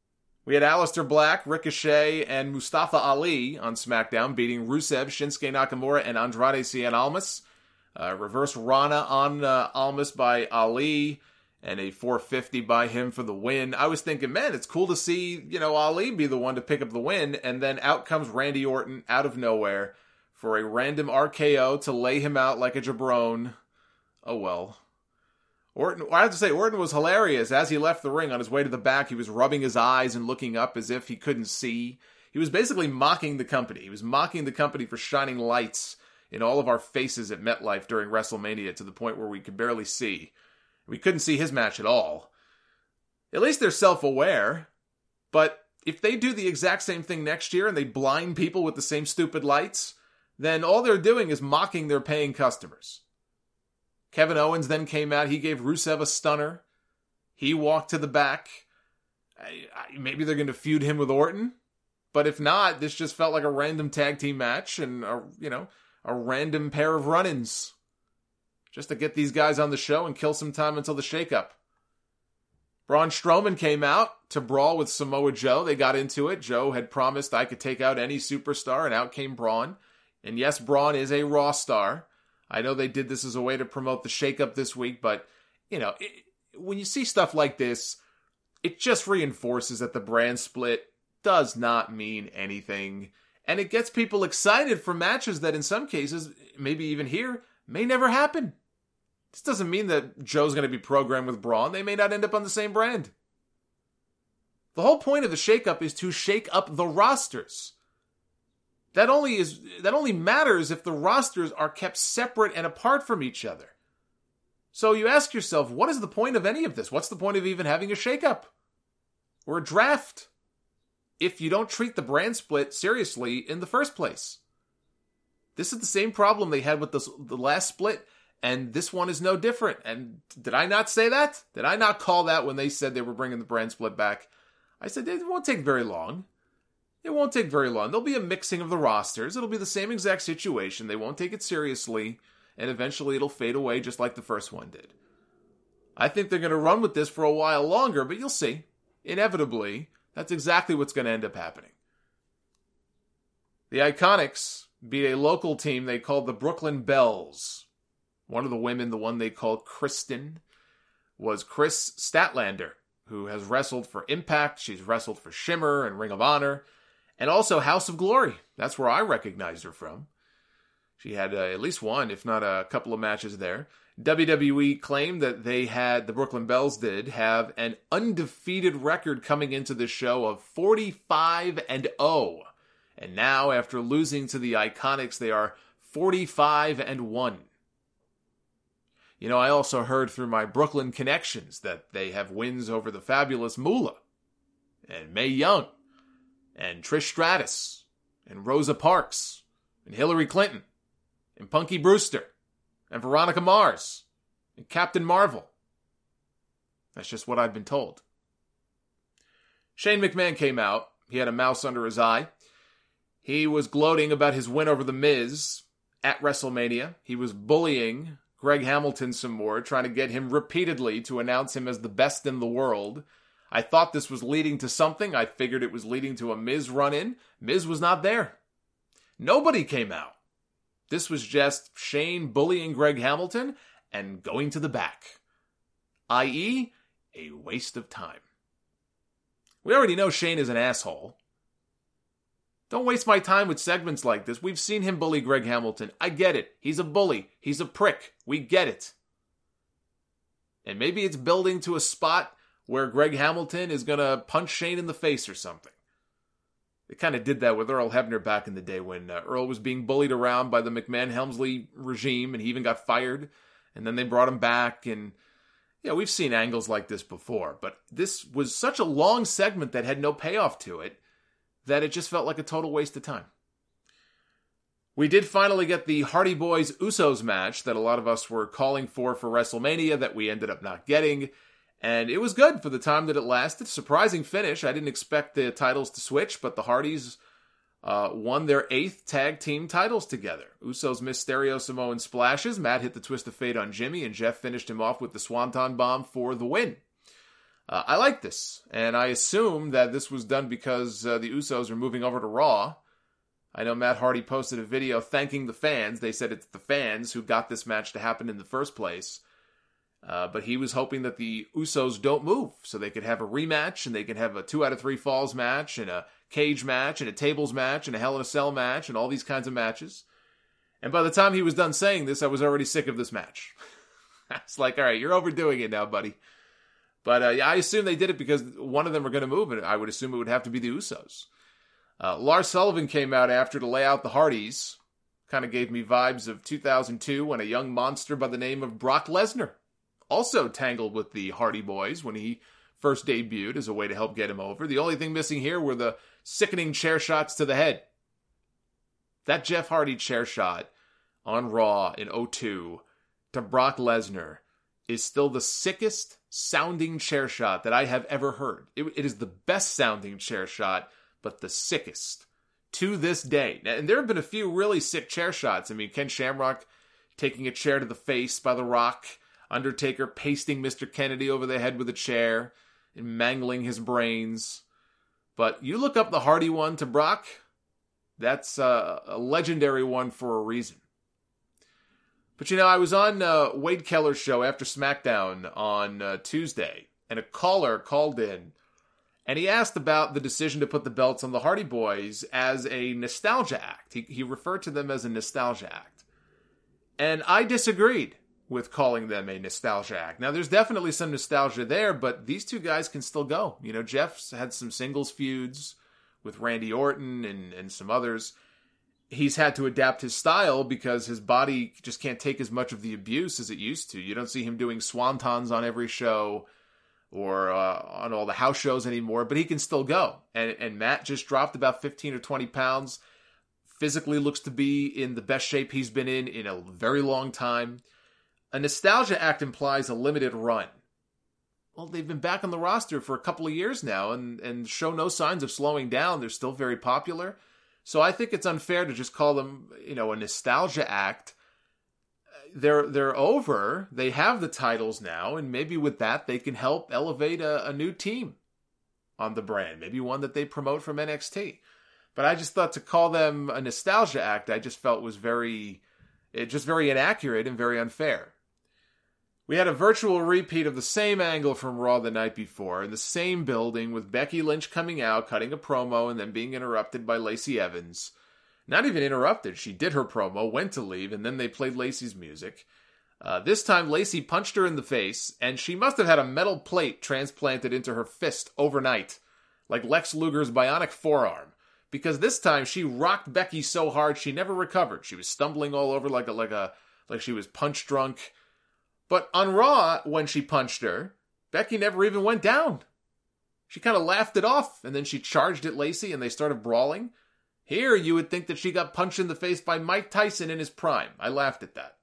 We had Aleister Black, Ricochet, and Mustafa Ali on SmackDown, beating Rusev, Shinsuke Nakamura, and Andrade Cien Almas. Uh, reverse Rana on uh, Almas by Ali, and a four fifty by him for the win. I was thinking, man, it's cool to see, you know, Ali be the one to pick up the win, and then out comes Randy Orton out of nowhere for a random R K O to lay him out like a jabron. Oh well. Orton, I have to say, Orton was hilarious. As he left the ring on his way to the back, he was rubbing his eyes and looking up as if he couldn't see. He was basically mocking the company. He was mocking the company for shining lights in all of our faces at MetLife during WrestleMania to the point where we could barely see. We couldn't see his match at all. At least they're self-aware. But if they do the exact same thing next year and they blind people with the same stupid lights, then all they're doing is mocking their paying customers. Kevin Owens then came out. He gave Rusev a stunner. He walked to the back. I, I, maybe they're going to feud him with Orton. But if not, this just felt like a random tag team match and, a, you know, a random pair of run-ins. Just to get these guys on the show and kill some time until the shakeup. Braun Strowman came out to brawl with Samoa Joe. They got into it. Joe had promised I could take out any superstar, and out came Braun. And yes, Braun is a Raw star. I know they did this as a way to promote the shakeup this week, but, you know, it, when you see stuff like this, it just reinforces that the brand split does not mean anything. And it gets people excited for matches that in some cases, maybe even here, may never happen. This doesn't mean that Joe's going to be programmed with Braun. They may not end up on the same brand. The whole point of the shakeup is to shake up the rosters. That only is that only matters if the rosters are kept separate and apart from each other. So you ask yourself, what is the point of any of this? What's the point of even having a shakeup or a draft if you don't treat the brand split seriously in the first place? This is the same problem they had with the, the last split, and this one is no different. And did I not say that? Did I not call that when they said they were bringing the brand split back? I said it won't take very long. It won't take very long. There'll be a mixing of the rosters. It'll be the same exact situation. They won't take it seriously, and eventually it'll fade away just like the first one did. I think they're going to run with this for a while longer, but you'll see. Inevitably, that's exactly what's going to end up happening. The Iconics beat a local team they called the Brooklyn Bells. One of the women, the one they called Kristen, was Chris Statlander, who has wrestled for Impact. She's wrestled for Shimmer and Ring of Honor. And also House of Glory. That's where I recognized her from. She had uh, at least one, if not a couple of matches there. W W E claimed that they had, the Brooklyn Bells did, have an undefeated record coming into the show of forty-five and oh. And now, after losing to the Iconics, they are forty-five and one. You know, I also heard through my Brooklyn connections that they have wins over the fabulous Moolah and Mae Young and Trish Stratus, and Rosa Parks, and Hillary Clinton, and Punky Brewster, and Veronica Mars, and Captain Marvel. That's just what I've been told. Shane McMahon came out. He had a mouse under his eye. He was gloating about his win over The Miz at WrestleMania. He was bullying Greg Hamilton some more, trying to get him repeatedly to announce him as the best in the world. I thought this was leading to something. I figured it was leading to a Miz run-in. Miz was not there. Nobody came out. This was just Shane bullying Greg Hamilton and going to the back. that is, a waste of time. We already know Shane is an asshole. Don't waste my time with segments like this. We've seen him bully Greg Hamilton. I get it. He's a bully. He's a prick. We get it. And maybe it's building to a spot where Greg Hamilton is going to punch Shane in the face or something. They kind of did that with Earl Hebner back in the day when uh, Earl was being bullied around by the McMahon-Helmsley regime, and he even got fired, and then they brought him back, and yeah, we've seen angles like this before, but this was such a long segment that had no payoff to it that it just felt like a total waste of time. We did finally get the Hardy Boys Usos match that a lot of us were calling for for WrestleMania that we ended up not getting. And it was good for the time that it lasted. Surprising finish. I didn't expect the titles to switch, but the Hardys uh, won their eighth tag team titles together. Usos missed Stereo Samoan splashes. Matt hit the Twist of Fate on Jimmy, and Jeff finished him off with the Swanton Bomb for the win. Uh, I like this, and I assume that this was done because uh, the Usos are moving over to Raw. I know Matt Hardy posted a video thanking the fans. They said it's the fans who got this match to happen in the first place. Uh, but he was hoping that the Usos don't move so they could have a rematch and they could have a two out of three falls match and a cage match and a tables match and a Hell in a Cell match and all these kinds of matches. And by the time he was done saying this, I was already sick of this match. I was like, all right, you're overdoing it now, buddy. But uh, yeah, I assume they did it because one of them were going to move, and I would assume it would have to be the Usos. Uh, Lars Sullivan came out after to lay out the Hardys. Kind of gave me vibes of two thousand two when a young monster by the name of Brock Lesnar also tangled with the Hardy Boys when he first debuted as a way to help get him over. The only thing missing here were the sickening chair shots to the head. That Jeff Hardy chair shot on Raw in oh two to Brock Lesnar is still the sickest sounding chair shot that I have ever heard. It, it is the best sounding chair shot, but the sickest to this day. And there have been a few really sick chair shots. I mean, Ken Shamrock taking a chair to the face by The Rock, Undertaker pasting Mister Kennedy over the head with a chair and mangling his brains. But you look up the Hardy one to Brock, that's uh, a legendary one for a reason. But you know, I was on uh, Wade Keller's show after SmackDown on uh, Tuesday, and a caller called in, and he asked about the decision to put the belts on the Hardy Boys as a nostalgia act. He, he referred to them as a nostalgia act. And I disagreed with calling them a nostalgia act. Now, there's definitely some nostalgia there, but these two guys can still go. You know, Jeff's had some singles feuds with Randy Orton and, and some others. He's had to adapt his style because his body just can't take as much of the abuse as it used to. You don't see him doing swantons on every show or uh, on all the house shows anymore, but he can still go. And, and Matt just dropped about fifteen or twenty pounds. Physically looks to be in the best shape he's been in in a very long time. A nostalgia act implies a limited run. Well, they've been back on the roster for a couple of years now and, and show no signs of slowing down. They're still very popular. So I think it's unfair to just call them, you know, a nostalgia act. They're they're over. They have the titles now, and maybe with that they can help elevate a, a new team on the brand. Maybe one that they promote from N X T. But I just thought to call them a nostalgia act, I just felt was very, it just very inaccurate and very unfair. We had a virtual repeat of the same angle from Raw the night before, in the same building, with Becky Lynch coming out, cutting a promo, and then being interrupted by Lacey Evans. Not even interrupted. She did her promo, went to leave, and then they played Lacey's music. Uh, this time, Lacey punched her in the face, and she must have had a metal plate transplanted into her fist overnight, like Lex Luger's bionic forearm, because this time she rocked Becky so hard she never recovered. She was stumbling all over like a like a like she was punch drunk. But on Raw, when she punched her, Becky never even went down. She kind of laughed it off, and then she charged at Lacey, and they started brawling. Here, you would think that she got punched in the face by Mike Tyson in his prime. I laughed at that.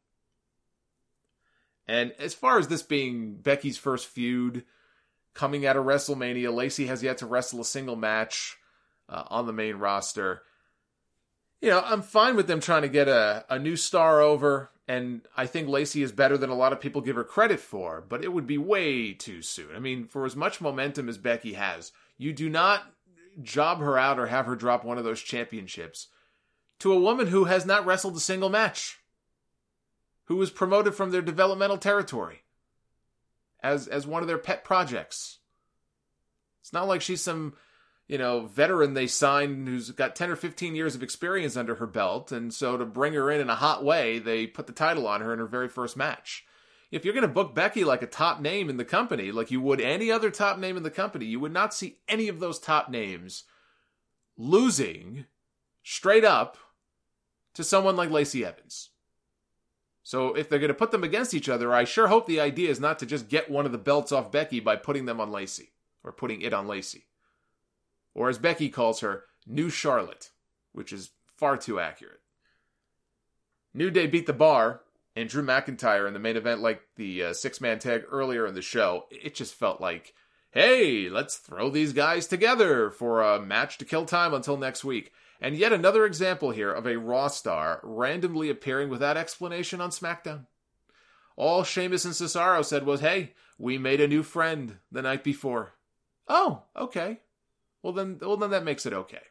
And as far as this being Becky's first feud, coming out of WrestleMania, Lacey has yet to wrestle a single match uh, on the main roster. You know, I'm fine with them trying to get a, a new star over, and I think Lacey is better than a lot of people give her credit for, but it would be way too soon. I mean, for as much momentum as Becky has, you do not job her out or have her drop one of those championships to a woman who has not wrestled a single match, who was promoted from their developmental territory as as one of their pet projects. It's not like she's some, you know, veteran they signed who's got ten or fifteen years of experience under her belt, and so to bring her in in a hot way, they put the title on her in her very first match. If you're going to book Becky like a top name in the company, like you would any other top name in the company, you would not see any of those top names losing straight up to someone like Lacey Evans. So if they're going to put them against each other, I sure hope the idea is not to just get one of the belts off Becky by putting them on Lacey, or putting it on Lacey. Or as Becky calls her, New Charlotte, which is far too accurate. New Day beat the Bar and Drew McIntyre in the main event like the uh, six-man tag earlier in the show. It just felt like, hey, let's throw these guys together for a match to kill time until next week. And yet another example here of a Raw star randomly appearing without explanation on SmackDown. All Sheamus and Cesaro said was, hey, we made a new friend the night before. Oh, okay. Well then, well then that makes it okay.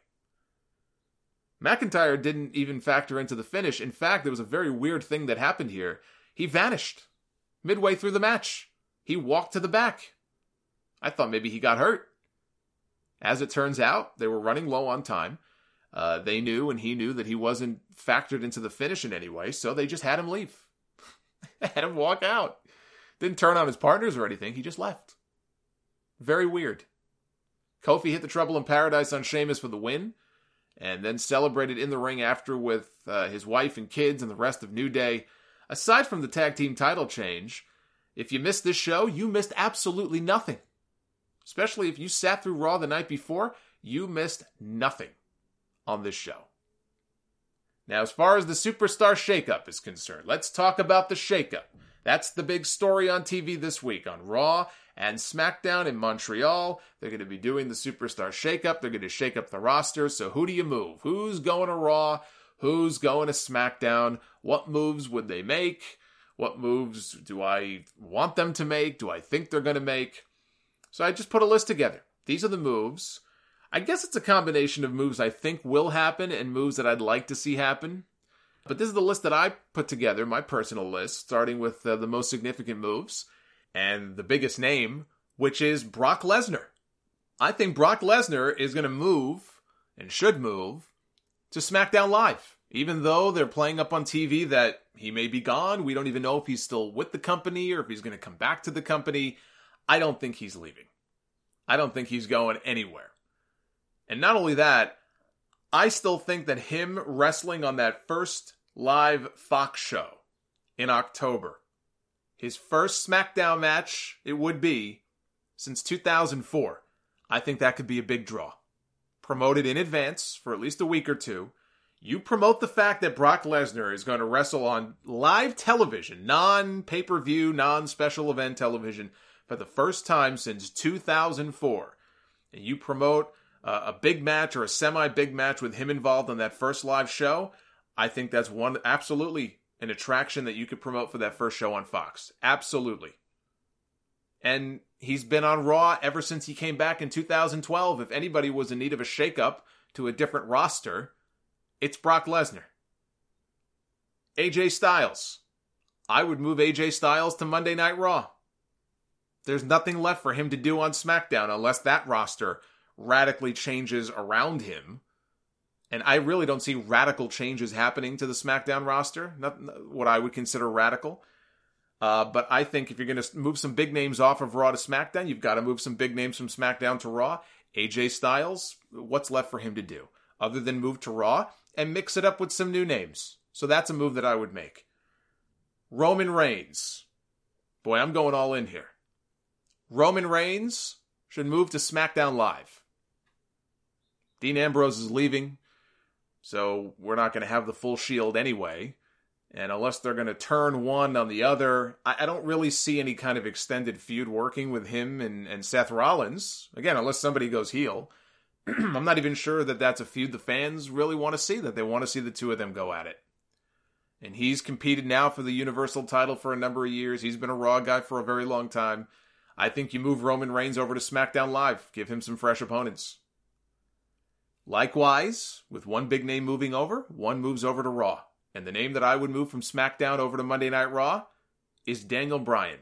McIntyre didn't even factor into the finish. In fact, there was a very weird thing that happened here. He vanished midway through the match. He walked to the back. I thought maybe he got hurt. As it turns out, they were running low on time. Uh, they knew and he knew that he wasn't factored into the finish in any way, so they just had him leave. Had him walk out. Didn't turn on his partners or anything, he just left. Very weird. Kofi hit the Trouble in Paradise on Sheamus for the win, and then celebrated in the ring after with uh, his wife and kids and the rest of New Day. Aside from the tag team title change, if you missed this show, you missed absolutely nothing. Especially if you sat through Raw the night before, you missed nothing on this show. Now, as far as the Superstar Shakeup is concerned, let's talk about the shakeup. That's the big story on T V this week on Raw and SmackDown in Montreal. They're going to be doing the Superstar Shakeup. They're going to shake up the roster. So who do you move? Who's going to Raw? Who's going to SmackDown? What moves would they make? What moves do I want them to make? Do I think they're going to make? So I just put a list together. These are the moves. I guess it's a combination of moves I think will happen and moves that I'd like to see happen. But this is the list that I put together, my personal list, starting with uh, the most significant moves and the biggest name, which is Brock Lesnar. I think Brock Lesnar is going to move, and should move, to SmackDown Live. Even though they're playing up on T V that he may be gone, we don't even know if he's still with the company or if he's going to come back to the company. I don't think he's leaving. I don't think he's going anywhere. And not only that, I still think that him wrestling on that first live Fox show in October, his first SmackDown match it would be since two thousand four, I think that could be a big draw. Promoted in advance for at least a week or two. You promote the fact that Brock Lesnar is going to wrestle on live television, non-pay-per-view, non-special event television, for the first time since two thousand four. And you promote uh, a big match or a semi-big match with him involved on that first live show. I think that's one absolutely an attraction that you could promote for that first show on Fox. Absolutely. And he's been on Raw ever since he came back in two thousand twelve. If anybody was in need of a shakeup to a different roster, it's Brock Lesnar. A J Styles. I would move A J Styles to Monday Night Raw. There's nothing left for him to do on SmackDown unless that roster radically changes around him. And I really don't see radical changes happening to the SmackDown roster. Not what I would consider radical. Uh, but I think if you're going to move some big names off of Raw to SmackDown, you've got to move some big names from SmackDown to Raw. A J Styles, what's left for him to do? Other than move to Raw and mix it up with some new names. So that's a move that I would make. Roman Reigns. Boy, I'm going all in here. Roman Reigns should move to SmackDown Live. Dean Ambrose is leaving, so we're not going to have the full Shield anyway. And unless they're going to turn one on the other, I, I don't really see any kind of extended feud working with him and, and Seth Rollins. Again, unless somebody goes heel. I'm not even sure that that's a feud the fans really want to see, that they want to see the two of them go at it. And he's competed now for the Universal title for a number of years. He's been a Raw guy for a very long time. I think you move Roman Reigns over to SmackDown Live. Give him some fresh opponents. Likewise, with one big name moving over, one moves over to Raw. And the name that I would move from SmackDown over to Monday Night Raw is Daniel Bryan.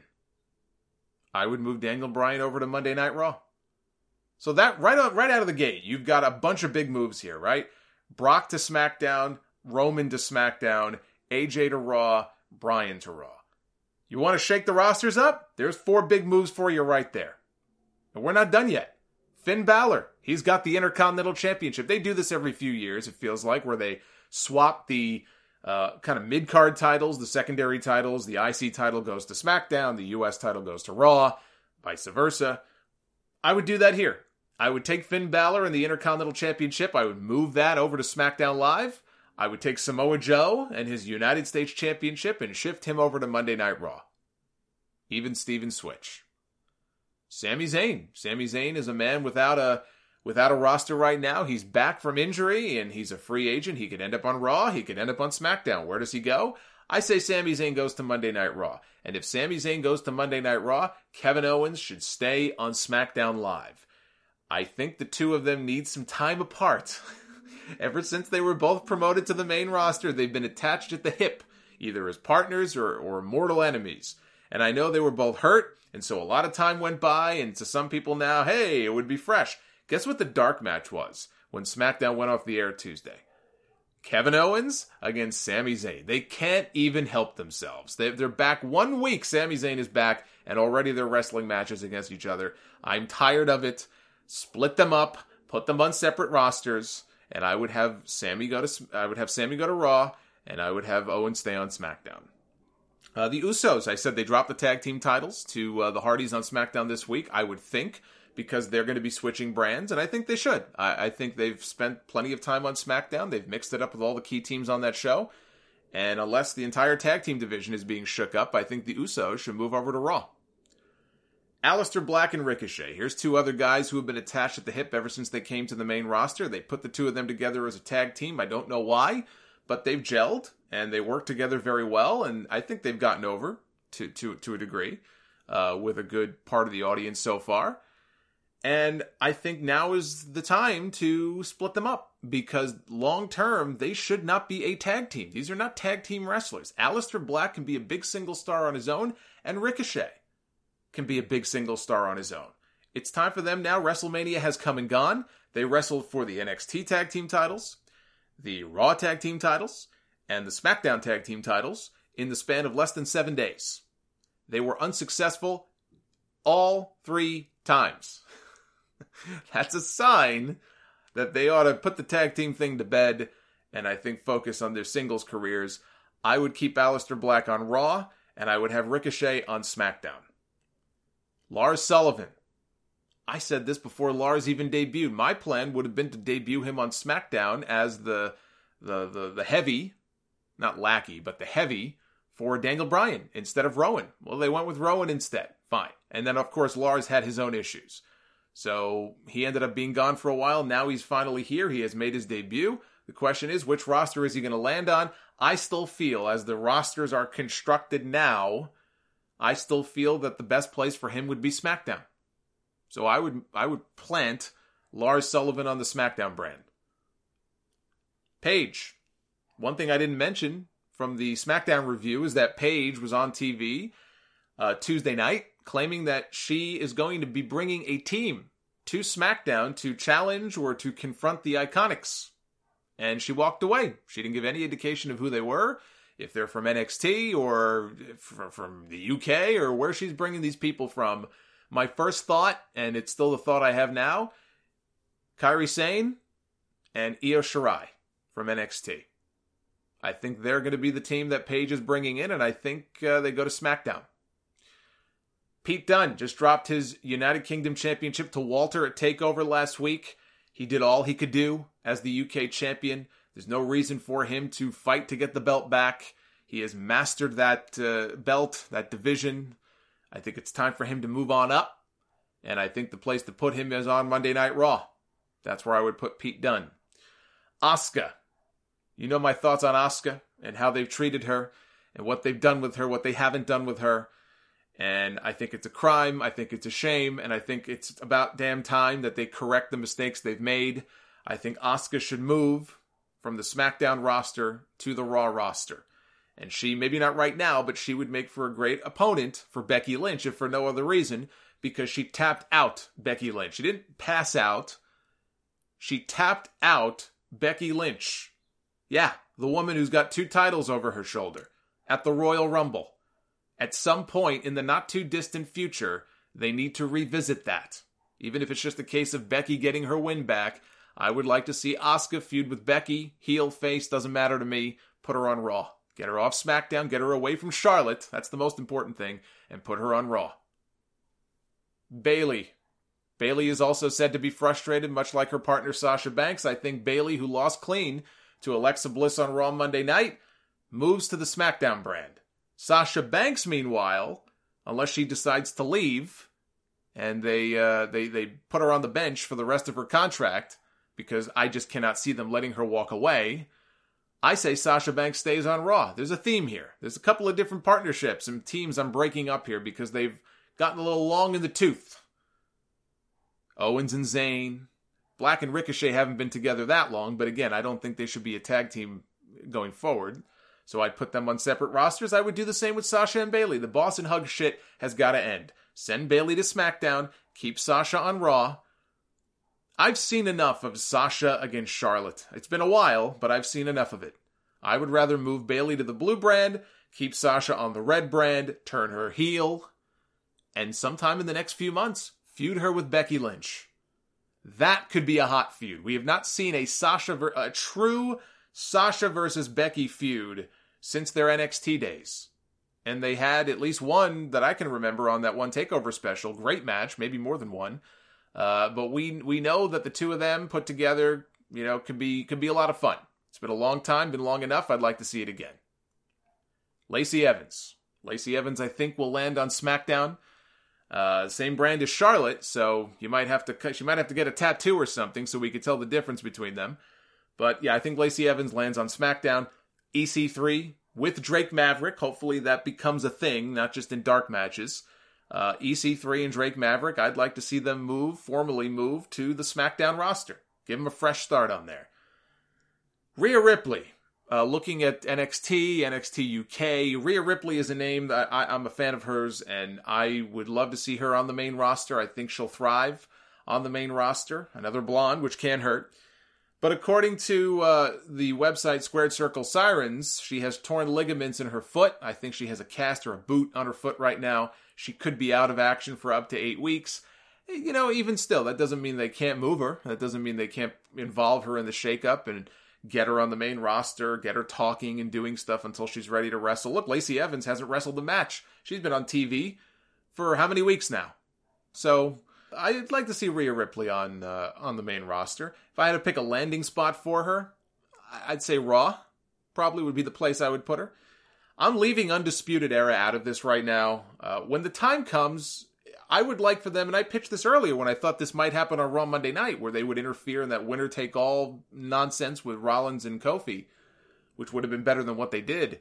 I would move Daniel Bryan over to Monday Night Raw. So that, right out, right out of the gate, you've got a bunch of big moves here, right? Brock to SmackDown, Roman to SmackDown, A J to Raw, Bryan to Raw. You want to shake the rosters up? There's four big moves for you right there. And we're not done yet. Finn Balor, he's got the Intercontinental Championship. They do this every few years, it feels like, where they swap the uh, kind of mid-card titles, the secondary titles. The I C title goes to SmackDown, the U S title goes to Raw, vice versa. I would do that here. I would take Finn Balor and the Intercontinental Championship. I would move that over to SmackDown Live. I would take Samoa Joe and his United States Championship and shift him over to Monday Night Raw. Even Steven switch. Sami Zayn. Sami Zayn is a man without a without a roster right now. He's back from injury and he's a free agent. He could end up on Raw. He could end up on SmackDown. Where does he go? I say Sami Zayn goes to Monday Night Raw. And if Sami Zayn goes to Monday Night Raw, Kevin Owens should stay on SmackDown Live. I think the two of them need some time apart. Ever since they were both promoted to the main roster, they've been attached at the hip, either as partners or, or mortal enemies. And I know they were both hurt, and so a lot of time went by, and to some people now, hey, it would be fresh. Guess what the dark match was when SmackDown went off the air Tuesday? Kevin Owens against Sami Zayn. They can't even help themselves. They, they're back one week. Sami Zayn is back, and already they're wrestling matches against each other. I'm tired of it. Split them up, put them on separate rosters, and I would have Sami go to I would have Sami go to Raw, and I would have Owens stay on SmackDown. Uh, the Usos, I said they dropped the tag team titles to uh, the Hardys on SmackDown this week. I would think, because they're going to be switching brands, and I think they should. I, I think they've spent plenty of time on SmackDown. They've mixed it up with all the key teams on that show. And unless the entire tag team division is being shook up, I think the Usos should move over to Raw. Aleister Black and Ricochet. Here's two other guys who have been attached at the hip ever since they came to the main roster. They put the two of them together as a tag team. I don't know why, but they've gelled, and they work together very well, and I think they've gotten over to, to, to a degree uh, with a good part of the audience so far. And I think now is the time to split them up, because long-term, they should not be a tag team. These are not tag team wrestlers. Aleister Black can be a big single star on his own, and Ricochet can be a big single star on his own. It's time for them now. WrestleMania has come and gone. They wrestled for the N X T tag team titles, the Raw tag team titles, and the SmackDown tag team titles in the span of less than seven days. They were unsuccessful all three times. That's a sign that they ought to put the tag team thing to bed and I think focus on their singles careers. I would keep Aleister Black on Raw, and I would have Ricochet on SmackDown. Lars Sullivan. I said this before Lars even debuted. My plan would have been to debut him on SmackDown as the the the, the heavy, not lackey, but the heavy for Daniel Bryan instead of Rowan. Well, they went with Rowan instead. Fine. And then, of course, Lars had his own issues. So he ended up being gone for a while. Now he's finally here. He has made his debut. The question is, which roster is he going to land on? I still feel, as the rosters are constructed now, I still feel that the best place for him would be SmackDown. So I would I would plant Lars Sullivan on the SmackDown brand. Paige. One thing I didn't mention from the SmackDown review is that Paige was on T V uh, Tuesday night claiming that she is going to be bringing a team to SmackDown to challenge or to confront the Iconics. And she walked away. She didn't give any indication of who they were, if they're from N X T or from the U K or where she's bringing these people from. My first thought, and it's still the thought I have now, Kairi Sane and Io Shirai from N X T. I think they're going to be the team that Paige is bringing in, and I think uh, they go to SmackDown. Pete Dunne just dropped his United Kingdom Championship to Walter at TakeOver last week. He did all he could do as the U K champion. There's no reason for him to fight to get the belt back. He has mastered that uh, belt, that division. I think it's time for him to move on up. And I think the place to put him is on Monday Night Raw. That's where I would put Pete Dunne. Asuka. You know my thoughts on Asuka and how they've treated her and what they've done with her, what they haven't done with her. And I think it's a crime. I think it's a shame. And I think it's about damn time that they correct the mistakes they've made. I think Asuka should move from the SmackDown roster to the Raw roster. And she, maybe not right now, but she would make for a great opponent for Becky Lynch, if for no other reason, because she tapped out Becky Lynch. She didn't pass out. She tapped out Becky Lynch. Yeah, the woman who's got two titles over her shoulder at the Royal Rumble. At some point in the not-too-distant future, they need to revisit that. Even if it's just a case of Becky getting her win back, I would like to see Asuka feud with Becky. Heel, face, doesn't matter to me. Put her on Raw. Get her off SmackDown, get her away from Charlotte, that's the most important thing, and put her on Raw. Bayley. Bayley is also said to be frustrated, much like her partner Sasha Banks. I think Bayley, who lost clean to Alexa Bliss on Raw Monday night, moves to the SmackDown brand. Sasha Banks, meanwhile, unless she decides to leave, and they uh, they they put her on the bench for the rest of her contract, because I just cannot see them letting her walk away, I say Sasha Banks stays on Raw. There's a theme here. There's a couple of different partnerships and teams I'm breaking up here because they've gotten a little long in the tooth. Owens and Zayn. Black and Ricochet haven't been together that long, but again, I don't think they should be a tag team going forward. So I'd put them on separate rosters. I would do the same with Sasha and Bayley. The boss and hug shit has got to end. Send Bayley to SmackDown. Keep Sasha on Raw. I've seen enough of Sasha against Charlotte. It's been a while, but I've seen enough of it. I would rather move Bayley to the blue brand, keep Sasha on the red brand, turn her heel, and sometime in the next few months, feud her with Becky Lynch. That could be a hot feud. We have not seen a Sasha, ver- a true Sasha versus Becky feud since their N X T days. And they had at least one that I can remember on that one TakeOver special. Great match, maybe more than one. Uh, but we we know that the two of them put together, you know, can be can be a lot of fun. It's been a long time, been long enough. I'd like to see it again. Lacey Evans. Lacey Evans, I think, will land on SmackDown. Uh, same brand as Charlotte, so you might have to she might have to get a tattoo or something so we could tell the difference between them. But yeah, I think Lacey Evans lands on SmackDown. E C three with Drake Maverick. Hopefully that becomes a thing, not just in dark matches. Uh, E C three and Drake Maverick, I'd like to see them move, formally move to the SmackDown roster. Give them a fresh start on there. Rhea Ripley, uh, looking at N X T, N X T U K. Rhea Ripley is a name that I, I'm a fan of hers, and I would love to see her on the main roster. I think she'll thrive on the main roster. Another blonde, which can hurt. But according to uh, the website Squared Circle Sirens, she has torn ligaments in her foot. I think she has a cast or a boot on her foot right now. She could be out of action for up to eight weeks. You know, even still, that doesn't mean they can't move her. That doesn't mean they can't involve her in the shakeup and get her on the main roster, get her talking and doing stuff until she's ready to wrestle. Look, Lacey Evans hasn't wrestled a match. She's been on T V for how many weeks now? So I'd like to see Rhea Ripley on uh, on the main roster. If I had to pick a landing spot for her, I'd say Raw probably would be the place I would put her. I'm leaving Undisputed Era out of this right now. Uh, when the time comes, I would like for them, and I pitched this earlier when I thought this might happen on Raw Monday night, where they would interfere in that winner-take-all nonsense with Rollins and Kofi, which would have been better than what they did.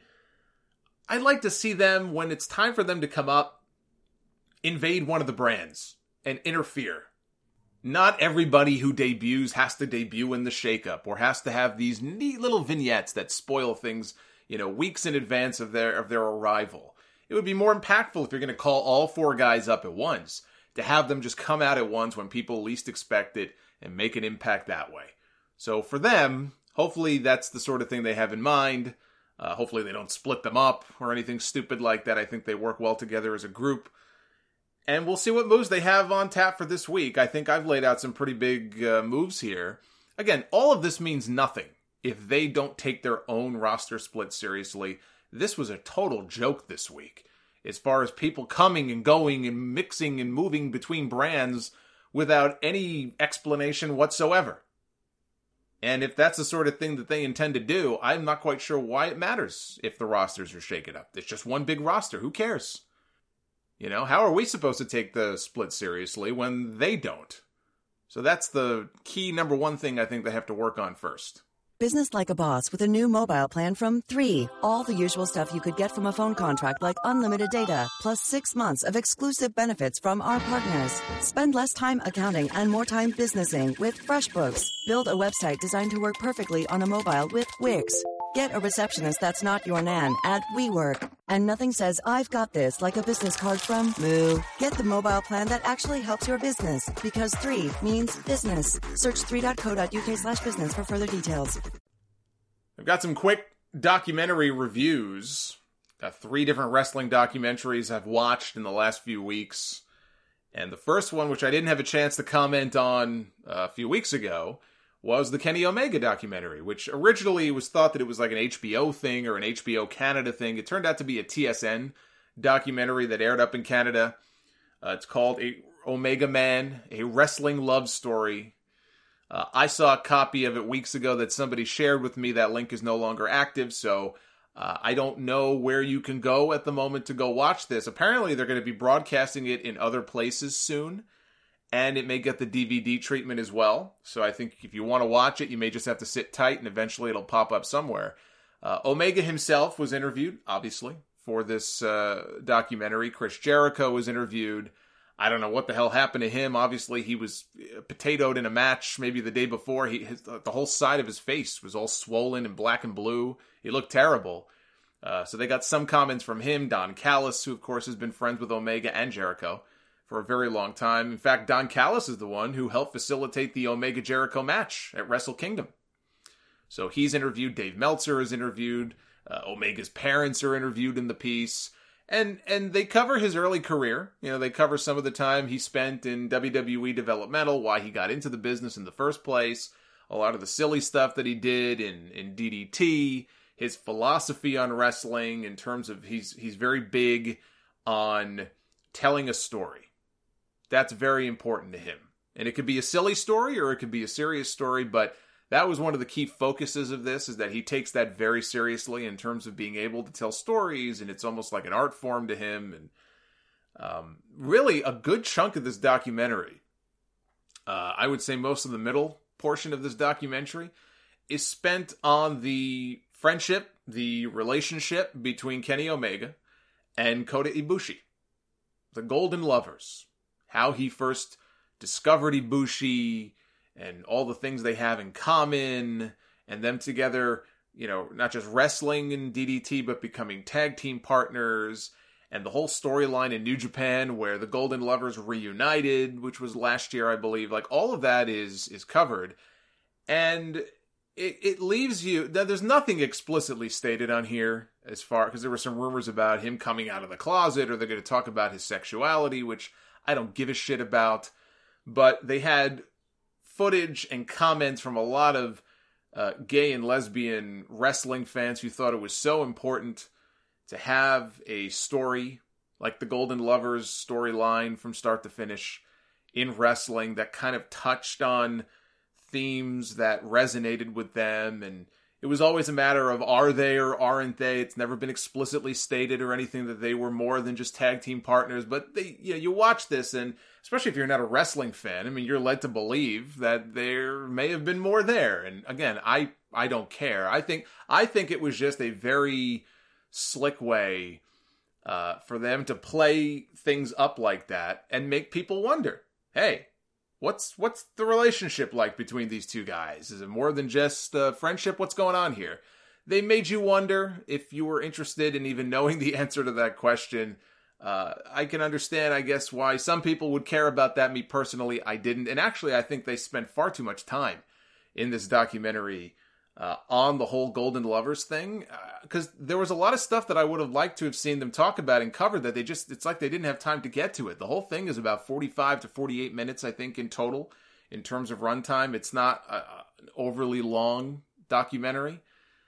I'd like to see them, when it's time for them to come up, invade one of the brands and interfere. Not everybody who debuts has to debut in the shakeup, or has to have these neat little vignettes that spoil things, you know, weeks in advance of their of their arrival. It would be more impactful if you're going to call all four guys up at once, to have them just come out at once when people least expect it and make an impact that way. So for them, hopefully that's the sort of thing they have in mind. Uh, hopefully they don't split them up or anything stupid like that. I think they work well together as a group. And we'll see what moves they have on tap for this week. I think I've laid out some pretty big uh, moves here. Again, all of this means nothing if they don't take their own roster split seriously. This was a total joke this week, as far as people coming and going and mixing and moving between brands without any explanation whatsoever. And if that's the sort of thing that they intend to do, I'm not quite sure why it matters if the rosters are shaken up. It's just one big roster. Who cares? You know, how are we supposed to take the split seriously when they don't? So that's the key number one thing I think they have to work on first. Business like a boss with a new mobile plan from three. All the usual stuff you could get from a phone contract like unlimited data, plus six months of exclusive benefits from our partners. Spend less time accounting and more time businessing with FreshBooks. Build a website designed to work perfectly on a mobile with Wix. Get a receptionist that's not your nan at WeWork. And nothing says I've got this like a business card from Moo. Get the mobile plan that actually helps your business, because three means business. Search three.co.uk slash business for further details. I've got some quick documentary reviews. Got three different wrestling documentaries I've watched in the last few weeks. And the first one, which I didn't have a chance to comment on a few weeks ago, was the Kenny Omega documentary, which originally was thought that it was like an H B O thing or an H B O Canada thing. It turned out to be a T S N documentary that aired up in Canada. Uh, it's called a Omega Man, a Wrestling Love Story. Uh, I saw a copy of it weeks ago that somebody shared with me. That link is no longer active, so uh, I don't know where you can go at the moment to go watch this. Apparently, they're going to be broadcasting it in other places soon, and it may get the D V D treatment as well. So I think if you want to watch it, you may just have to sit tight, and eventually it'll pop up somewhere. Uh, Omega himself was interviewed, obviously, for this uh, documentary. Chris Jericho was interviewed. I don't know what the hell happened to him. Obviously, he was potatoed in a match maybe the day before. He his, the whole side of his face was all swollen and black and blue. He looked terrible. Uh, so they got some comments from him. Don Callis, who of course has been friends with Omega and Jericho for a very long time. In fact, Don Callis is the one who helped facilitate the Omega Jericho match at Wrestle Kingdom. So he's interviewed. Dave Meltzer is interviewed. Uh, Omega's parents are interviewed in the piece. And and they cover his early career. You know, they cover some of the time he spent in W W E developmental, why he got into the business in the first place, a lot of the silly stuff that he did in, in D D T, his philosophy on wrestling in terms of he's he's very big on telling a story. That's very important to him. And it could be a silly story or it could be a serious story, but that was one of the key focuses of this, is that he takes that very seriously in terms of being able to tell stories, and it's almost like an art form to him. And um, really, a good chunk of this documentary, uh, I would say most of the middle portion of this documentary, is spent on the friendship, the relationship between Kenny Omega and Kota Ibushi, the Golden Lovers, how he first discovered Ibushi, and all the things they have in common, and them together, you know, not just wrestling in D D T, but becoming tag team partners, and the whole storyline in New Japan where the Golden Lovers reunited, which was last year, I believe. Like, all of that is is covered. And it, it leaves you, there's nothing explicitly stated on here as far, because there were some rumors about him coming out of the closet, or they're going to talk about his sexuality, which I don't give a shit about. But they had footage and comments from a lot of uh, gay and lesbian wrestling fans who thought it was so important to have a story like the Golden Lovers storyline from start to finish in wrestling that kind of touched on themes that resonated with them. And it was always a matter of, are they or aren't they? It's never been explicitly stated or anything that they were more than just tag team partners. But they, you know, you watch this, and especially if you're not a wrestling fan, I mean, you're led to believe that there may have been more there. And again, I, I don't care. I think, I think it was just a very slick way uh, for them to play things up like that and make people wonder, hey, what's, what's the relationship like between these two guys? Is it more than just uh, friendship? What's going on here? They made you wonder. If you were interested in even knowing the answer to that question, Uh, I can understand, I guess, why some people would care about that. Me personally, I didn't. And actually, I think they spent far too much time in this documentary uh, on the whole Golden Lovers thing. Because uh, there was a lot of stuff that I would have liked to have seen them talk about and covered that they just, it's like they didn't have time to get to it. The whole thing is about forty-five to forty-eight minutes, I think, in total, in terms of runtime. It's not a, an overly long documentary.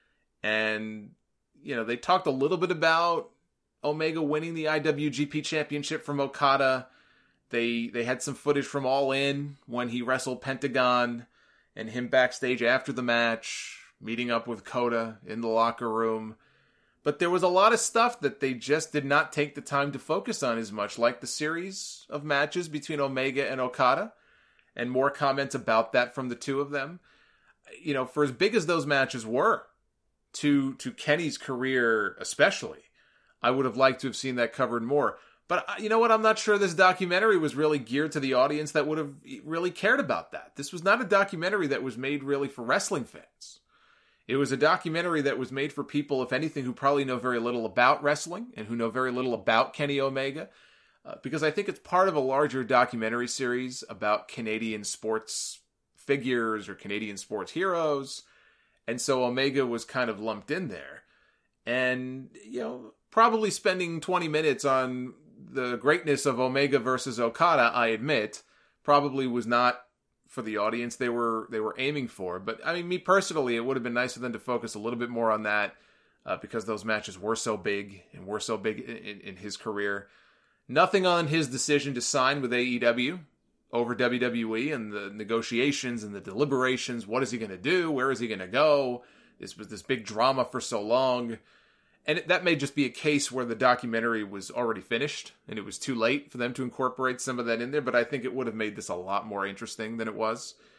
And, you know, they talked a little bit about Omega winning the I W G P Championship from Okada. They they had some footage from All In when he wrestled Pentagon, and him backstage after the match, meeting up with Kota in the locker room. But there was a lot of stuff that they just did not take the time to focus on as much, like the series of matches between Omega and Okada, and more comments about that from the two of them. You know, for as big as those matches were, to to Kenny's career especially, I would have liked to have seen that covered more. But you know what? I'm not sure this documentary was really geared to the audience that would have really cared about that. This was not a documentary that was made really for wrestling fans. It was a documentary that was made for people, if anything, who probably know very little about wrestling and who know very little about Kenny Omega. Uh, because I think it's part of a larger documentary series about Canadian sports figures or Canadian sports heroes. And so Omega was kind of lumped in there. And, you know, probably spending twenty minutes on the greatness of Omega versus Okada, I admit, probably was not for the audience they were they were aiming for. But, I mean, me personally, it would have been nice for them to focus a little bit more on that uh, because those matches were so big and were so big in, in, in his career. Nothing on his decision to sign with A E W over W W E and the negotiations and the deliberations. What is he going to do? Where is he going to go? This was this big drama for so long. And it, that may just be a case where the documentary was already finished and it was too late for them to incorporate some of that in there. But I think it would have made this a lot more interesting than it was.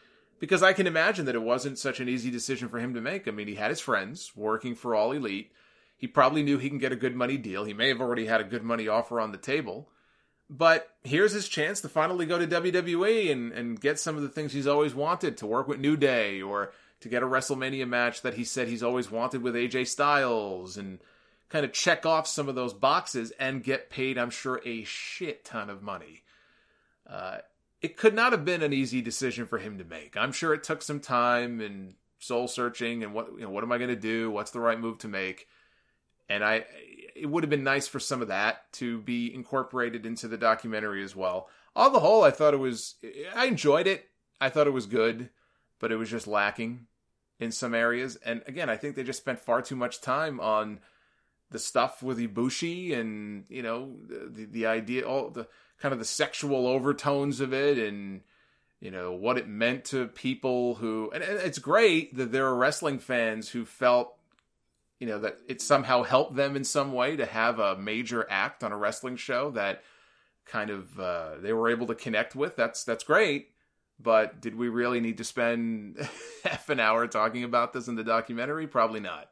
because I can imagine that it wasn't such an easy decision for him to make. I mean, he had his friends working for All Elite. He probably knew he can get a good money deal. He may have already had a good money offer on the table. But here's his chance to finally go to W W E and, and get some of the things he's always wanted, to work with New Day, or to get a WrestleMania match that he said he's always wanted with A J Styles, and kind of check off some of those boxes and get paid, I'm sure, a shit ton of money. Uh, it could not have been an easy decision for him to make. I'm sure it took some time and soul searching and what, you know, what am I going to do? What's the right move to make? And I, it would have been nice for some of that to be incorporated into the documentary as well. On the whole, I thought it was, I enjoyed it. I thought it was good, but it was just lacking in some areas. And again, I think they just spent far too much time on the stuff with Ibushi and, you know, the, the idea, all the kind of the sexual overtones of it, and, you know, what it meant to people who, and it's great that there are wrestling fans who felt, you know, that it somehow helped them in some way to have a major act on a wrestling show that kind of uh, they were able to connect with. That's that's great. But did we really need to spend half an hour talking about this in the documentary? Probably not.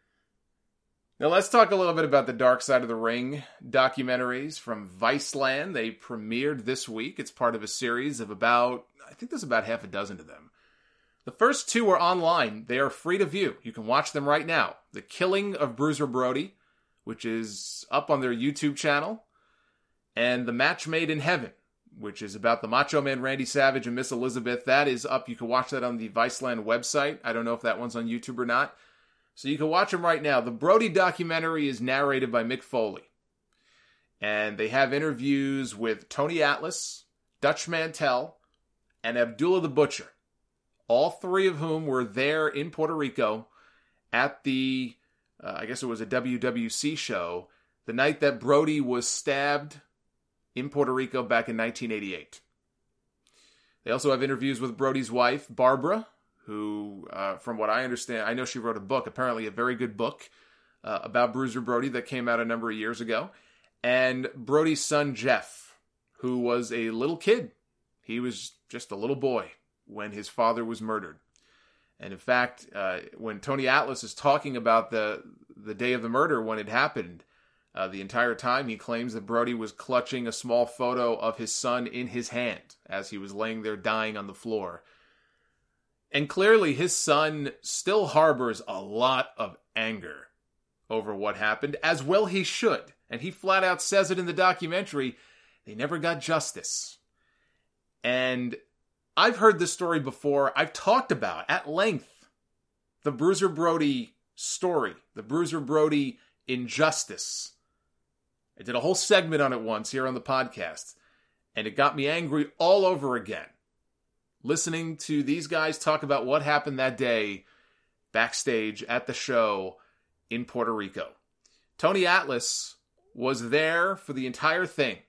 Now let's talk a little bit about the Dark Side of the Ring documentaries from Viceland. They premiered this week. It's part of a series of about, I think there's about half a dozen of them. The first two are online. They are free to view. You can watch them right now. The Killing of Bruiser Brody, which is up on their YouTube channel, and The Match Made in Heaven, which is about the Macho Man Randy Savage and Miss Elizabeth. That is up. You can watch that on the Viceland website. I don't know if that one's on YouTube or not. So you can watch them right now. The Brody documentary is narrated by Mick Foley. And they have interviews with Tony Atlas, Dutch Mantell, and Abdullah the Butcher. All three of whom were there in Puerto Rico at the, uh, I guess it was a W W C show, the night that Brody was stabbed in Puerto Rico back in nineteen eighty-eight. They also have interviews with Brody's wife, Barbara, who, uh, from what I understand, I know she wrote a book, apparently a very good book, uh, about Bruiser Brody that came out a number of years ago. And Brody's son, Jeff, who was a little kid. He was just a little boy when his father was murdered. And in fact, uh, when Tony Atlas is talking about the the day of the murder when it happened, uh, the entire time he claims that Brody was clutching a small photo of his son in his hand as he was laying there dying on the floor. And clearly his son still harbors a lot of anger over what happened, as well he should. And he flat out says it in the documentary. They never got justice. And I've heard this story before. I've talked about at length the Bruiser Brody story, the Bruiser Brody injustice. I did a whole segment on it once here on the podcast, and it got me angry all over again. Listening to these guys talk about what happened that day backstage at the show in Puerto Rico. Tony Atlas was there for the entire thing.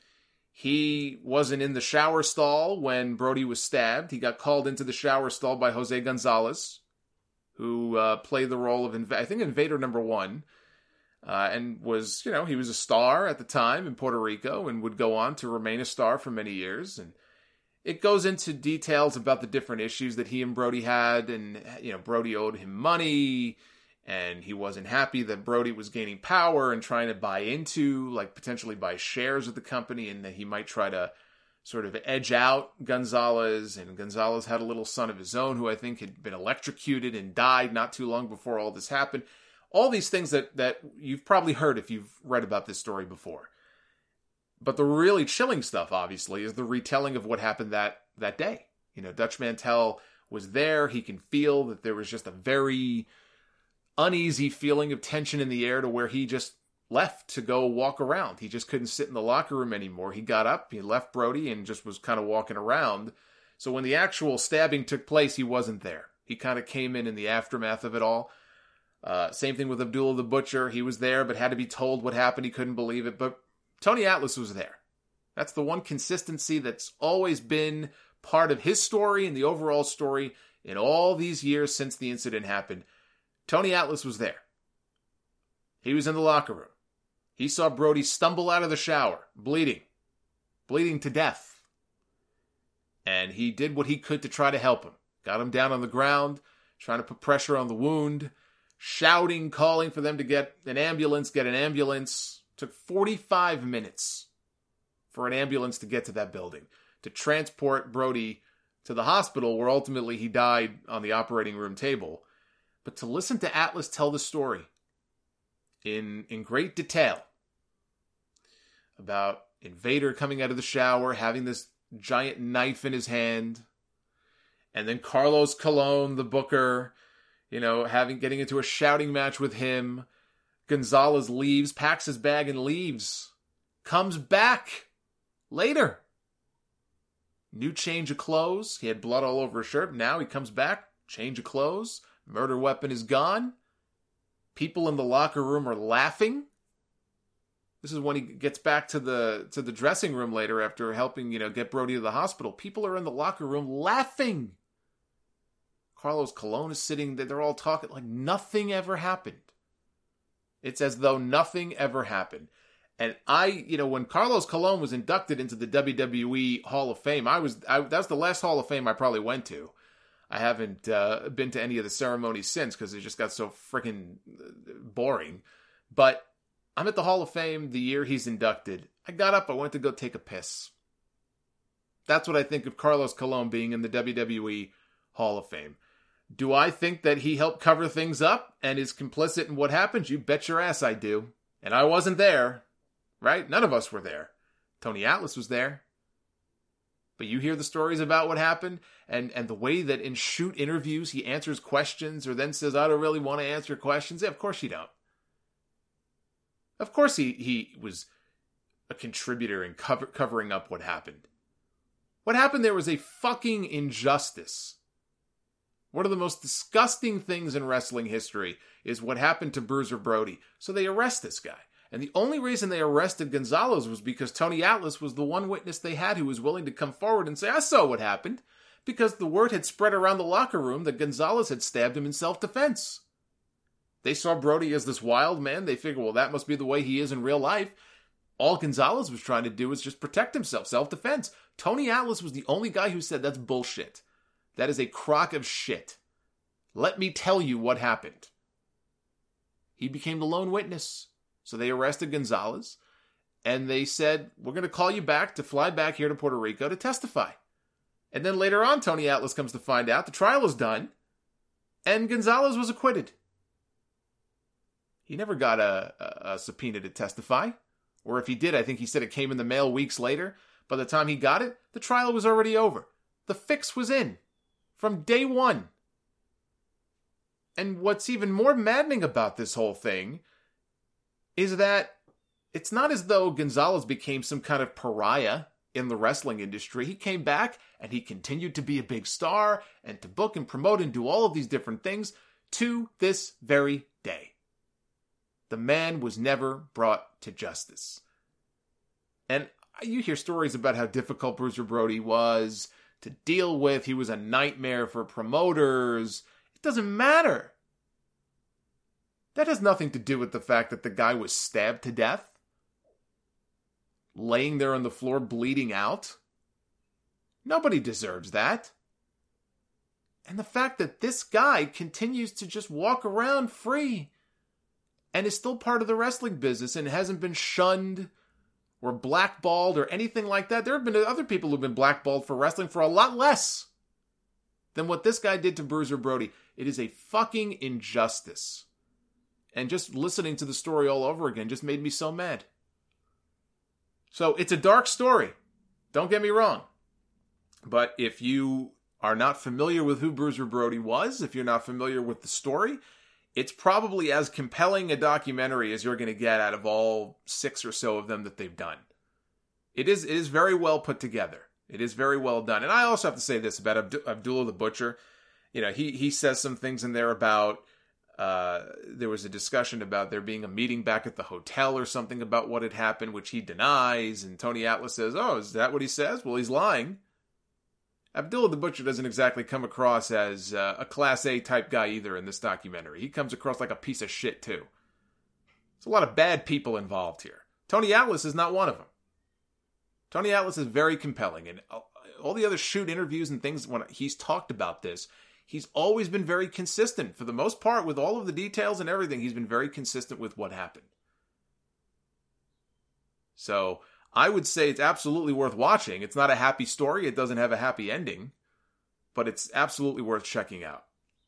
He wasn't in the shower stall when Brody was stabbed. He got called into the shower stall by Jose Gonzalez, who uh, played the role of, Inv- I think, Invader number one, uh, and was, you know, he was a star at the time in Puerto Rico and would go on to remain a star for many years. And it goes into details about the different issues that he and Brody had, and, you know, Brody owed him money, and he wasn't happy that Brody was gaining power and trying to buy into, like, potentially buy shares of the company, and that he might try to sort of edge out Gonzalez. And Gonzalez had a little son of his own who I think had been electrocuted and died not too long before all this happened. All these things that, that you've probably heard if you've read about this story before. But the really chilling stuff, obviously, is the retelling of what happened that, that day. You know, Dutch Mantell was there. He can feel that there was just a very uneasy feeling of tension in the air to where he just left to go walk around. He just couldn't sit in the locker room anymore. He got up, he left Brody, and just was kind of walking around. So when the actual stabbing took place, he wasn't there. He kind of came in in the aftermath of it all. Uh, same thing with Abdullah the Butcher. He was there, but had to be told what happened. He couldn't believe it. But Tony Atlas was there. That's the one consistency that's always been part of his story and the overall story in all these years since the incident happened. Tony Atlas was there. He was in the locker room. He saw Brody stumble out of the shower, bleeding, bleeding to death. And he did what he could to try to help him. got him down on the ground, trying to put pressure on the wound, shouting, calling for them to get an ambulance, get an ambulance. Took forty-five minutes for an ambulance to get to that building, to transport Brody to the hospital where ultimately he died on the operating room table. But to listen to Atlas tell the story in, in great detail about Invader coming out of the shower, having this giant knife in his hand, and then Carlos Colon, the booker, you know, having getting into a shouting match with him. Gonzalez leaves, packs his bag and leaves. Comes back later. New change of clothes. He had blood all over his shirt. Now he comes back, change of clothes. Murder weapon is gone. People in the locker room are laughing. This is when he gets back to the to the dressing room later after helping, you know, get Brody to the hospital. People are in the locker room laughing. Carlos Colon is sitting there. They're all talking like nothing ever happened. It's as though nothing ever happened. And I, you know, when Carlos Colon was inducted into the W W E Hall of Fame, I was, I, that was the last Hall of Fame I probably went to. I haven't uh, been to any of the ceremonies since because it just got so freaking boring. But I'm at the Hall of Fame the year he's inducted. I got up, I went to go take a piss. That's what I think of Carlos Colon being in the W W E Hall of Fame. Do I think that he helped cover things up and is complicit in what happened? You bet your ass I do. And I wasn't there, right? None of us were there. Tony Atlas was there. But you hear the stories about what happened and, and the way that in shoot interviews he answers questions or then says, I don't really want to answer questions. Yeah, of course you don't. Of course he, he was a contributor in cover, covering up what happened. What happened there was a fucking injustice. One of the most disgusting things in wrestling history is what happened to Bruiser Brody. So they arrest this guy. And the only reason they arrested Gonzalez was because Tony Atlas was the one witness they had who was willing to come forward and say, I saw what happened. Because the word had spread around the locker room that Gonzalez had stabbed him in self-defense. They saw Brody as this wild man. They figured, well, that must be the way he is in real life. All Gonzalez was trying to do was just protect himself, self-defense. Tony Atlas was the only guy who said, that's bullshit. That is a crock of shit. Let me tell you what happened. He became the lone witness. So they arrested Gonzalez. And they said, we're going to call you back to fly back here to Puerto Rico to testify. And then later on, Tony Atlas comes to find out the trial is done. And Gonzalez was acquitted. He never got a, a, a subpoena to testify. Or if he did, I think he said it came in the mail weeks later. By the time he got it, the trial was already over. The fix was in. From day one. And what's even more maddening about this whole thing is that it's not as though Gonzalez became some kind of pariah in the wrestling industry. He came back and he continued to be a big star and to book and promote and do all of these different things to this very day. The man was never brought to justice. And you hear stories about how difficult Bruiser Brody was to deal with. He was a nightmare for promoters. It doesn't matter. That has nothing to do with the fact that the guy was stabbed to death. Laying there on the floor bleeding out. Nobody deserves that. And the fact that this guy continues to just walk around free and is still part of the wrestling business and hasn't been shunned or blackballed or anything like that. There have been other people who've been blackballed for wrestling for a lot less than what this guy did to Bruiser Brody. It is a fucking injustice. And just listening to the story all over again just made me so mad. So it's a dark story. Don't get me wrong. But if you are not familiar with who Bruiser Brody was, if you're not familiar with the story, it's probably as compelling a documentary as you're going to get out of all six or so of them that they've done. It is, it is very well put together. It is very well done. And I also have to say this about Abd- Abdullah the Butcher. You know, he, he says some things in there about, uh, there was a discussion about there being a meeting back at the hotel or something about what had happened, which he denies. And Tony Atlas says, oh, is that what he says? Well, he's lying. Abdullah the Butcher doesn't exactly come across as uh, a Class A type guy either in this documentary. He comes across like a piece of shit too. There's a lot of bad people involved here. Tony Atlas is not one of them. Tony Atlas is very compelling, and all the other shoot interviews and things when he's talked about this, he's always been very consistent. For the most part, with all of the details and everything, he's been very consistent with what happened. So I would say it's absolutely worth watching. It's not a happy story. It doesn't have a happy ending, but it's absolutely worth checking out.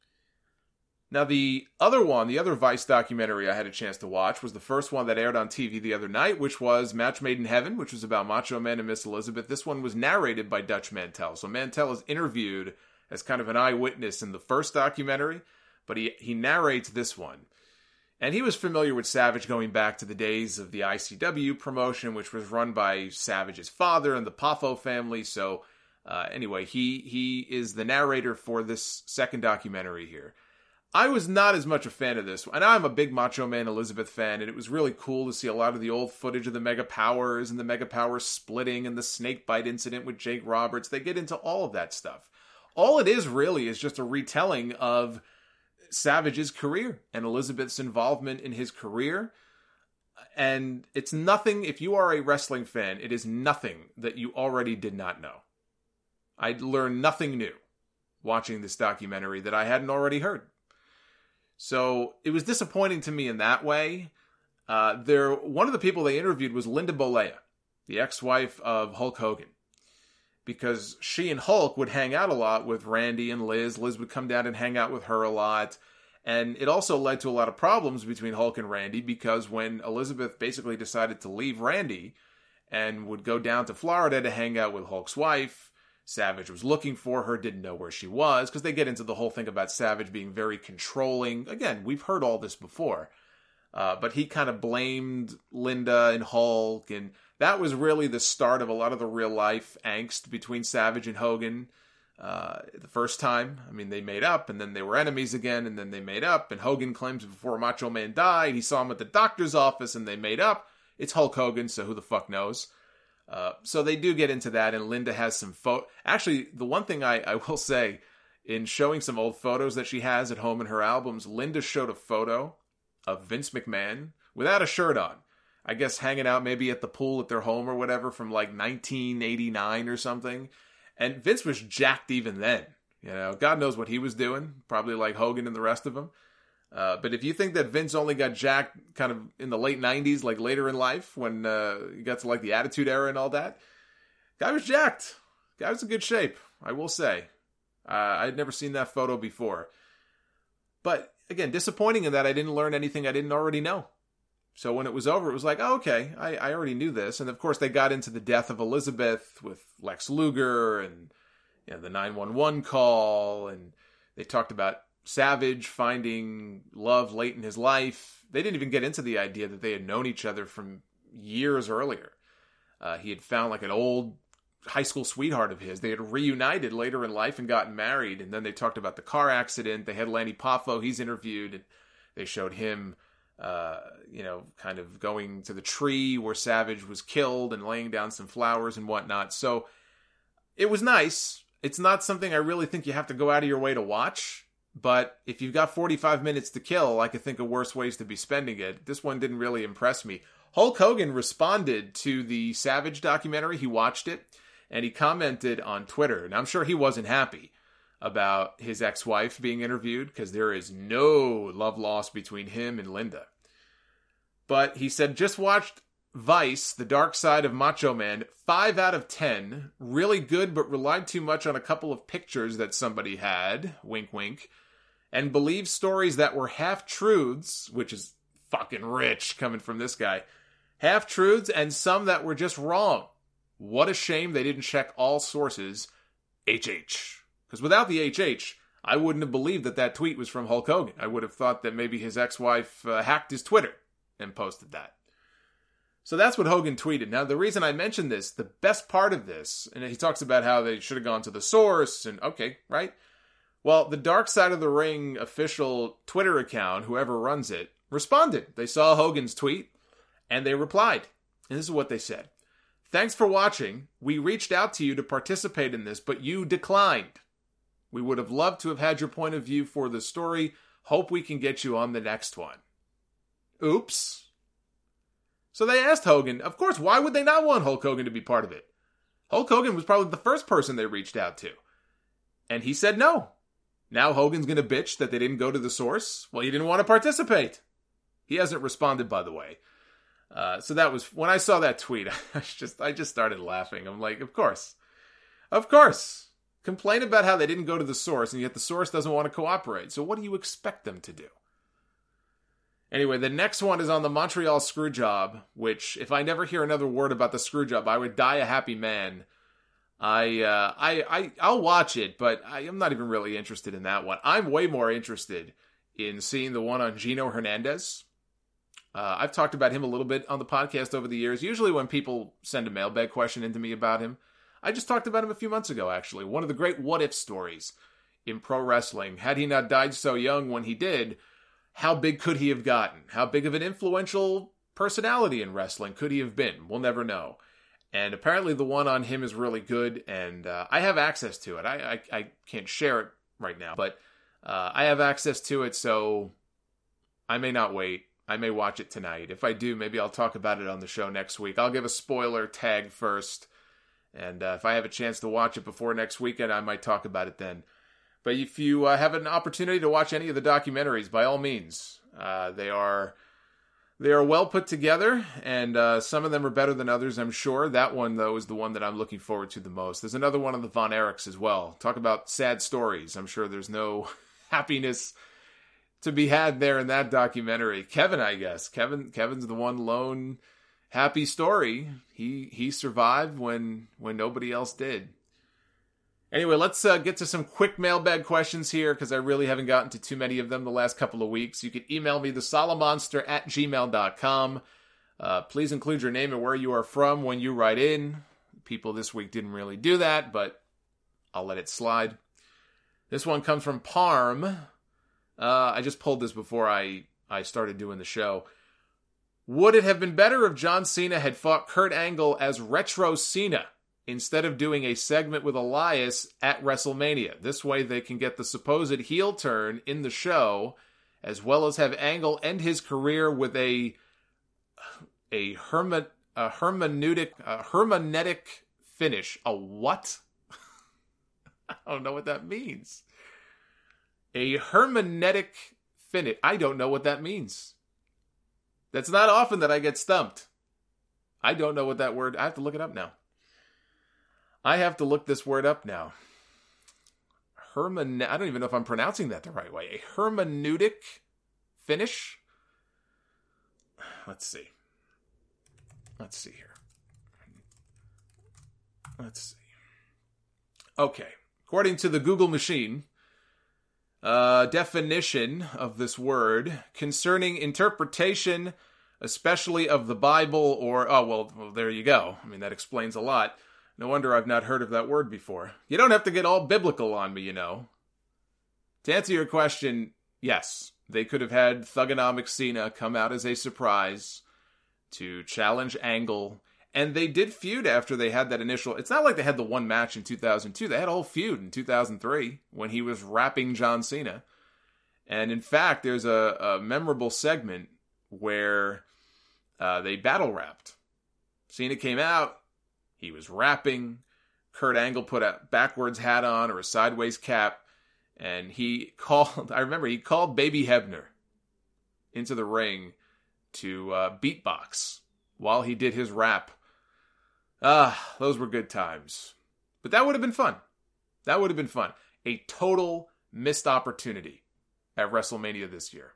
Now, the other one, the other Vice documentary I had a chance to watch was the first one that aired on T V the other night, which was Match Made in Heaven, which was about Macho Man and Miss Elizabeth. This one was narrated by Dutch Mantell. So Mantell is interviewed as kind of an eyewitness in the first documentary, but he, he narrates this one. And he was familiar with Savage going back to the days of the I C W promotion, which was run by Savage's father and the Poffo family. So uh, anyway, he he is the narrator for this second documentary here. I was not as much a fan of this. And I'm a big Macho Man Elizabeth fan, and it was really cool to see a lot of the old footage of the Mega Powers and the Mega Powers splitting and the snake bite incident with Jake Roberts. They get into all of that stuff. All it is really is just a retelling of Savage's career and Elizabeth's involvement in his career. And it's nothing, if you are a wrestling fan, it is nothing that you already did not know. I learned nothing new watching this documentary that I hadn't already heard. So it was disappointing to me in that way. Uh, there, one of the people they interviewed was Linda Bollea, the ex-wife of Hulk Hogan, because she and Hulk would hang out a lot with Randy and Liz. Liz would come down and hang out with her a lot. And it also led to a lot of problems between Hulk and Randy, because when Elizabeth basically decided to leave Randy and would go down to Florida to hang out with Hulk's wife, Savage was looking for her, didn't know where she was, because they get into the whole thing about Savage being very controlling. Again, we've heard all this before. Uh, but he kind of blamed Linda and Hulk, and that was really the start of a lot of the real-life angst between Savage and Hogan. Uh, the first time, I mean, they made up, and then they were enemies again, and then they made up, and Hogan claims before Macho Man died, he saw him at the doctor's office, and they made up. It's Hulk Hogan, so who the fuck knows? Uh, so they do get into that, and Linda has some photo. Actually, the one thing I, I will say, in showing some old photos that she has at home in her albums, Linda showed a photo of Vince McMahon without a shirt on. I guess hanging out maybe at the pool at their home or whatever from like nineteen eighty-nine or something. And Vince was jacked even then. You know, God knows what he was doing. Probably like Hogan and the rest of them. Uh, but if you think that Vince only got jacked kind of in the late nineties, like later in life, when uh, you got to like the Attitude Era and all that, guy was jacked. Guy was in good shape, I will say. Uh, I had never seen that photo before. But again, disappointing in that I didn't learn anything I didn't already know. So when it was over, it was like, oh, okay, I, I already knew this. And of course, they got into the death of Elizabeth with Lex Luger and you know, the nine one one call. And they talked about Savage finding love late in his life. They didn't even get into the idea that they had known each other from years earlier. Uh, he had found like an old high school sweetheart of his. They had reunited later in life and gotten married. And then they talked about the car accident. They had Lanny Poffo, he's interviewed, and they showed him, uh, you know, kind of going to the tree where Savage was killed and laying down some flowers and whatnot. So it was nice. It's not something I really think you have to go out of your way to watch. But if you've got forty-five minutes to kill, I could think of worse ways to be spending it. This one didn't really impress me. Hulk Hogan responded to the Savage documentary. He watched it, and he commented on Twitter. And I'm sure he wasn't happy about his ex-wife being interviewed, because there is no love lost between him and Linda. But he said, just watched Vice, The Dark Side of Macho Man, five out of ten. Really good, but relied too much on a couple of pictures that somebody had, wink wink, and believed stories that were half-truths, which is fucking rich coming from this guy, half-truths, and some that were just wrong. What a shame they didn't check all sources, H H. Because without the H H, I wouldn't have believed that that tweet was from Hulk Hogan. I would have thought that maybe his ex-wife uh, hacked his Twitter and posted that. So that's what Hogan tweeted. Now, the reason I mentioned this, the best part of this, and he talks about how they should have gone to the source, and okay, right? Well, the Dark Side of the Ring official Twitter account, whoever runs it, responded. They saw Hogan's tweet, and they replied. And this is what they said. Thanks for watching. We reached out to you to participate in this, but you declined. We would have loved to have had your point of view for the story. Hope we can get you on the next one. Oops. So they asked Hogan, of course, why would they not want Hulk Hogan to be part of it? Hulk Hogan was probably the first person they reached out to. And he said no. Now Hogan's going to bitch that they didn't go to the source. Well, he didn't want to participate. He hasn't responded, by the way. Uh, so that was, when I saw that tweet, I just I just started laughing. I'm like, of course. Of course. Complain about how they didn't go to the source, and yet the source doesn't want to cooperate. So what do you expect them to do? Anyway, the next one is on the Montreal Screwjob, which, if I never hear another word about the Screwjob, I would die a happy man. I, uh, I, I, I'll watch it, but I am not even really interested in that one. I'm way more interested in seeing the one on Gino Hernandez. Uh, I've talked about him a little bit on the podcast over the years. Usually when people send a mailbag question into me about him, I just talked about him a few months ago, actually. One of the great what-if stories in pro wrestling. Had he not died so young when he did, how big could he have gotten? How big of an influential personality in wrestling could he have been? We'll never know. And apparently the one on him is really good, and uh, I have access to it. I, I, I can't share it right now, but uh, I have access to it, so I may not wait. I may watch it tonight. If I do, maybe I'll talk about it on the show next week. I'll give a spoiler tag first, and uh, if I have a chance to watch it before next weekend, I might talk about it then. But if you uh, have an opportunity to watch any of the documentaries, by all means, uh, they are they are well put together, and uh, some of them are better than others, I'm sure. That one, though, is the one that I'm looking forward to the most. There's another one on the Von Erichs as well. Talk about sad stories. I'm sure there's no happiness to be had there in that documentary. Kevin, I guess. Kevin Kevin's the one lone happy story. He he survived when when nobody else did. Anyway, let's uh, get to some quick mailbag questions here, because I really haven't gotten to too many of them the last couple of weeks. You can email me, the solomonster at gmail dot com. Uh, please include your name and where you are from when you write in. People this week didn't really do that, but I'll let it slide. This one comes from Parm. Uh, I just pulled this before I, I started doing the show. Would it have been better if John Cena had fought Kurt Angle as Retro Cena instead of doing a segment with Elias at WrestleMania? This way they can get the supposed heel turn in the show, as well as have Angle end his career with a a, herma, a hermeneutic a hermeneutic finish. A what? I don't know what that means. A hermeneutic finish. I don't know what that means. That's not often that I get stumped. I don't know what that word... I have to look it up now. I have to look this word up now. Hermen... I don't even know if I'm pronouncing that the right way. A hermeneutic finish? Let's see. Let's see here. Let's see. Okay. According to the Google machine, uh, definition of this word, concerning interpretation, especially of the Bible or... Oh, well, well, there you go. I mean, that explains a lot. No wonder I've not heard of that word before. You don't have to get all biblical on me, you know. To answer your question, yes, they could have had Thugonomics Cena come out as a surprise to challenge Angle. And they did feud after they had that initial... It's not like they had the one match in two thousand two. They had a whole feud in two thousand three when he was rapping John Cena. And in fact, there's a, a memorable segment where uh, they battle rapped. Cena came out. He was rapping. Kurt Angle put a backwards hat on or a sideways cap. And he called... I remember he called Baby Hebner into the ring to uh, beatbox while he did his rap. Ah, those were good times. But that would have been fun. That would have been fun. A total missed opportunity at WrestleMania this year.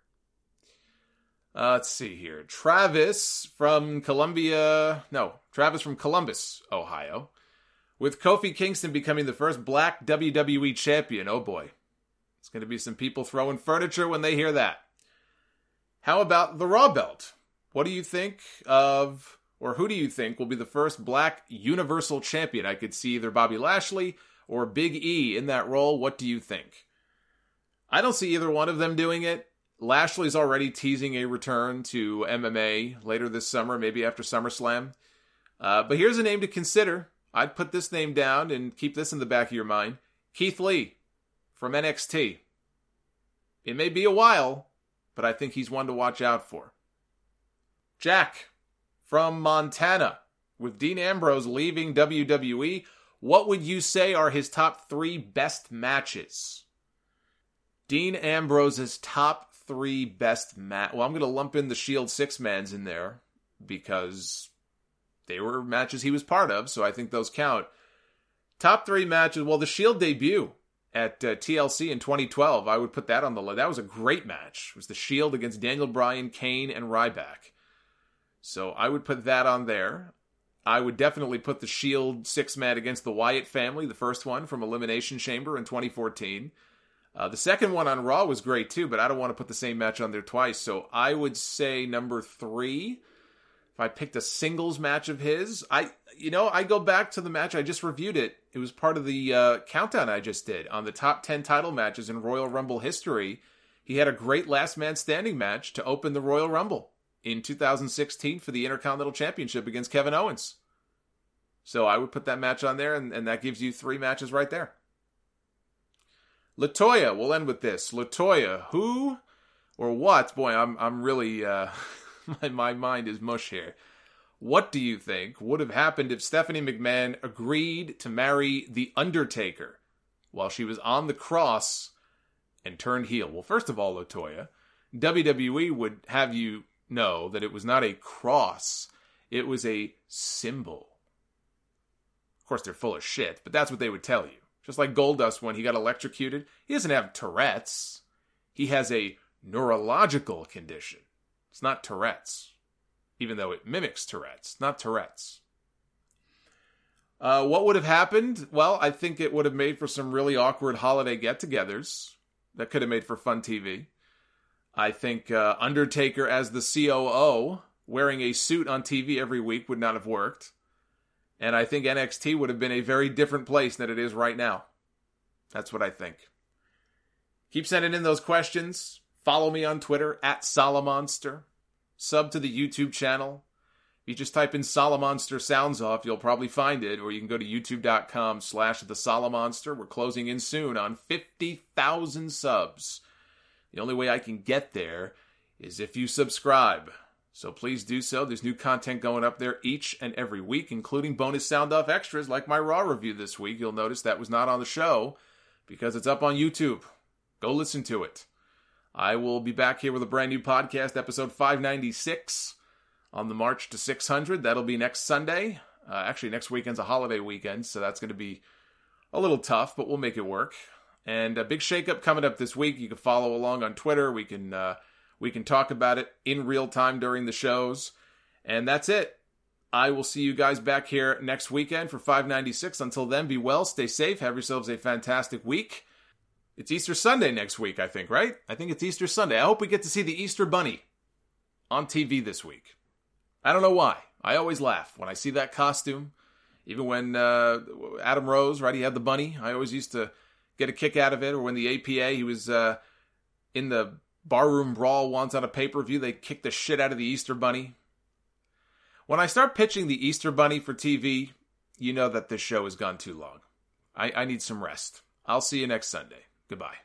Uh, let's see here. Travis from Columbia... No, Travis from Columbus, Ohio. With Kofi Kingston becoming the first black W W E champion. Oh boy. It's going to be some people throwing furniture when they hear that. How about the Raw belt? What do you think of... Or who do you think will be the first black Universal Champion? I could see either Bobby Lashley or Big E in that role. What do you think? I don't see either one of them doing it. Lashley's already teasing a return to M M A later this summer, maybe after SummerSlam. Uh, but here's a name to consider. I'd put this name down and keep this in the back of your mind. Keith Lee from N X T. It may be a while, but I think he's one to watch out for. Jack from Montana. With Dean Ambrose leaving W W E, what would you say are his top three best matches? Dean Ambrose's top three best match. Well, I'm going to lump in the Shield six-mans in there because they were matches he was part of, so I think those count. Top three matches. Well, the Shield debut at uh, T L C in twenty twelve, I would put that on the list. That was a great match. It was the Shield against Daniel Bryan, Kane, and Ryback. So I would put that on there. I would definitely put the Shield six-man against the Wyatt family, the first one from Elimination Chamber in twenty fourteen. Uh, the second one on Raw was great too, but I don't want to put the same match on there twice. So I would say number three. If I picked a singles match of his, I, you know, I go back to the match. I just reviewed it. It was part of the uh, countdown I just did on the top ten title matches in Royal Rumble history. He had a great last man standing match to open the Royal Rumble in two thousand sixteen for the Intercontinental Championship against Kevin Owens. So I would put that match on there, and, and that gives you three matches right there. LaToya, we'll end with this. LaToya, who or what? Boy, I'm I'm really, uh, my, my mind is mush here. What do you think would have happened if Stephanie McMahon agreed to marry The Undertaker while she was on the cross and turned heel? Well, first of all, LaToya, W W E would have you know that it was not a cross. It was a symbol. Of course, they're full of shit, but that's what they would tell you. Just like Goldust when he got electrocuted. He doesn't have Tourette's. He has a neurological condition. It's not Tourette's. Even though it mimics Tourette's. Not Tourette's. Uh, what would have happened? Well, I think it would have made for some really awkward holiday get-togethers. That could have made for fun T V. I think uh, Undertaker as the C O O, wearing a suit on T V every week would not have worked. And I think N X T would have been a very different place than it is right now. That's what I think. Keep sending in those questions. Follow me on Twitter, at Solomonster. Sub to the YouTube channel. If you just type in Solomonster Sounds Off, you'll probably find it. Or you can go to youtube.com slash the Solomonster. We're closing in soon on fifty thousand subs. The only way I can get there is if you subscribe. So please do so. There's new content going up there each and every week, including bonus sound off extras like my Raw review this week. You'll notice that was not on the show because it's up on YouTube. Go listen to it. I will be back here with a brand new podcast, episode five ninety-six, on the march to six hundred. That'll be next Sunday. Uh, actually, next weekend's a holiday weekend, so that's going to be a little tough, but we'll make it work. And a big shakeup coming up this week. You can follow along on Twitter. We can... Uh, We can talk about it in real time during the shows. And that's it. I will see you guys back here next weekend for five ninety-six. Until then, be well, stay safe, have yourselves a fantastic week. It's Easter Sunday next week, I think, right? I think it's Easter Sunday. I hope we get to see the Easter Bunny on T V this week. I don't know why. I always laugh when I see that costume. Even when uh, Adam Rose, right, he had the bunny. I always used to get a kick out of it. Or when the A P A, he was uh, in the Barroom Brawl once on a pay-per-view, they kicked the shit out of the Easter Bunny. When I start pitching the Easter Bunny for T V, you know that this show has gone too long. I, I need some rest. I'll see you next Sunday. Goodbye.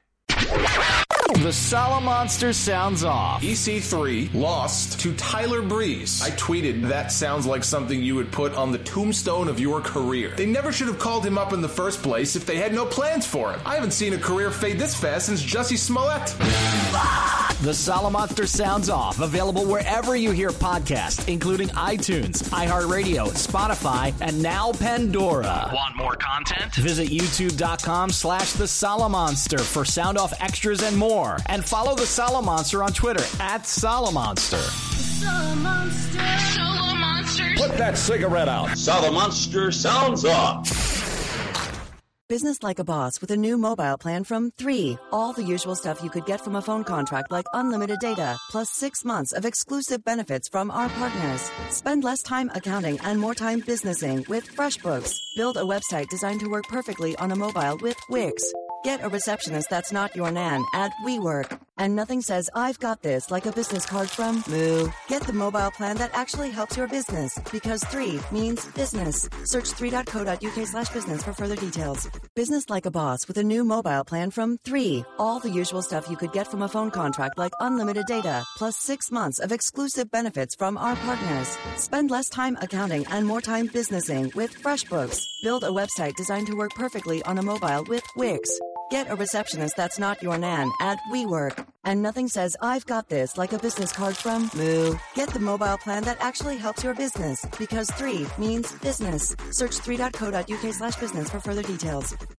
The Solomonster sounds off. E C three lost to Tyler Breeze. I tweeted, that sounds like something you would put on the tombstone of your career. They never should have called him up in the first place if they had no plans for him. I haven't seen a career fade this fast since Jussie Smollett. The Solomonster sounds off. Available wherever you hear podcasts, including iTunes, iHeartRadio, Spotify, and now Pandora. Want more content? Visit youtube.com slash the Solomonster for sound off extras and more. And follow the Solomonster on Twitter at Solomonster. Solomonster. Solomonster. Put that cigarette out. Solomonster sounds off. Business like a boss with a new mobile plan from three. All the usual stuff you could get from a phone contract like unlimited data, plus six months of exclusive benefits from our partners. Spend less time accounting and more time businessing with FreshBooks. Build a website designed to work perfectly on a mobile with Wix. Get a receptionist that's not your nan at WeWork. And nothing says I've got this like a business card from Moo. Get the mobile plan that actually helps your business because three means business. Search three.co.uk slash business for further details. Business like a boss with a new mobile plan from three. All the usual stuff you could get from a phone contract like unlimited data, plus six months of exclusive benefits from our partners. Spend less time accounting and more time businessing with FreshBooks. Build a website designed to work perfectly on a mobile with Wix. Get a receptionist that's not your nan at WeWork. And nothing says I've got this like a business card from Moo. Get the mobile plan that actually helps your business because three means business. Search three.co.uk slash business for further details.